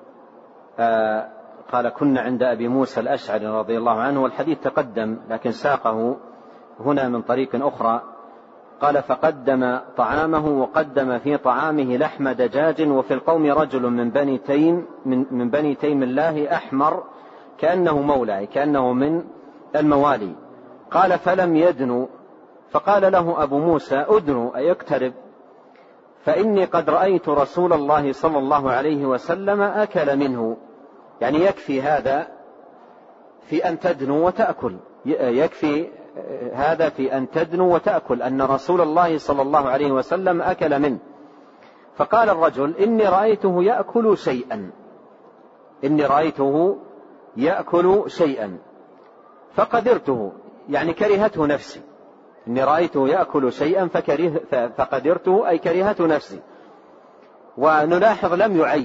قال كنا عند أبي موسى الأشعري رضي الله عنه، والحديث تقدم لكن ساقه هنا من طريق أخرى. قال فقدم طعامه وقدم في طعامه لحم دجاج، وفي القوم رجل من بني تيم الله أحمر كأنه مولى، كأنه من الموالي. قال فلم يدنوا، فقال له أبو موسى أدنوا أي اقترب، فإني قد رأيت رسول الله صلى الله عليه وسلم أكل منه. يعني يكفي هذا في أن تدنو وتأكل، يكفي هذا في أن تدنو وتأكل أن رسول الله صلى الله عليه وسلم أكل منه. فقال الرجل إني رأيته يأكل شيئا، إني رأيته يأكل شيئا فقدرته، يعني كرهته نفسي. إني رأيته يأكل شيئا فقدرته أي كرهته نفسي. ونلاحظ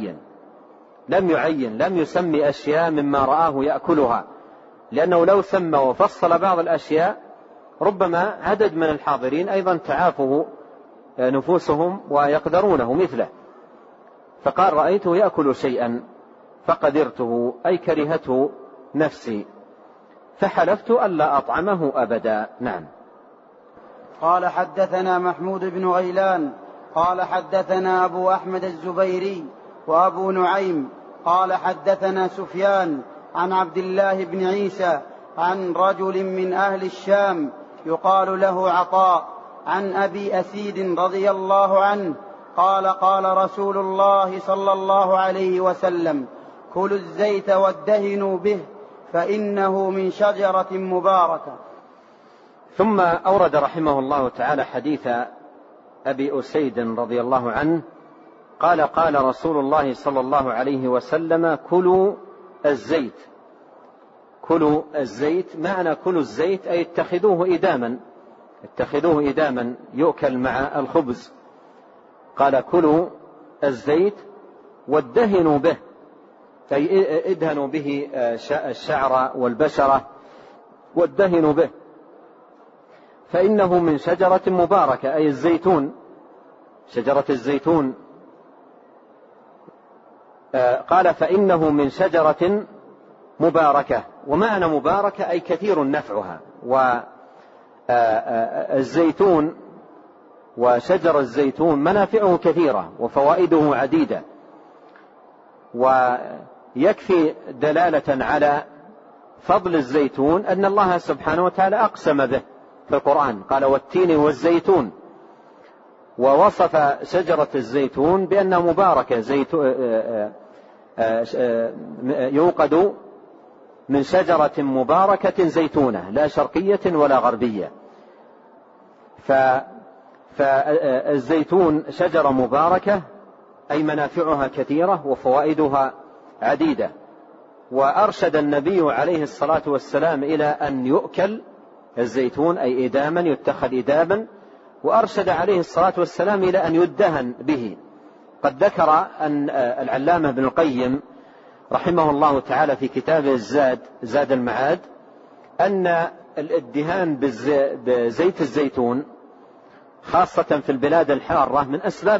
لم يسمي أشياء مما رآه يأكلها، لأنه لو سمى وفصل بعض الأشياء ربما عدد من الحاضرين أيضا تعافه نفوسهم ويقدرونه مثله. فقال رأيته يأكل شيئا فقدرته أي كرهته نفسي فحلفت ألا أطعمه أبدا. نعم. قال حدثنا محمود بن غيلان قال حدثنا أبو أحمد الزبيري وأبو نعيم قال حدثنا سفيان عن عبد الله بن عيسى عن رجل من أهل الشام يقال له عطاء عن أبي أسيد رضي الله عنه قال قال رسول الله صلى الله عليه وسلم كلوا الزيت وادهنوا به فإنه من شجرة مباركة. ثم أورد رحمه الله تعالى حديث أبي أسيد رضي الله عنه قال قال رسول الله صلى الله عليه وسلم كلوا الزيت. كلوا الزيت معنى كلوا الزيت أي اتخذوه إداما يؤكل مع الخبز. قال كلوا الزيت وادهنوا به أي ادهنوا به الشعر والبشرة وادهنوا به فإنه من شجرة مباركة أي الزيتون، شجرة الزيتون. قال فإنه من شجرة مباركة، ومعنى مباركة أي كثير نفعها. والزيتون وشجر الزيتون منافعه كثيرة وفوائده عديدة، ويكفي دلالة على فضل الزيتون أن الله سبحانه وتعالى أقسم به في القرآن قال والتين والزيتون، ووصف شجرة الزيتون بأنها مباركة يوقد من شجرة مباركة زيتونة لا شرقية ولا غربية. فالزيتون شجرة مباركة أي منافعها كثيرة وفوائدها عديدة. وأرشد النبي عليه الصلاة والسلام إلى أن يؤكل الزيتون أي إداما يتخذ إداما، وأرشد عليه الصلاة والسلام إلى أن يدهن به. قد ذكر أن العلامة ابن القيم رحمه الله تعالى في كتابه زاد المعاد أن الادهان بزيت الزيتون خاصة في البلاد الحارة من أسباب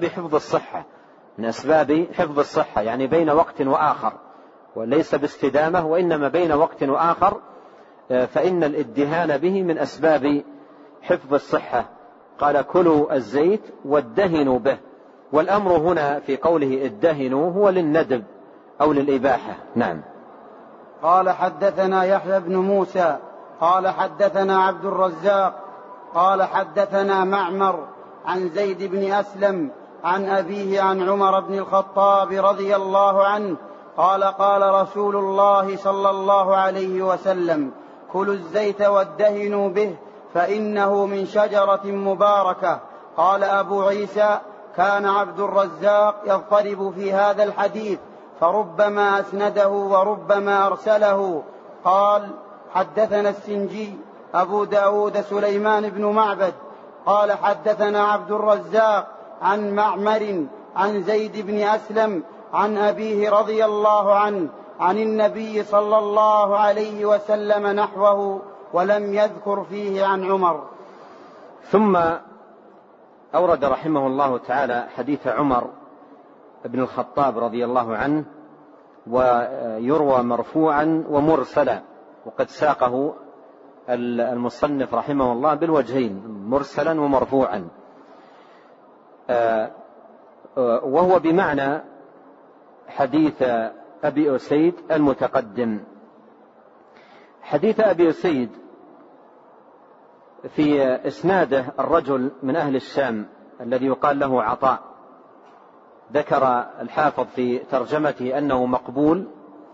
حفظ الصحة، يعني بين وقت وآخر، وليس باستدامة وإنما بين وقت وآخر، فإن الادهان به من أسباب حفظ الصحة. قال كلوا الزيت وادهنوا به والأمر هنا في قوله ادهنوا هو للندب أو للإباحة. نعم. قال حدثنا يحيى بن موسى قال حدثنا عبد الرزاق قال حدثنا معمر عن زيد بن أسلم عن أبيه عن عمر بن الخطاب رضي الله عنه قال قال رسول الله صلى الله عليه وسلم كلوا الزيت وادهنوا به فإنه من شجرة مباركة. قال أبو عيسى كان عبد الرزاق يضطرب في هذا الحديث فربما أسنده وربما أرسله. قال حدثنا السنجي أبو داود سليمان بن معبد قال حدثنا عبد الرزاق عن معمر عن زيد بن أسلم عن أبيه رضي الله عنه عن النبي صلى الله عليه وسلم نحوه ولم يذكر فيه عن عمر. ثم أورد رحمه الله تعالى حديث عمر بن الخطاب رضي الله عنه، ويروى مرفوعا ومرسلا، وقد ساقه المصنف رحمه الله بالوجهين مرسلا ومرفوعا، وهو بمعنى حديث أبي أسيد المتقدم. حديث أبي أسيد في إسناده الرجل من أهل الشام الذي يقال له عطاء، ذكر الحافظ في ترجمته أنه مقبول،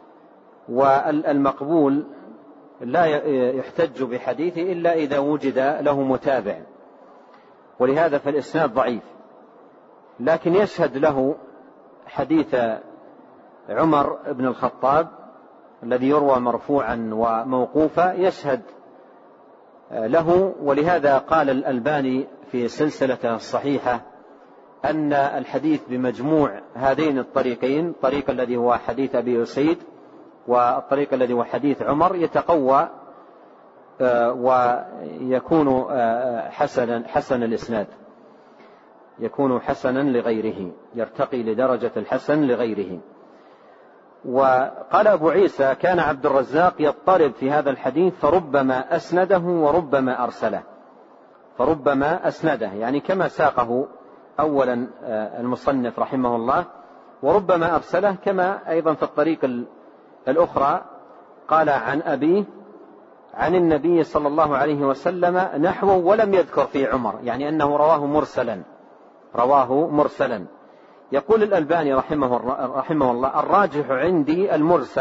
والمقبول لا يحتج بحديثه إلا إذا وجد له متابع، ولهذا فالإسناد ضعيف، لكن يشهد له حديث عمر بن الخطاب الذي يروى مرفوعا وموقوفا، يشهد له. ولهذا قال الألباني في سلسلته الصحيحة أن الحديث بمجموع هذين الطريقين، الطريق الذي هو حديث أبي أسيد والطريق الذي هو حديث عمر، يتقوى ويكون حسن الإسناد، يكون حسنا لغيره، يرتقي لدرجة الحسن لغيره. وقال أبو عيسى كان عبد الرزاق يضطرب في هذا الحديث فربما أسنده وربما أرسله. فربما أسنده يعني كما ساقه أولا المصنف رحمه الله، وربما أرسله كما أيضا في الطريق الأخرى قال عن أبيه عن النبي صلى الله عليه وسلم نحوه ولم يذكر في عمر، يعني أنه رواه مرسلا. يقول الألباني رحمه الله الراجح عندي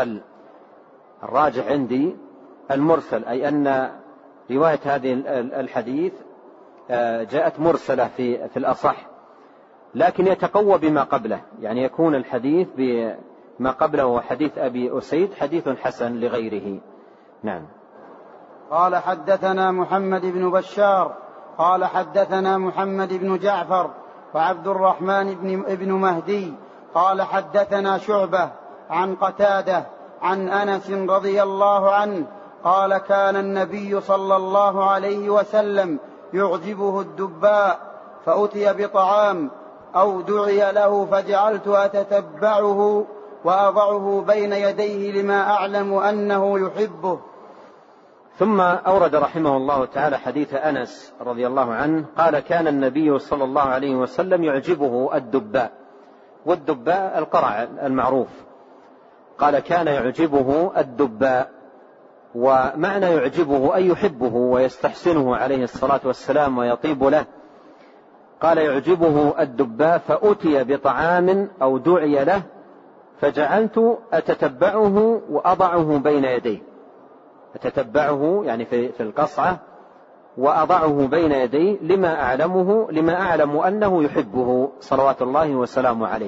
المرسل، أي أن رواية هذه الحديث جاءت مرسلة في الأصح، لكن يتقوى بما قبله، يعني يكون الحديث بما قبله وحديث أبي أسيد حديث حسن لغيره. نعم. قال حدثنا محمد بن بشار قال حدثنا محمد بن جعفر وعبد الرحمن بن مهدي قال حدثنا شعبة عن قتادة عن أنس رضي الله عنه قال كان النبي صلى الله عليه وسلم يعجبه الدباء فأتي بطعام أو دعي له فجعلت أتتبعه وأضعه بين يديه لما أعلم أنه يحبه. ثم أورد رحمه الله تعالى حديث أنس رضي الله عنه قال كان النبي صلى الله عليه وسلم يعجبه الدباء، والدباء القرع المعروف، قال كان يعجبه الدباء، ومعنى يعجبه أي يحبه ويستحسنه عليه الصلاة والسلام ويطيب له. قال يعجبه الدباء فأتي بطعام أو دعي له فجعلت أتتبعه وأضعه بين يديه، أتتبعه يعني في القصعة وأضعه بين يديه لما أعلم أنه يحبه صلوات الله وسلامه عليه.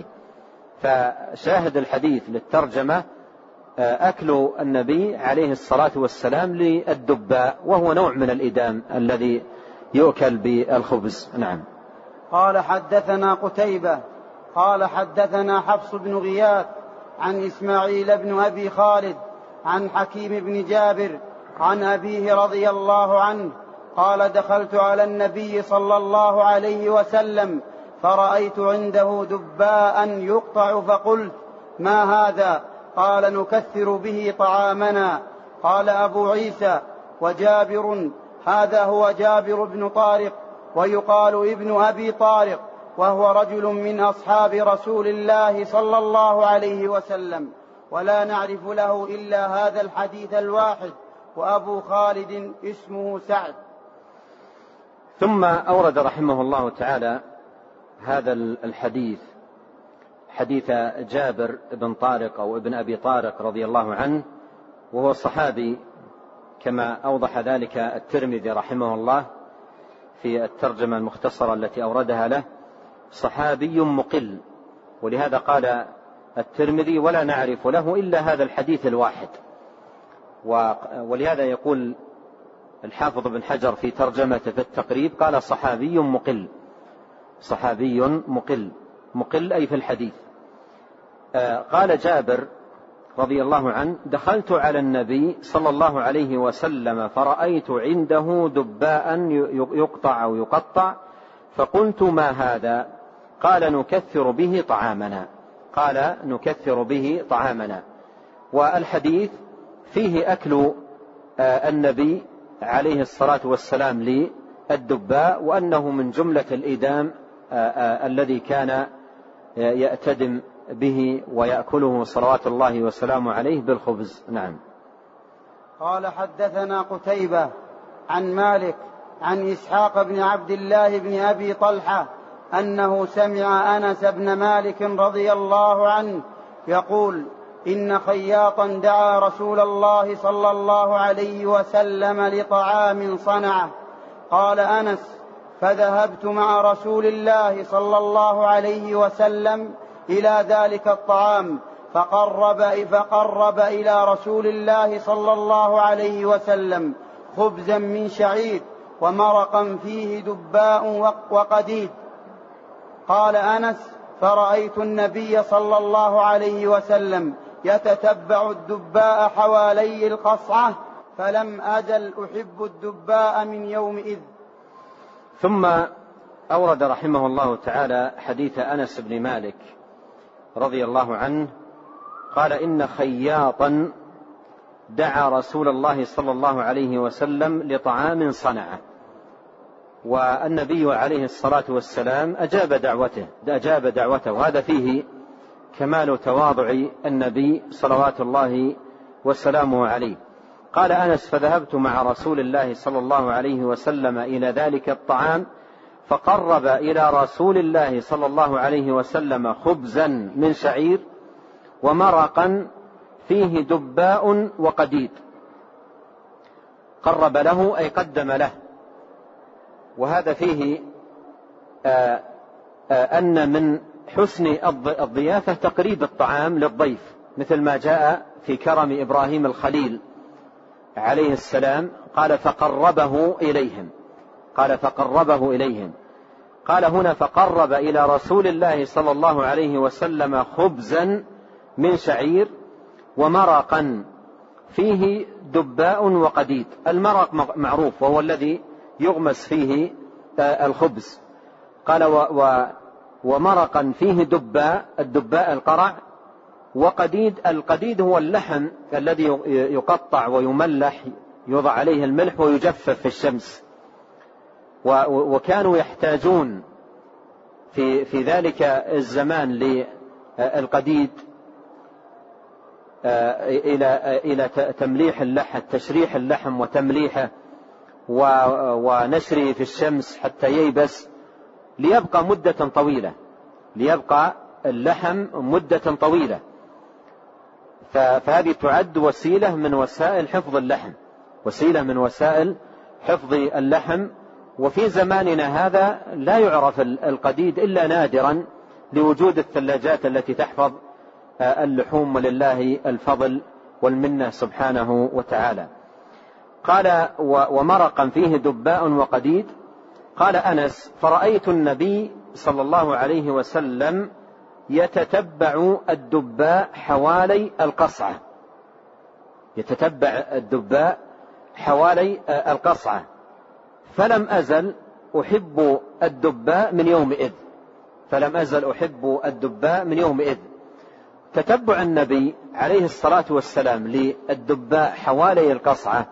فشاهد الحديث للترجمة أكل النبي عليه الصلاة والسلام للدباء، وهو نوع من الإدام الذي يؤكل بالخبز. نعم. قال حدثنا قتيبة قال حدثنا حفص بن غياث عن إسماعيل بن أبي خالد عن حكيم بن جابر عن أبيه رضي الله عنه قال دخلت على النبي صلى الله عليه وسلم فرأيت عنده دباء يقطع فقلت ما هذا؟ قال نكثر به طعامنا. قال أبو عيسى وجابر هذا هو جابر بن طارق ويقال ابن أبي طارق وهو رجل من أصحاب رسول الله صلى الله عليه وسلم، ولا نعرف له إلا هذا الحديث الواحد، وأبو خالد اسمه سعد. ثم أورد رحمه الله تعالى هذا الحديث، حديث جابر بن طارق أو ابن أبي طارق رضي الله عنه، وهو صحابي كما أوضح ذلك الترمذي رحمه الله في الترجمة المختصرة التي أوردها له، صحابي مقل، ولهذا قال الترمذي ولا نعرف له إلا هذا الحديث الواحد. ولهذا يقول الحافظ بن حجر في ترجمته في التقريب قال صحابي مقل، صحابي مقل أي في الحديث. قال جابر رضي الله عنه: دخلت على النبي صلى الله عليه وسلم فرأيت عنده دباء يقطع أو يقطع، فقلت: ما هذا؟ قال: نكثر به طعامنا. قال: نكثر به طعامنا. والحديث فيه أكل النبي عليه الصلاة والسلام للدباء، وأنه من جملة الإدام الذي كان يأتدم به ويأكله صلوات الله وسلامه عليه بالخبز. نعم. قال: حدثنا قتيبة عن مالك عن إسحاق بن عبد الله بن أبي طلحة أنه سمع أنس بن مالك رضي الله عنه يقول: إن خياطا دعا رسول الله صلى الله عليه وسلم لطعام صنعه. قال أنس: فذهبت مع رسول الله صلى الله عليه وسلم إلى ذلك الطعام، فقرب إلى رسول الله صلى الله عليه وسلم خبزا من شعير ومرقا فيه دباء وقديد. قال أنس: فرأيت النبي صلى الله عليه وسلم يتتبع الدباء حوالي القصعة، فلم أزل أحب الدباء من يومئذ. ثم أورد رحمه الله تعالى حديث أنس بن مالك رضي الله عنه قال: إن خياطا دعا رسول الله صلى الله عليه وسلم لطعام صنعه، والنبي عليه الصلاة والسلام أجاب دعوته، وهذا فيه كمال تواضع النبي صلوات الله وسلامه عليه. قال أنس: فذهبت مع رسول الله صلى الله عليه وسلم إلى ذلك الطعام، فقرب إلى رسول الله صلى الله عليه وسلم خبزا من شعير ومرقا فيه دباء وقديد. قرب له أي قدم له، وهذا فيه أن من حسن الضيافة تقريب الطعام للضيف، مثل ما جاء في كرم إبراهيم الخليل عليه السلام، قال: فقربه إليهم. قال هنا: فقرب إلى رسول الله صلى الله عليه وسلم خبزا من شعير ومرقا فيه دباء وقديد. المرق معروف، وهو الذي يغمس فيه الخبز. قال: ومرقا فيه الدباء القرع، وقديد. القديد هو اللحم الذي يقطع ويملح، يوضع عليه الملح ويجفف في الشمس، وكانوا يحتاجون في ذلك الزمان للقديد إلى تمليح اللحم، تشريح اللحم وتمليحه ونشره في الشمس حتى ييبس، ليبقى اللحم مدة طويلة. فهذه تعد وسيلة من وسائل حفظ اللحم. وفي زماننا هذا لا يعرف القديد إلا نادرا لوجود الثلاجات التي تحفظ اللحوم، ولله الفضل والمنة سبحانه وتعالى. قال: ومرقا فيه دباء وقديد. قال أنس: فرأيت النبي صلى الله عليه وسلم يتتبع الدباء حوالي القصعة، فلم أزل أحب الدباء من يومئذ. تتبع النبي عليه الصلاة والسلام للدباء حوالي القصعة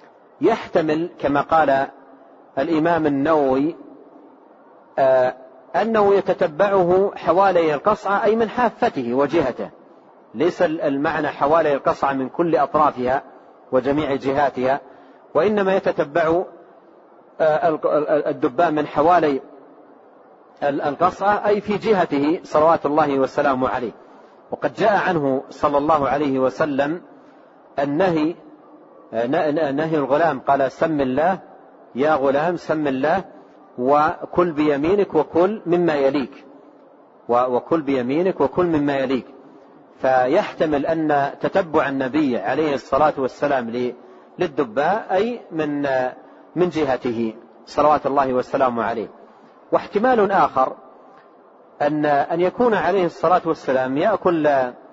يحتمل، كما قال الإمام النووي، أنه يتتبعه حوالي القصعة أي من حافته وجهته، ليس المعنى حوالي القصعة من كل أطرافها وجميع جهاتها، وإنما يتتبع الدباء من حوالي القصعة أي في جهته صلوات الله وسلامه عليه. وقد جاء عنه صلى الله عليه وسلم النهي، نهي الغلام، قال سم الله يا غلام سم الله وكل بيمينك وكل مما يليك، وكل بيمينك وكل مما يليك. فيحتمل أن تتبع النبي عليه الصلاة والسلام للدباء أي من جهته صلوات الله والسلام عليه. واحتمال آخر أن يكون عليه الصلاة والسلام يأكل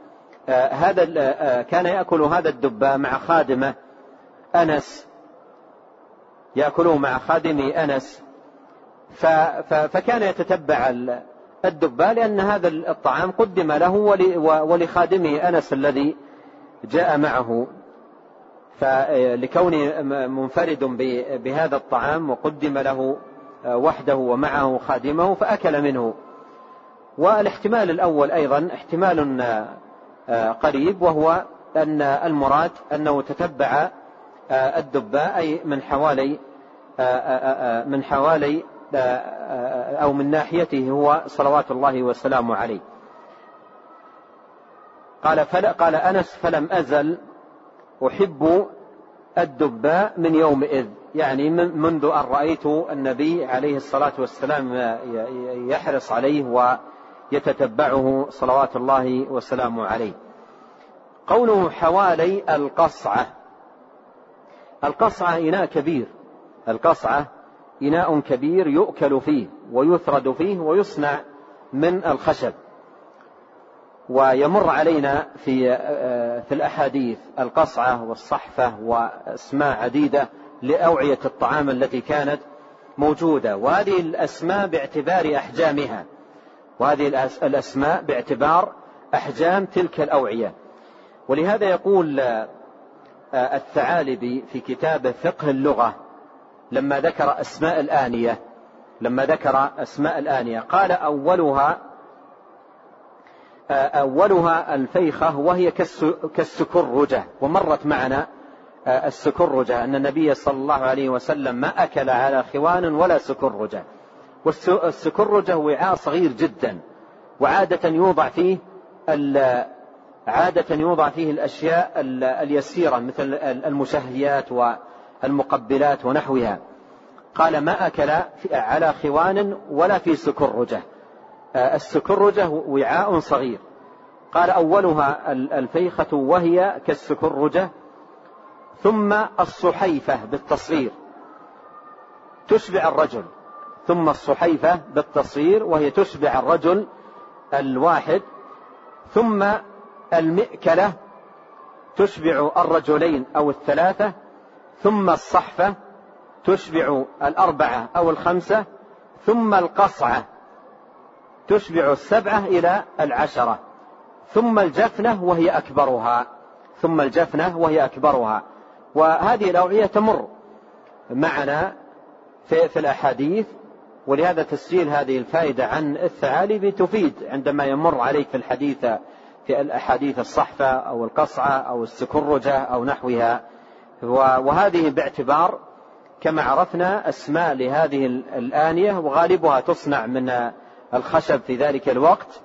كان يأكل هذا الدباء مع خادمه أنس، يأكله مع خادم أنس، فكان يتتبع الدباء لأن هذا الطعام قدم له ولخادمه أنس الذي جاء معه، فلكونه منفرد بهذا الطعام وقدم له وحده ومعه خادمه فأكل منه. والاحتمال الأول أيضا احتمال قريب، وهو أن المراد أنه تتبع الدباء أي من حوالي أو من ناحيته هو صلوات الله وسلامه عليه. قال أنس فلم أزل أحب الدباء من يومئذ، يعني منذ أن رأيت النبي عليه الصلاة والسلام يحرص عليه ويتتبعه صلوات الله وسلامه عليه. قوله حوالي القصعة، القصعة إناء كبير، القصعة إناء كبير يؤكل فيه ويثرد فيه ويصنع من الخشب. ويمر علينا في الأحاديث القصعة والصحفة وأسماء عديدة لأوعية الطعام التي كانت موجودة، وهذه الأسماء باعتبار أحجامها، وهذه الأسماء باعتبار أحجام تلك الأوعية. ولهذا يقول الثعالبي في كتابه فقه اللغة لما ذكر أسماء الآنية قال أولها الفيخة وهي كالسكرجة. ومرت معنا السكرجة أن النبي صلى الله عليه وسلم ما أكل على خوان ولا سكرجة. والسكرجة وعاء صغير جدا، وعادة يوضع فيه الأشياء اليسيرة مثل المشهيات والمقبلات ونحوها. قال ما أكل على خوان ولا في سكرجة، السكرجة وعاء صغير. قال أولها الفيخة وهي كالسكرجة، ثم الصحيفة بالتصغير تشبع الرجل، ثم الصحيفة بالتصغير وهي تشبع الرجل الواحد، ثم المئكلة تشبع الرجلين أو الثلاثة، ثم الصحفة تشبع الأربعة أو الخمسة، ثم القصعة تشبع السبعة إلى العشرة، ثم الجفنة وهي أكبرها. وهذه الأوعية تمر معنا في الأحاديث، ولهذا تسجيل هذه الفائدة عن الثعالبي تفيد عندما يمر عليك في الأحاديث الصحفة أو القصعة أو السكرجة أو نحوها. وهذه باعتبار كما عرفنا أسماء لهذه الآنية، وغالبها تصنع من الخشب في ذلك الوقت.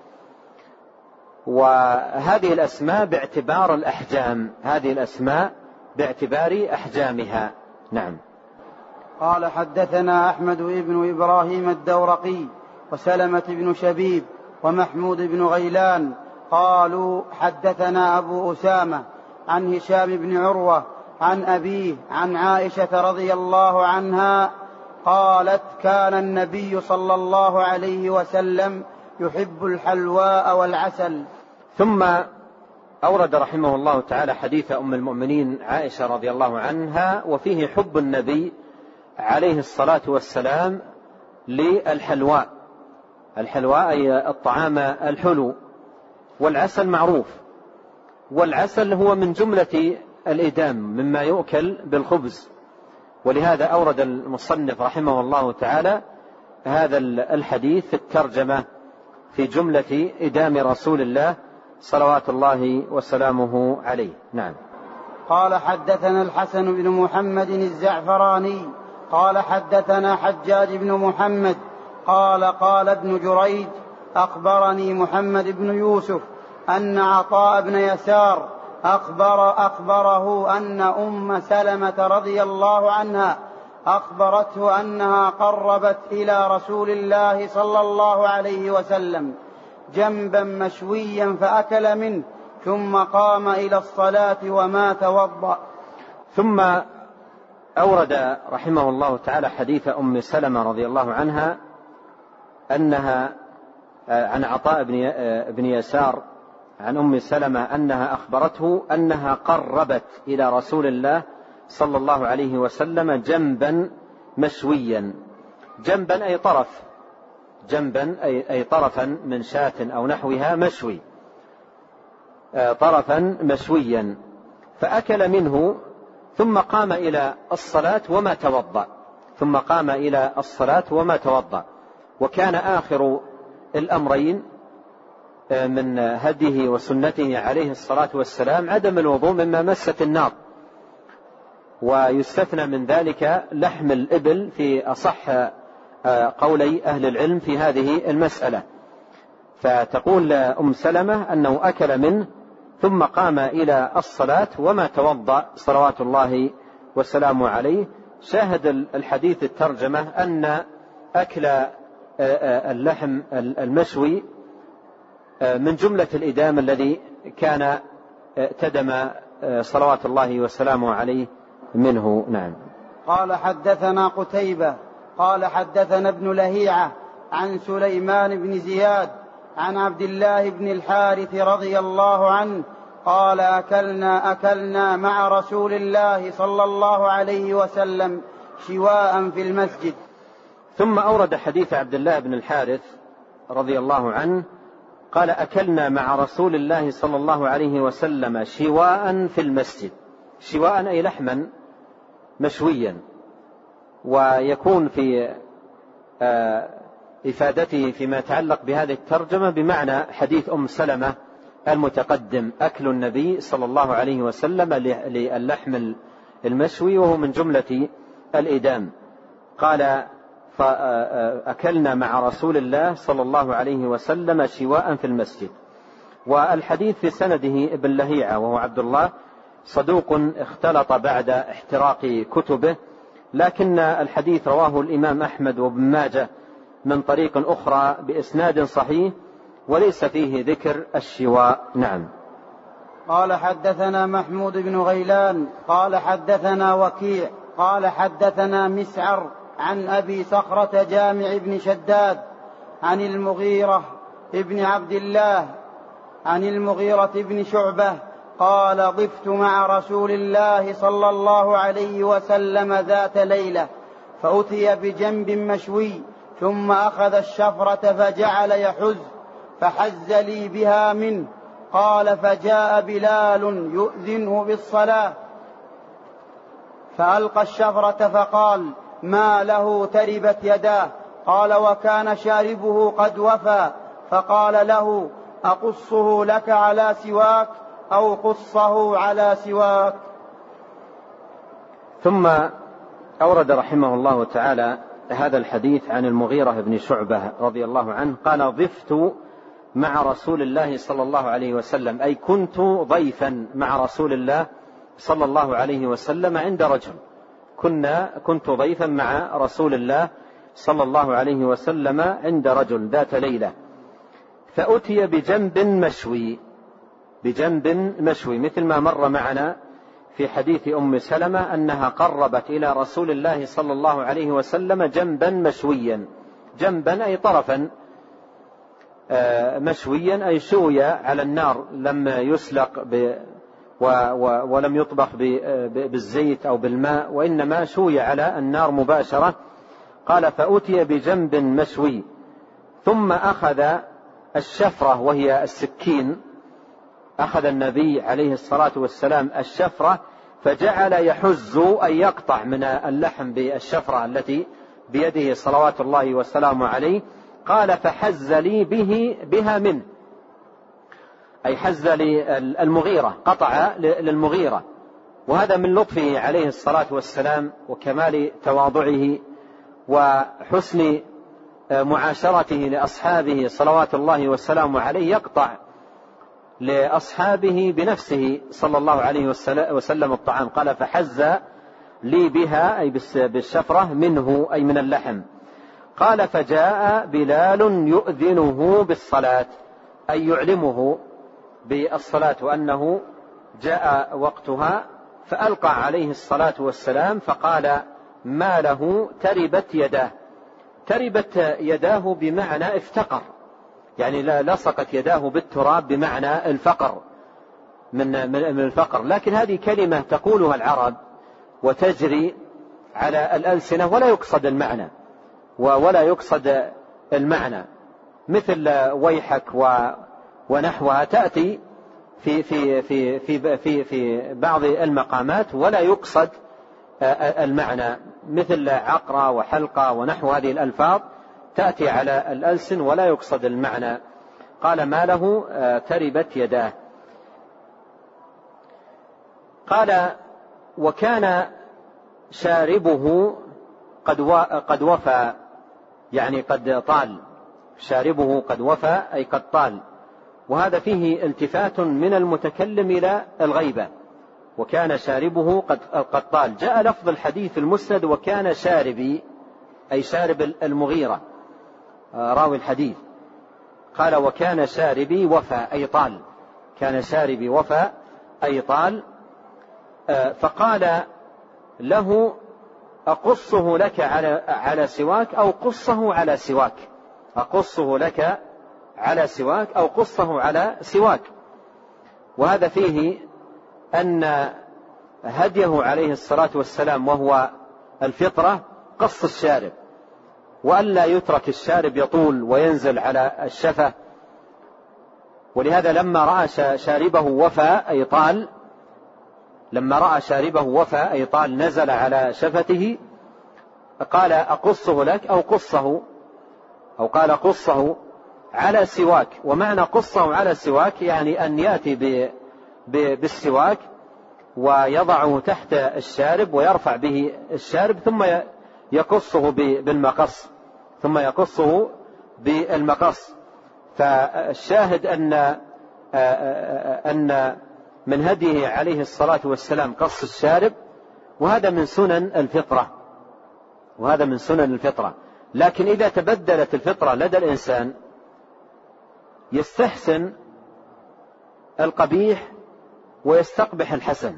وهذه الأسماء باعتبار الأحجام، هذه الأسماء باعتبار أحجامها. نعم. قال حدثنا أحمد بن إبراهيم الدورقي وسلمة بن شبيب ومحمود بن غيلان قالوا حدثنا أبو أسامة عن هشام بن عروة عن أبيه عن عائشة رضي الله عنها قالت كان النبي صلى الله عليه وسلم يحب الحلواء والعسل. ثم أورد رحمه الله تعالى حديث أم المؤمنين عائشة رضي الله عنها، وفيه حب النبي عليه الصلاة والسلام للحلواء. الحلواء أي الطعام الحلو، والعسل معروف، والعسل هو من جملة الإدام مما يؤكل بالخبز. ولهذا أورد المصنف رحمه الله تعالى هذا الحديث في الترجمة في جملة إدام رسول الله صلوات الله وسلامه عليه. نعم. قال حدثنا الحسن بن محمد الزعفراني قال حدثنا حجاج بن محمد قال ابن جريج أخبرني محمد بن يوسف أن عطاء بن يسار أخبره أن أم سلمة رضي الله عنها أخبرته أنها قربت إلى رسول الله صلى الله عليه وسلم جنبا مشويا فأكل منه ثم قام إلى الصلاة وما توضأ. ثم أورد رحمه الله تعالى حديث أم سلمة رضي الله عنها أنها عن عطاء بن يسار عن أم سلمة أنها أخبرته أنها قربت إلى رسول الله صلى الله عليه وسلم جنبا مشويا. جنبا أي طرف، جنبا أي طرفا من شاة أو نحوها مشوي، طرفا مشويا، فأكل منه ثم قام إلى الصلاة وما توضأ، ثم قام إلى الصلاة وما توضأ. وكان آخر الأمرين من هديه وسنته عليه الصلاة والسلام عدم الوضوء مما مست النار، ويستثنى من ذلك لحم الإبل في أصح قولي أهل العلم في هذه المسألة. فتقول أم سلمة أنه أكل منه ثم قام إلى الصلاة وما توضأ صلوات الله وسلامه عليه. شاهد الحديث الترجمة أن أكل اللحم المشوي من جملة الإدام الذي كان تدم صلوات الله وسلامه عليه منه. نعم. قال حدثنا قتيبة قال حدثنا ابن لهيعة عن سليمان بن زياد عن عبد الله بن الحارث رضي الله عنه قال أكلنا مع رسول الله صلى الله عليه وسلم شواء في المسجد. ثم أورد حديث عبد الله بن الحارث رضي الله عنه قال أكلنا مع رسول الله صلى الله عليه وسلم شواء في المسجد. شواء أي لحما مشويا، ويكون في إفادته فيما يتعلق بهذه الترجمة بمعنى حديث أم سلمة المتقدم، أكل النبي صلى الله عليه وسلم للحم المشوي وهو من جملة الإدام. قال فأكلنا مع رسول الله صلى الله عليه وسلم شواء في المسجد. والحديث في سنده ابن لهيعة وهو عبد الله صدوق اختلط بعد احتراق كتبه، لكن الحديث رواه الإمام أحمد وابن ماجه من طريق أخرى بإسناد صحيح وليس فيه ذكر الشواء. نعم. قال حدثنا محمود بن غيلان قال حدثنا وكيع قال حدثنا مسعر عن أبي صخرة جامع بن شداد عن المغيرة ابن عبد الله عن المغيرة بن شعبة قال ضفت مع رسول الله صلى الله عليه وسلم ذات ليلة فأتي بجنب مشوي ثم أخذ الشفرة فجعل يحز فحز لي بها منه. قال فجاء بلال يؤذنه بالصلاة فألقى الشفرة فقال ما له تربت يداه. قال وكان شاربه قد وفى فقال له أقصه لك على سواك أو قصه على سواك. ثم أورد رحمه الله تعالى هذا الحديث عن المغيرة بن شعبة رضي الله عنه قال ضفت مع رسول الله صلى الله عليه وسلم، أي كنت ضيفا مع رسول الله صلى الله عليه وسلم عند رجل، كنت ضيفا مع رسول الله صلى الله عليه وسلم عند رجل ذات ليلة، فأتي بجنب مشوي مثل ما مر معنا في حديث أم سلمة أنها قربت إلى رسول الله صلى الله عليه وسلم جنبا مشويا. جنبا أي طرفا مشويا أي شوي على النار، لم يسلق ولم يطبخ بالزيت أو بالماء، وإنما شوي على النار مباشرة. قال فأتي بجنب مشوي ثم أخذ الشفرة وهي السكين، أخذ النبي عليه الصلاة والسلام الشفرة فجعل يحز أي يقطع من اللحم بالشفرة التي بيده صلوات الله وسلامه عليه. قال فحز لي بها منه، أي حز للمغيرة، قطع للمغيرة. وهذا من لطفه عليه الصلاة والسلام وكمال تواضعه وحسن معاشرته لأصحابه صلوات الله والسلام عليه، يقطع لأصحابه بنفسه صلى الله عليه وسلم الطعام. قال فحز لي بها أي بالشفرة منه أي من اللحم. قال فجاء بلال يؤذنه بالصلاة أي يعلمه بالصلاة وأنه جاء وقتها، فألقى عليه الصلاة والسلام فقال ما له تربت يداه. تربت يداه بمعنى افتقر، يعني لصقت يداه بالتراب بمعنى الفقر من الفقر. لكن هذه كلمة تقولها العرب وتجري على الألسنة ولا يقصد المعنى مثل ويحك ونحوها تأتي في بعض المقامات ولا يقصد المعنى، مثل عقرة وحلقة ونحو هذه الألفاظ تأتي على الألسن ولا يقصد المعنى. قال ما له تربت يداه. قال وكان شاربه قد وفى، يعني قد طال، شاربه قد وفى أي قد طال. وهذا فيه التفات من المتكلم إلى الغيبة، وكان شاربه قد طال. جاء لفظ الحديث المسند وكان شاربي أي شارب المغيرة راوي الحديث، قال وكان شاربي وفى أي طال، كان شاربي وفى أي طال. فقال له أقصه لك على سواك أو قصه على سواك، أقصه لك على سواك أو قصه على سواك. وهذا فيه أن هديه عليه الصلاة والسلام وهو الفطرة قص الشارب، وألا يترك الشارب يطول وينزل على الشفة. ولهذا لما رأى شاربه وفى أي طال، لما رأى شاربه وفى أي طال نزل على شفته قال أقصه لك أو قصه، أو قال قصه على سواك. ومعنى قصه على سواك يعني أن يأتي بالسواك ويضعه تحت الشارب ويرفع به الشارب ثم يقصه بالمقص، فالشاهد أن من هديه عليه الصلاة والسلام قص الشارب، وهذا من سنن الفطرة. لكن إذا تبدلت الفطرة لدى الإنسان يستحسن القبيح ويستقبح الحسن.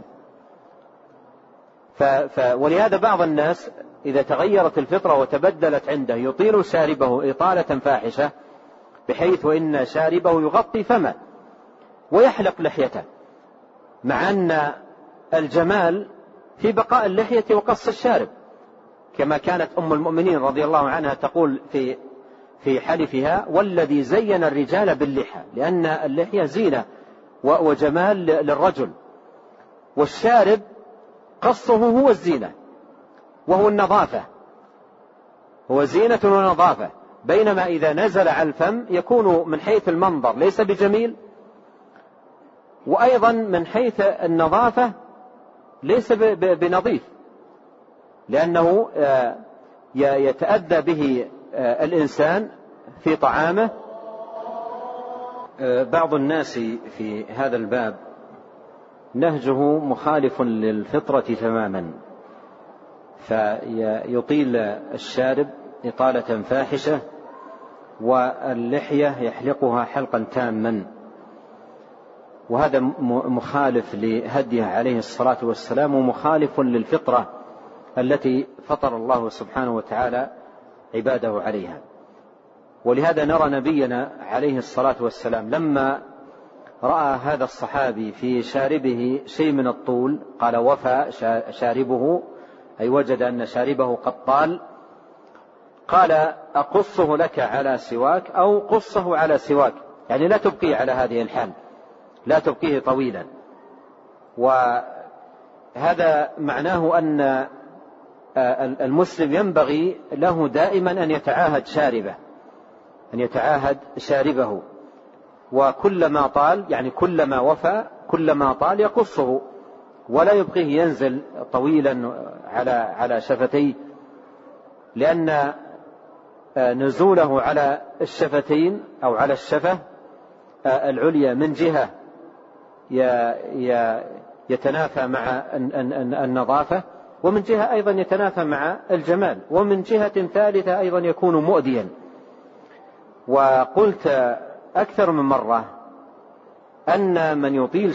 ولهذا بعض الناس إذا تغيرت الفطرة وتبدلت عنده يطيل شاربه إطالة فاحشة بحيث إن شاربه يغطي فمه ويحلق لحيته، مع أن الجمال في بقاء اللحية وقص الشارب، كما كانت أم المؤمنين رضي الله عنها تقول في حلفها والذي زين الرجال باللحى، لأن اللحية زينة وجمال للرجل، والشارب قصه هو الزينة وهو النظافة، هو زينة ونظافة. بينما إذا نزل على الفم يكون من حيث المنظر ليس بجميل، وأيضا من حيث النظافة ليس بنظيف، لأنه يتأذى به الإنسان في طعامه. بعض الناس في هذا الباب نهجه مخالف للفطرة تماما، فيطيل الشارب إطالة فاحشة واللحية يحلقها حلقا تاما، وهذا مخالف لهديه عليه الصلاة والسلام ومخالف للفطرة التي فطر الله سبحانه وتعالى عباده عليها. ولهذا نرى نبينا عليه الصلاة والسلام لما رأى هذا الصحابي في شاربه شيء من الطول قال وفى شاربه، أي وجد أن شاربه قد طال، قال أقصه لك على سواك أو قصه على سواك، يعني لا تبقيه على هذه الحال، لا تبقيه طويلا. وهذا معناه أن المسلم ينبغي له دائما أن يتعاهد شاربه، أن يتعاهد شاربه، وكلما طال يعني كلما وفى كلما طال يقصه، ولا يبقيه ينزل طويلا على شفتيه، لأن نزوله على الشفتين أو على الشفة العليا من جهة يتنافى مع النظافة، ومن جهة أيضا يتنافى مع الجمال، ومن جهة ثالثة أيضا يكون مؤذيا. وقلت أكثر من مرة أن من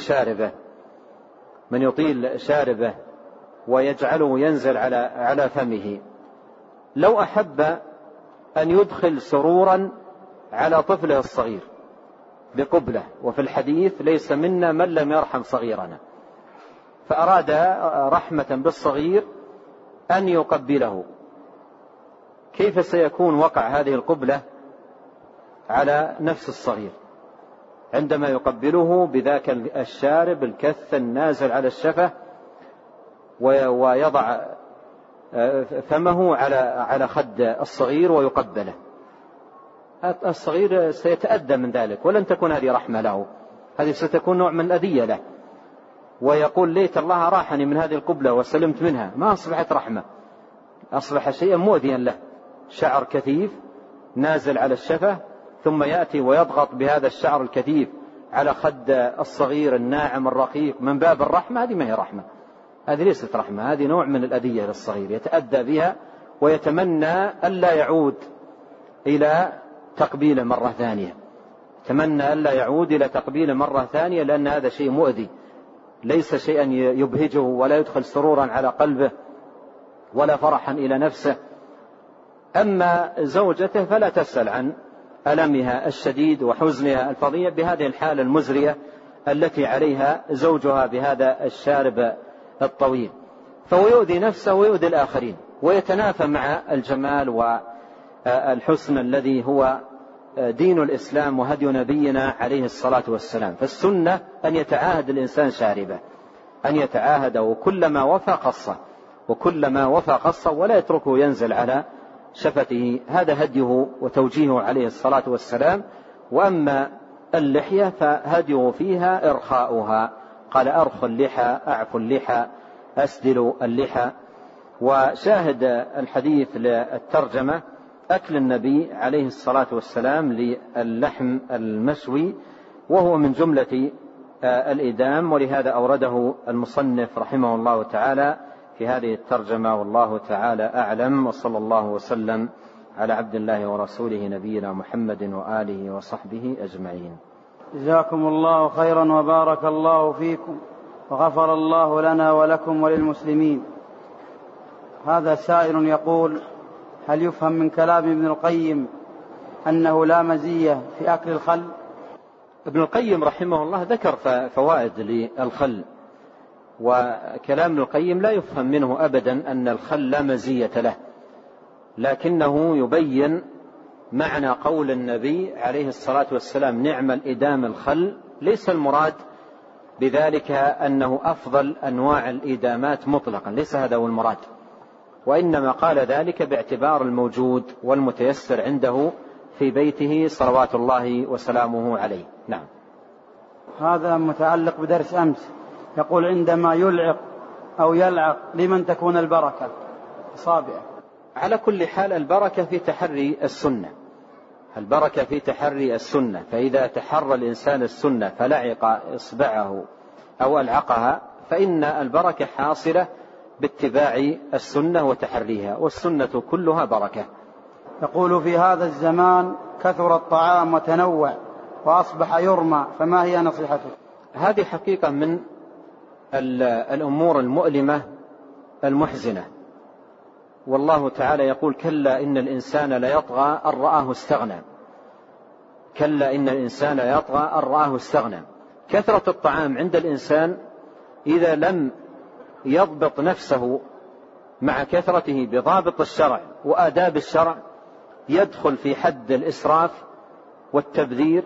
يطيل شاربه ويجعله ينزل على فمه لو أحب أن يدخل سرورا على طفله الصغير بقبلة، وفي الحديث ليس منا من لم يرحم صغيرنا، فأراد رحمة بالصغير أن يقبله، كيف سيكون وقع هذه القبلة على نفس الصغير عندما يقبله بذاك الشارب الكث النازل على الشفة ويضع فمه على خد الصغير ويقبله؟ الصغير سيتأذى من ذلك، ولن تكون هذه رحمة له، هذه ستكون نوع من الأذية له، ويقول ليت الله راحني من هذه القبلة وسلمت منها. ما أصبحت رحمة، أصبح شيئا مؤذيا له، شعر كثيف نازل على الشفة ثم يأتي ويضغط بهذا الشعر الكثيف على خد الصغير الناعم الرقيق من باب الرحمة. هذه ما هي رحمة، هذه ليست رحمة، هذه نوع من الأذية للصغير يتأذى بها ويتمنى ألا يعود إلى تقبيله مرة ثانية، يتمنى ألا يعود إلى تقبيله مرة ثانية، لأن هذا شيء مؤذي ليس شيئا يبهجه ولا يدخل سرورا على قلبه ولا فرحا إلى نفسه. أما زوجته فلا تسأل عن ألمها الشديد وحزنها الفظيع بهذه الحالة المزرية التي عليها زوجها بهذا الشارب الطويل، فهو يؤذي نفسه ويؤذي الآخرين، ويتنافى مع الجمال والحسن الذي هو دين الإسلام وهدي نبينا عليه الصلاة والسلام. فالسنة أن يتعاهد الإنسان شاربه، أن يتعاهد وكلما وفى قصه، وكلما وفى قصه ولا يتركه ينزل على شفته. هذا هديه وتوجيهه عليه الصلاة والسلام. وأما اللحية فهديه فيها إرخاؤها، قال أرخوا اللحى، أعفوا اللحى، أسدلوا اللحى. وشاهد الحديث للترجمة أكل النبي عليه الصلاة والسلام للحم المشوي، وهو من جملة الإدام، ولهذا أورده المصنف رحمه الله تعالى في هذه الترجمة، والله تعالى أعلم. وصلى الله وسلم على عبد الله ورسوله نبينا محمد وآله وصحبه أجمعين. جزاكم الله خيرا وبارك الله فيكم وغفر الله لنا ولكم وللمسلمين. هذا سائل يقول: هل يفهم من كلام ابن القيم أنه لا مزية في أكل الخل؟ ابن القيم رحمه الله ذكر فوائد للخل، وكلام ابن القيم لا يفهم منه أبدا أن الخل لا مزية له، لكنه يبين معنى قول النبي عليه الصلاة والسلام: نعم الإدام الخل. ليس المراد بذلك أنه أفضل أنواع الإدامات مطلقا، ليس هذا هو المراد، وإنما قال ذلك باعتبار الموجود والمتيسر عنده في بيته صلوات الله وسلامه عليه. نعم. هذا متعلق بدرس أمس، يقول: عندما يلعق أو يلعق لمن تكون البركة؟ أصابعه. على كل حال البركة في تحري السنة، البركة في تحري السنة، فإذا تحرى الإنسان السنة فلعق إصبعه أو ألعقها فإن البركة حاصلة باتباع السنة وتحريها، والسنة كلها بركة. يقول: في هذا الزمان كثر الطعام وتنوع وأصبح يرمى، فما هي نصيحته؟ هذه حقيقة من الأمور المؤلمة المحزنة، والله تعالى يقول: كلا إن الإنسان ليطغى أن رآه استغنى. كلا إن الإنسان ليطغى أن رآه استغنى. كثرة الطعام عند الإنسان إذا لم يضبط نفسه مع كثرته بضابط الشرع وآداب الشرع يدخل في حد الإسراف والتبذير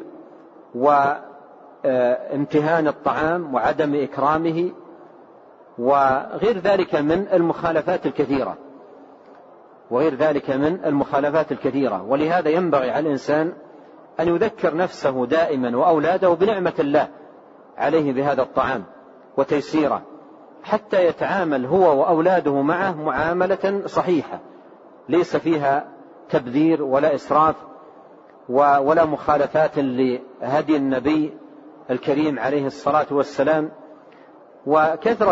وامتهان الطعام وعدم إكرامه وغير ذلك من المخالفات الكثيرة. وغير ذلك من المخالفات الكثيرة. ولهذا ينبغي على الإنسان أن يذكر نفسه دائما وأولاده بنعمة الله عليه بهذا الطعام وتيسيره، حتى يتعامل هو وأولاده معه معاملة صحيحة ليس فيها تبذير ولا إسراف ولا مخالفات لهدي النبي الكريم عليه الصلاة والسلام. وكثرة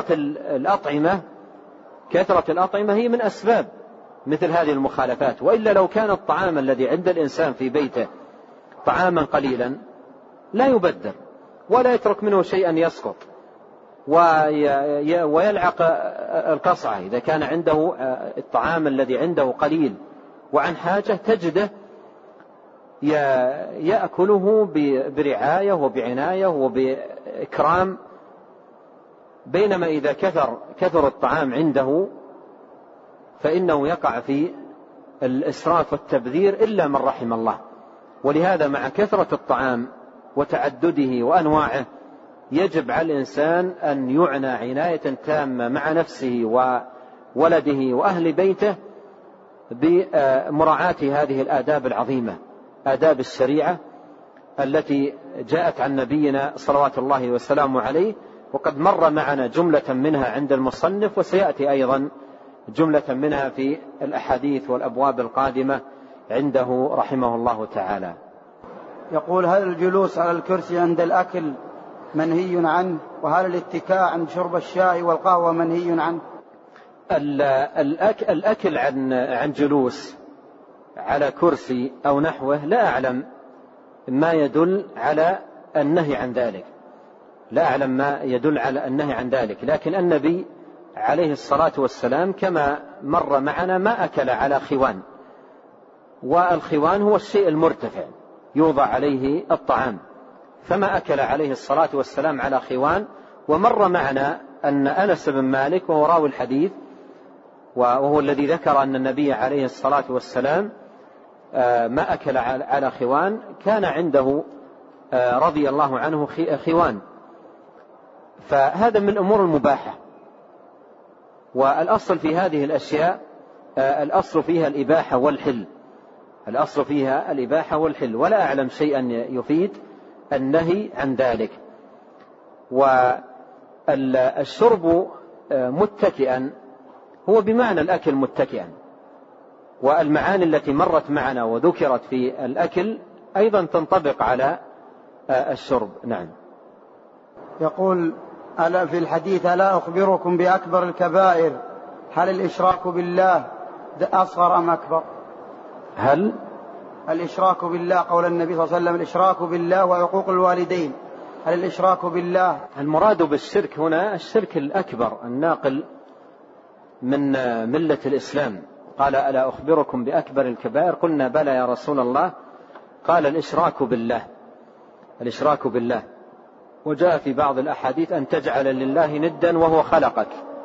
الأطعمة هي من أسباب مثل هذه المخالفات. وإلا لو كان الطعام الذي عند الإنسان في بيته طعاما قليلا لا يبذر ولا يترك منه شيئا يسقط ويلعق القصعة. إذا كان عنده الطعام الذي عنده قليل وعن حاجة تجده يأكله برعاية وبعناية وبإكرام، بينما إذا كثر الطعام عنده فإنه يقع في الإسراف والتبذير إلا من رحم الله. ولهذا مع كثرة الطعام وتعدده وأنواعه يجب على الإنسان أن يعنى عناية تامة مع نفسه وولده وأهل بيته بمراعاة هذه الآداب العظيمة، آداب الشريعة التي جاءت عن نبينا صلوات الله وسلامه عليه، وقد مر معنا جملة منها عند المصنف، وسيأتي أيضا جملة منها في الأحاديث والأبواب القادمة عنده رحمه الله تعالى. يقول: هل الجلوس على الكرسي عند الأكل منهي عنه؟ وهل الاتكاء عند شرب الشاي والقهوة منهي عنه؟ الأكل عن جلوس على كرسي أو نحوه لا أعلم ما يدل على النهي عن ذلك، لا أعلم ما يدل على النهي عن ذلك. لكن النبي عليه الصلاة والسلام كما مر معنا ما أكل على خوان، والخوان هو الشيء المرتفع يوضع عليه الطعام، فما أكل عليه الصلاة والسلام على خوان. ومر معنا أن أنس بن مالك وهو راوي الحديث وهو الذي ذكر أن النبي عليه الصلاة والسلام ما أكل على خوان، كان عنده رضي الله عنه خوان، فهذا من الأمور المباحة. والأصل في هذه الأشياء الأصل فيها الإباحة والحل، الأصل فيها الإباحة والحل، ولا أعلم شيئا يفيد النهي عن ذلك. والشرب متكئا هو بمعنى الأكل متكئا، والمعاني التي مرت معنا وذكرت في الأكل أيضا تنطبق على الشرب. نعم. يقول: ألا في الحديث ألا أخبركم بأكبر الكبائر؟ هل الإشراك بالله أصغر أم أكبر؟ هل الإشراك بالله، قول النبي صلى الله عليه وسلم: الإشراك بالله وعقوق الوالدين، هل الإشراك بالله؟ المراد بالشرك هنا الشرك الأكبر الناقل من ملة الإسلام. قال: ألا أخبركم بأكبر الكبائر؟ قلنا: بلى يا رسول الله. قال: الإشراك بالله، الإشراك بالله. وجاء في بعض الأحاديث أن تجعل لله ندا وهو خلقك.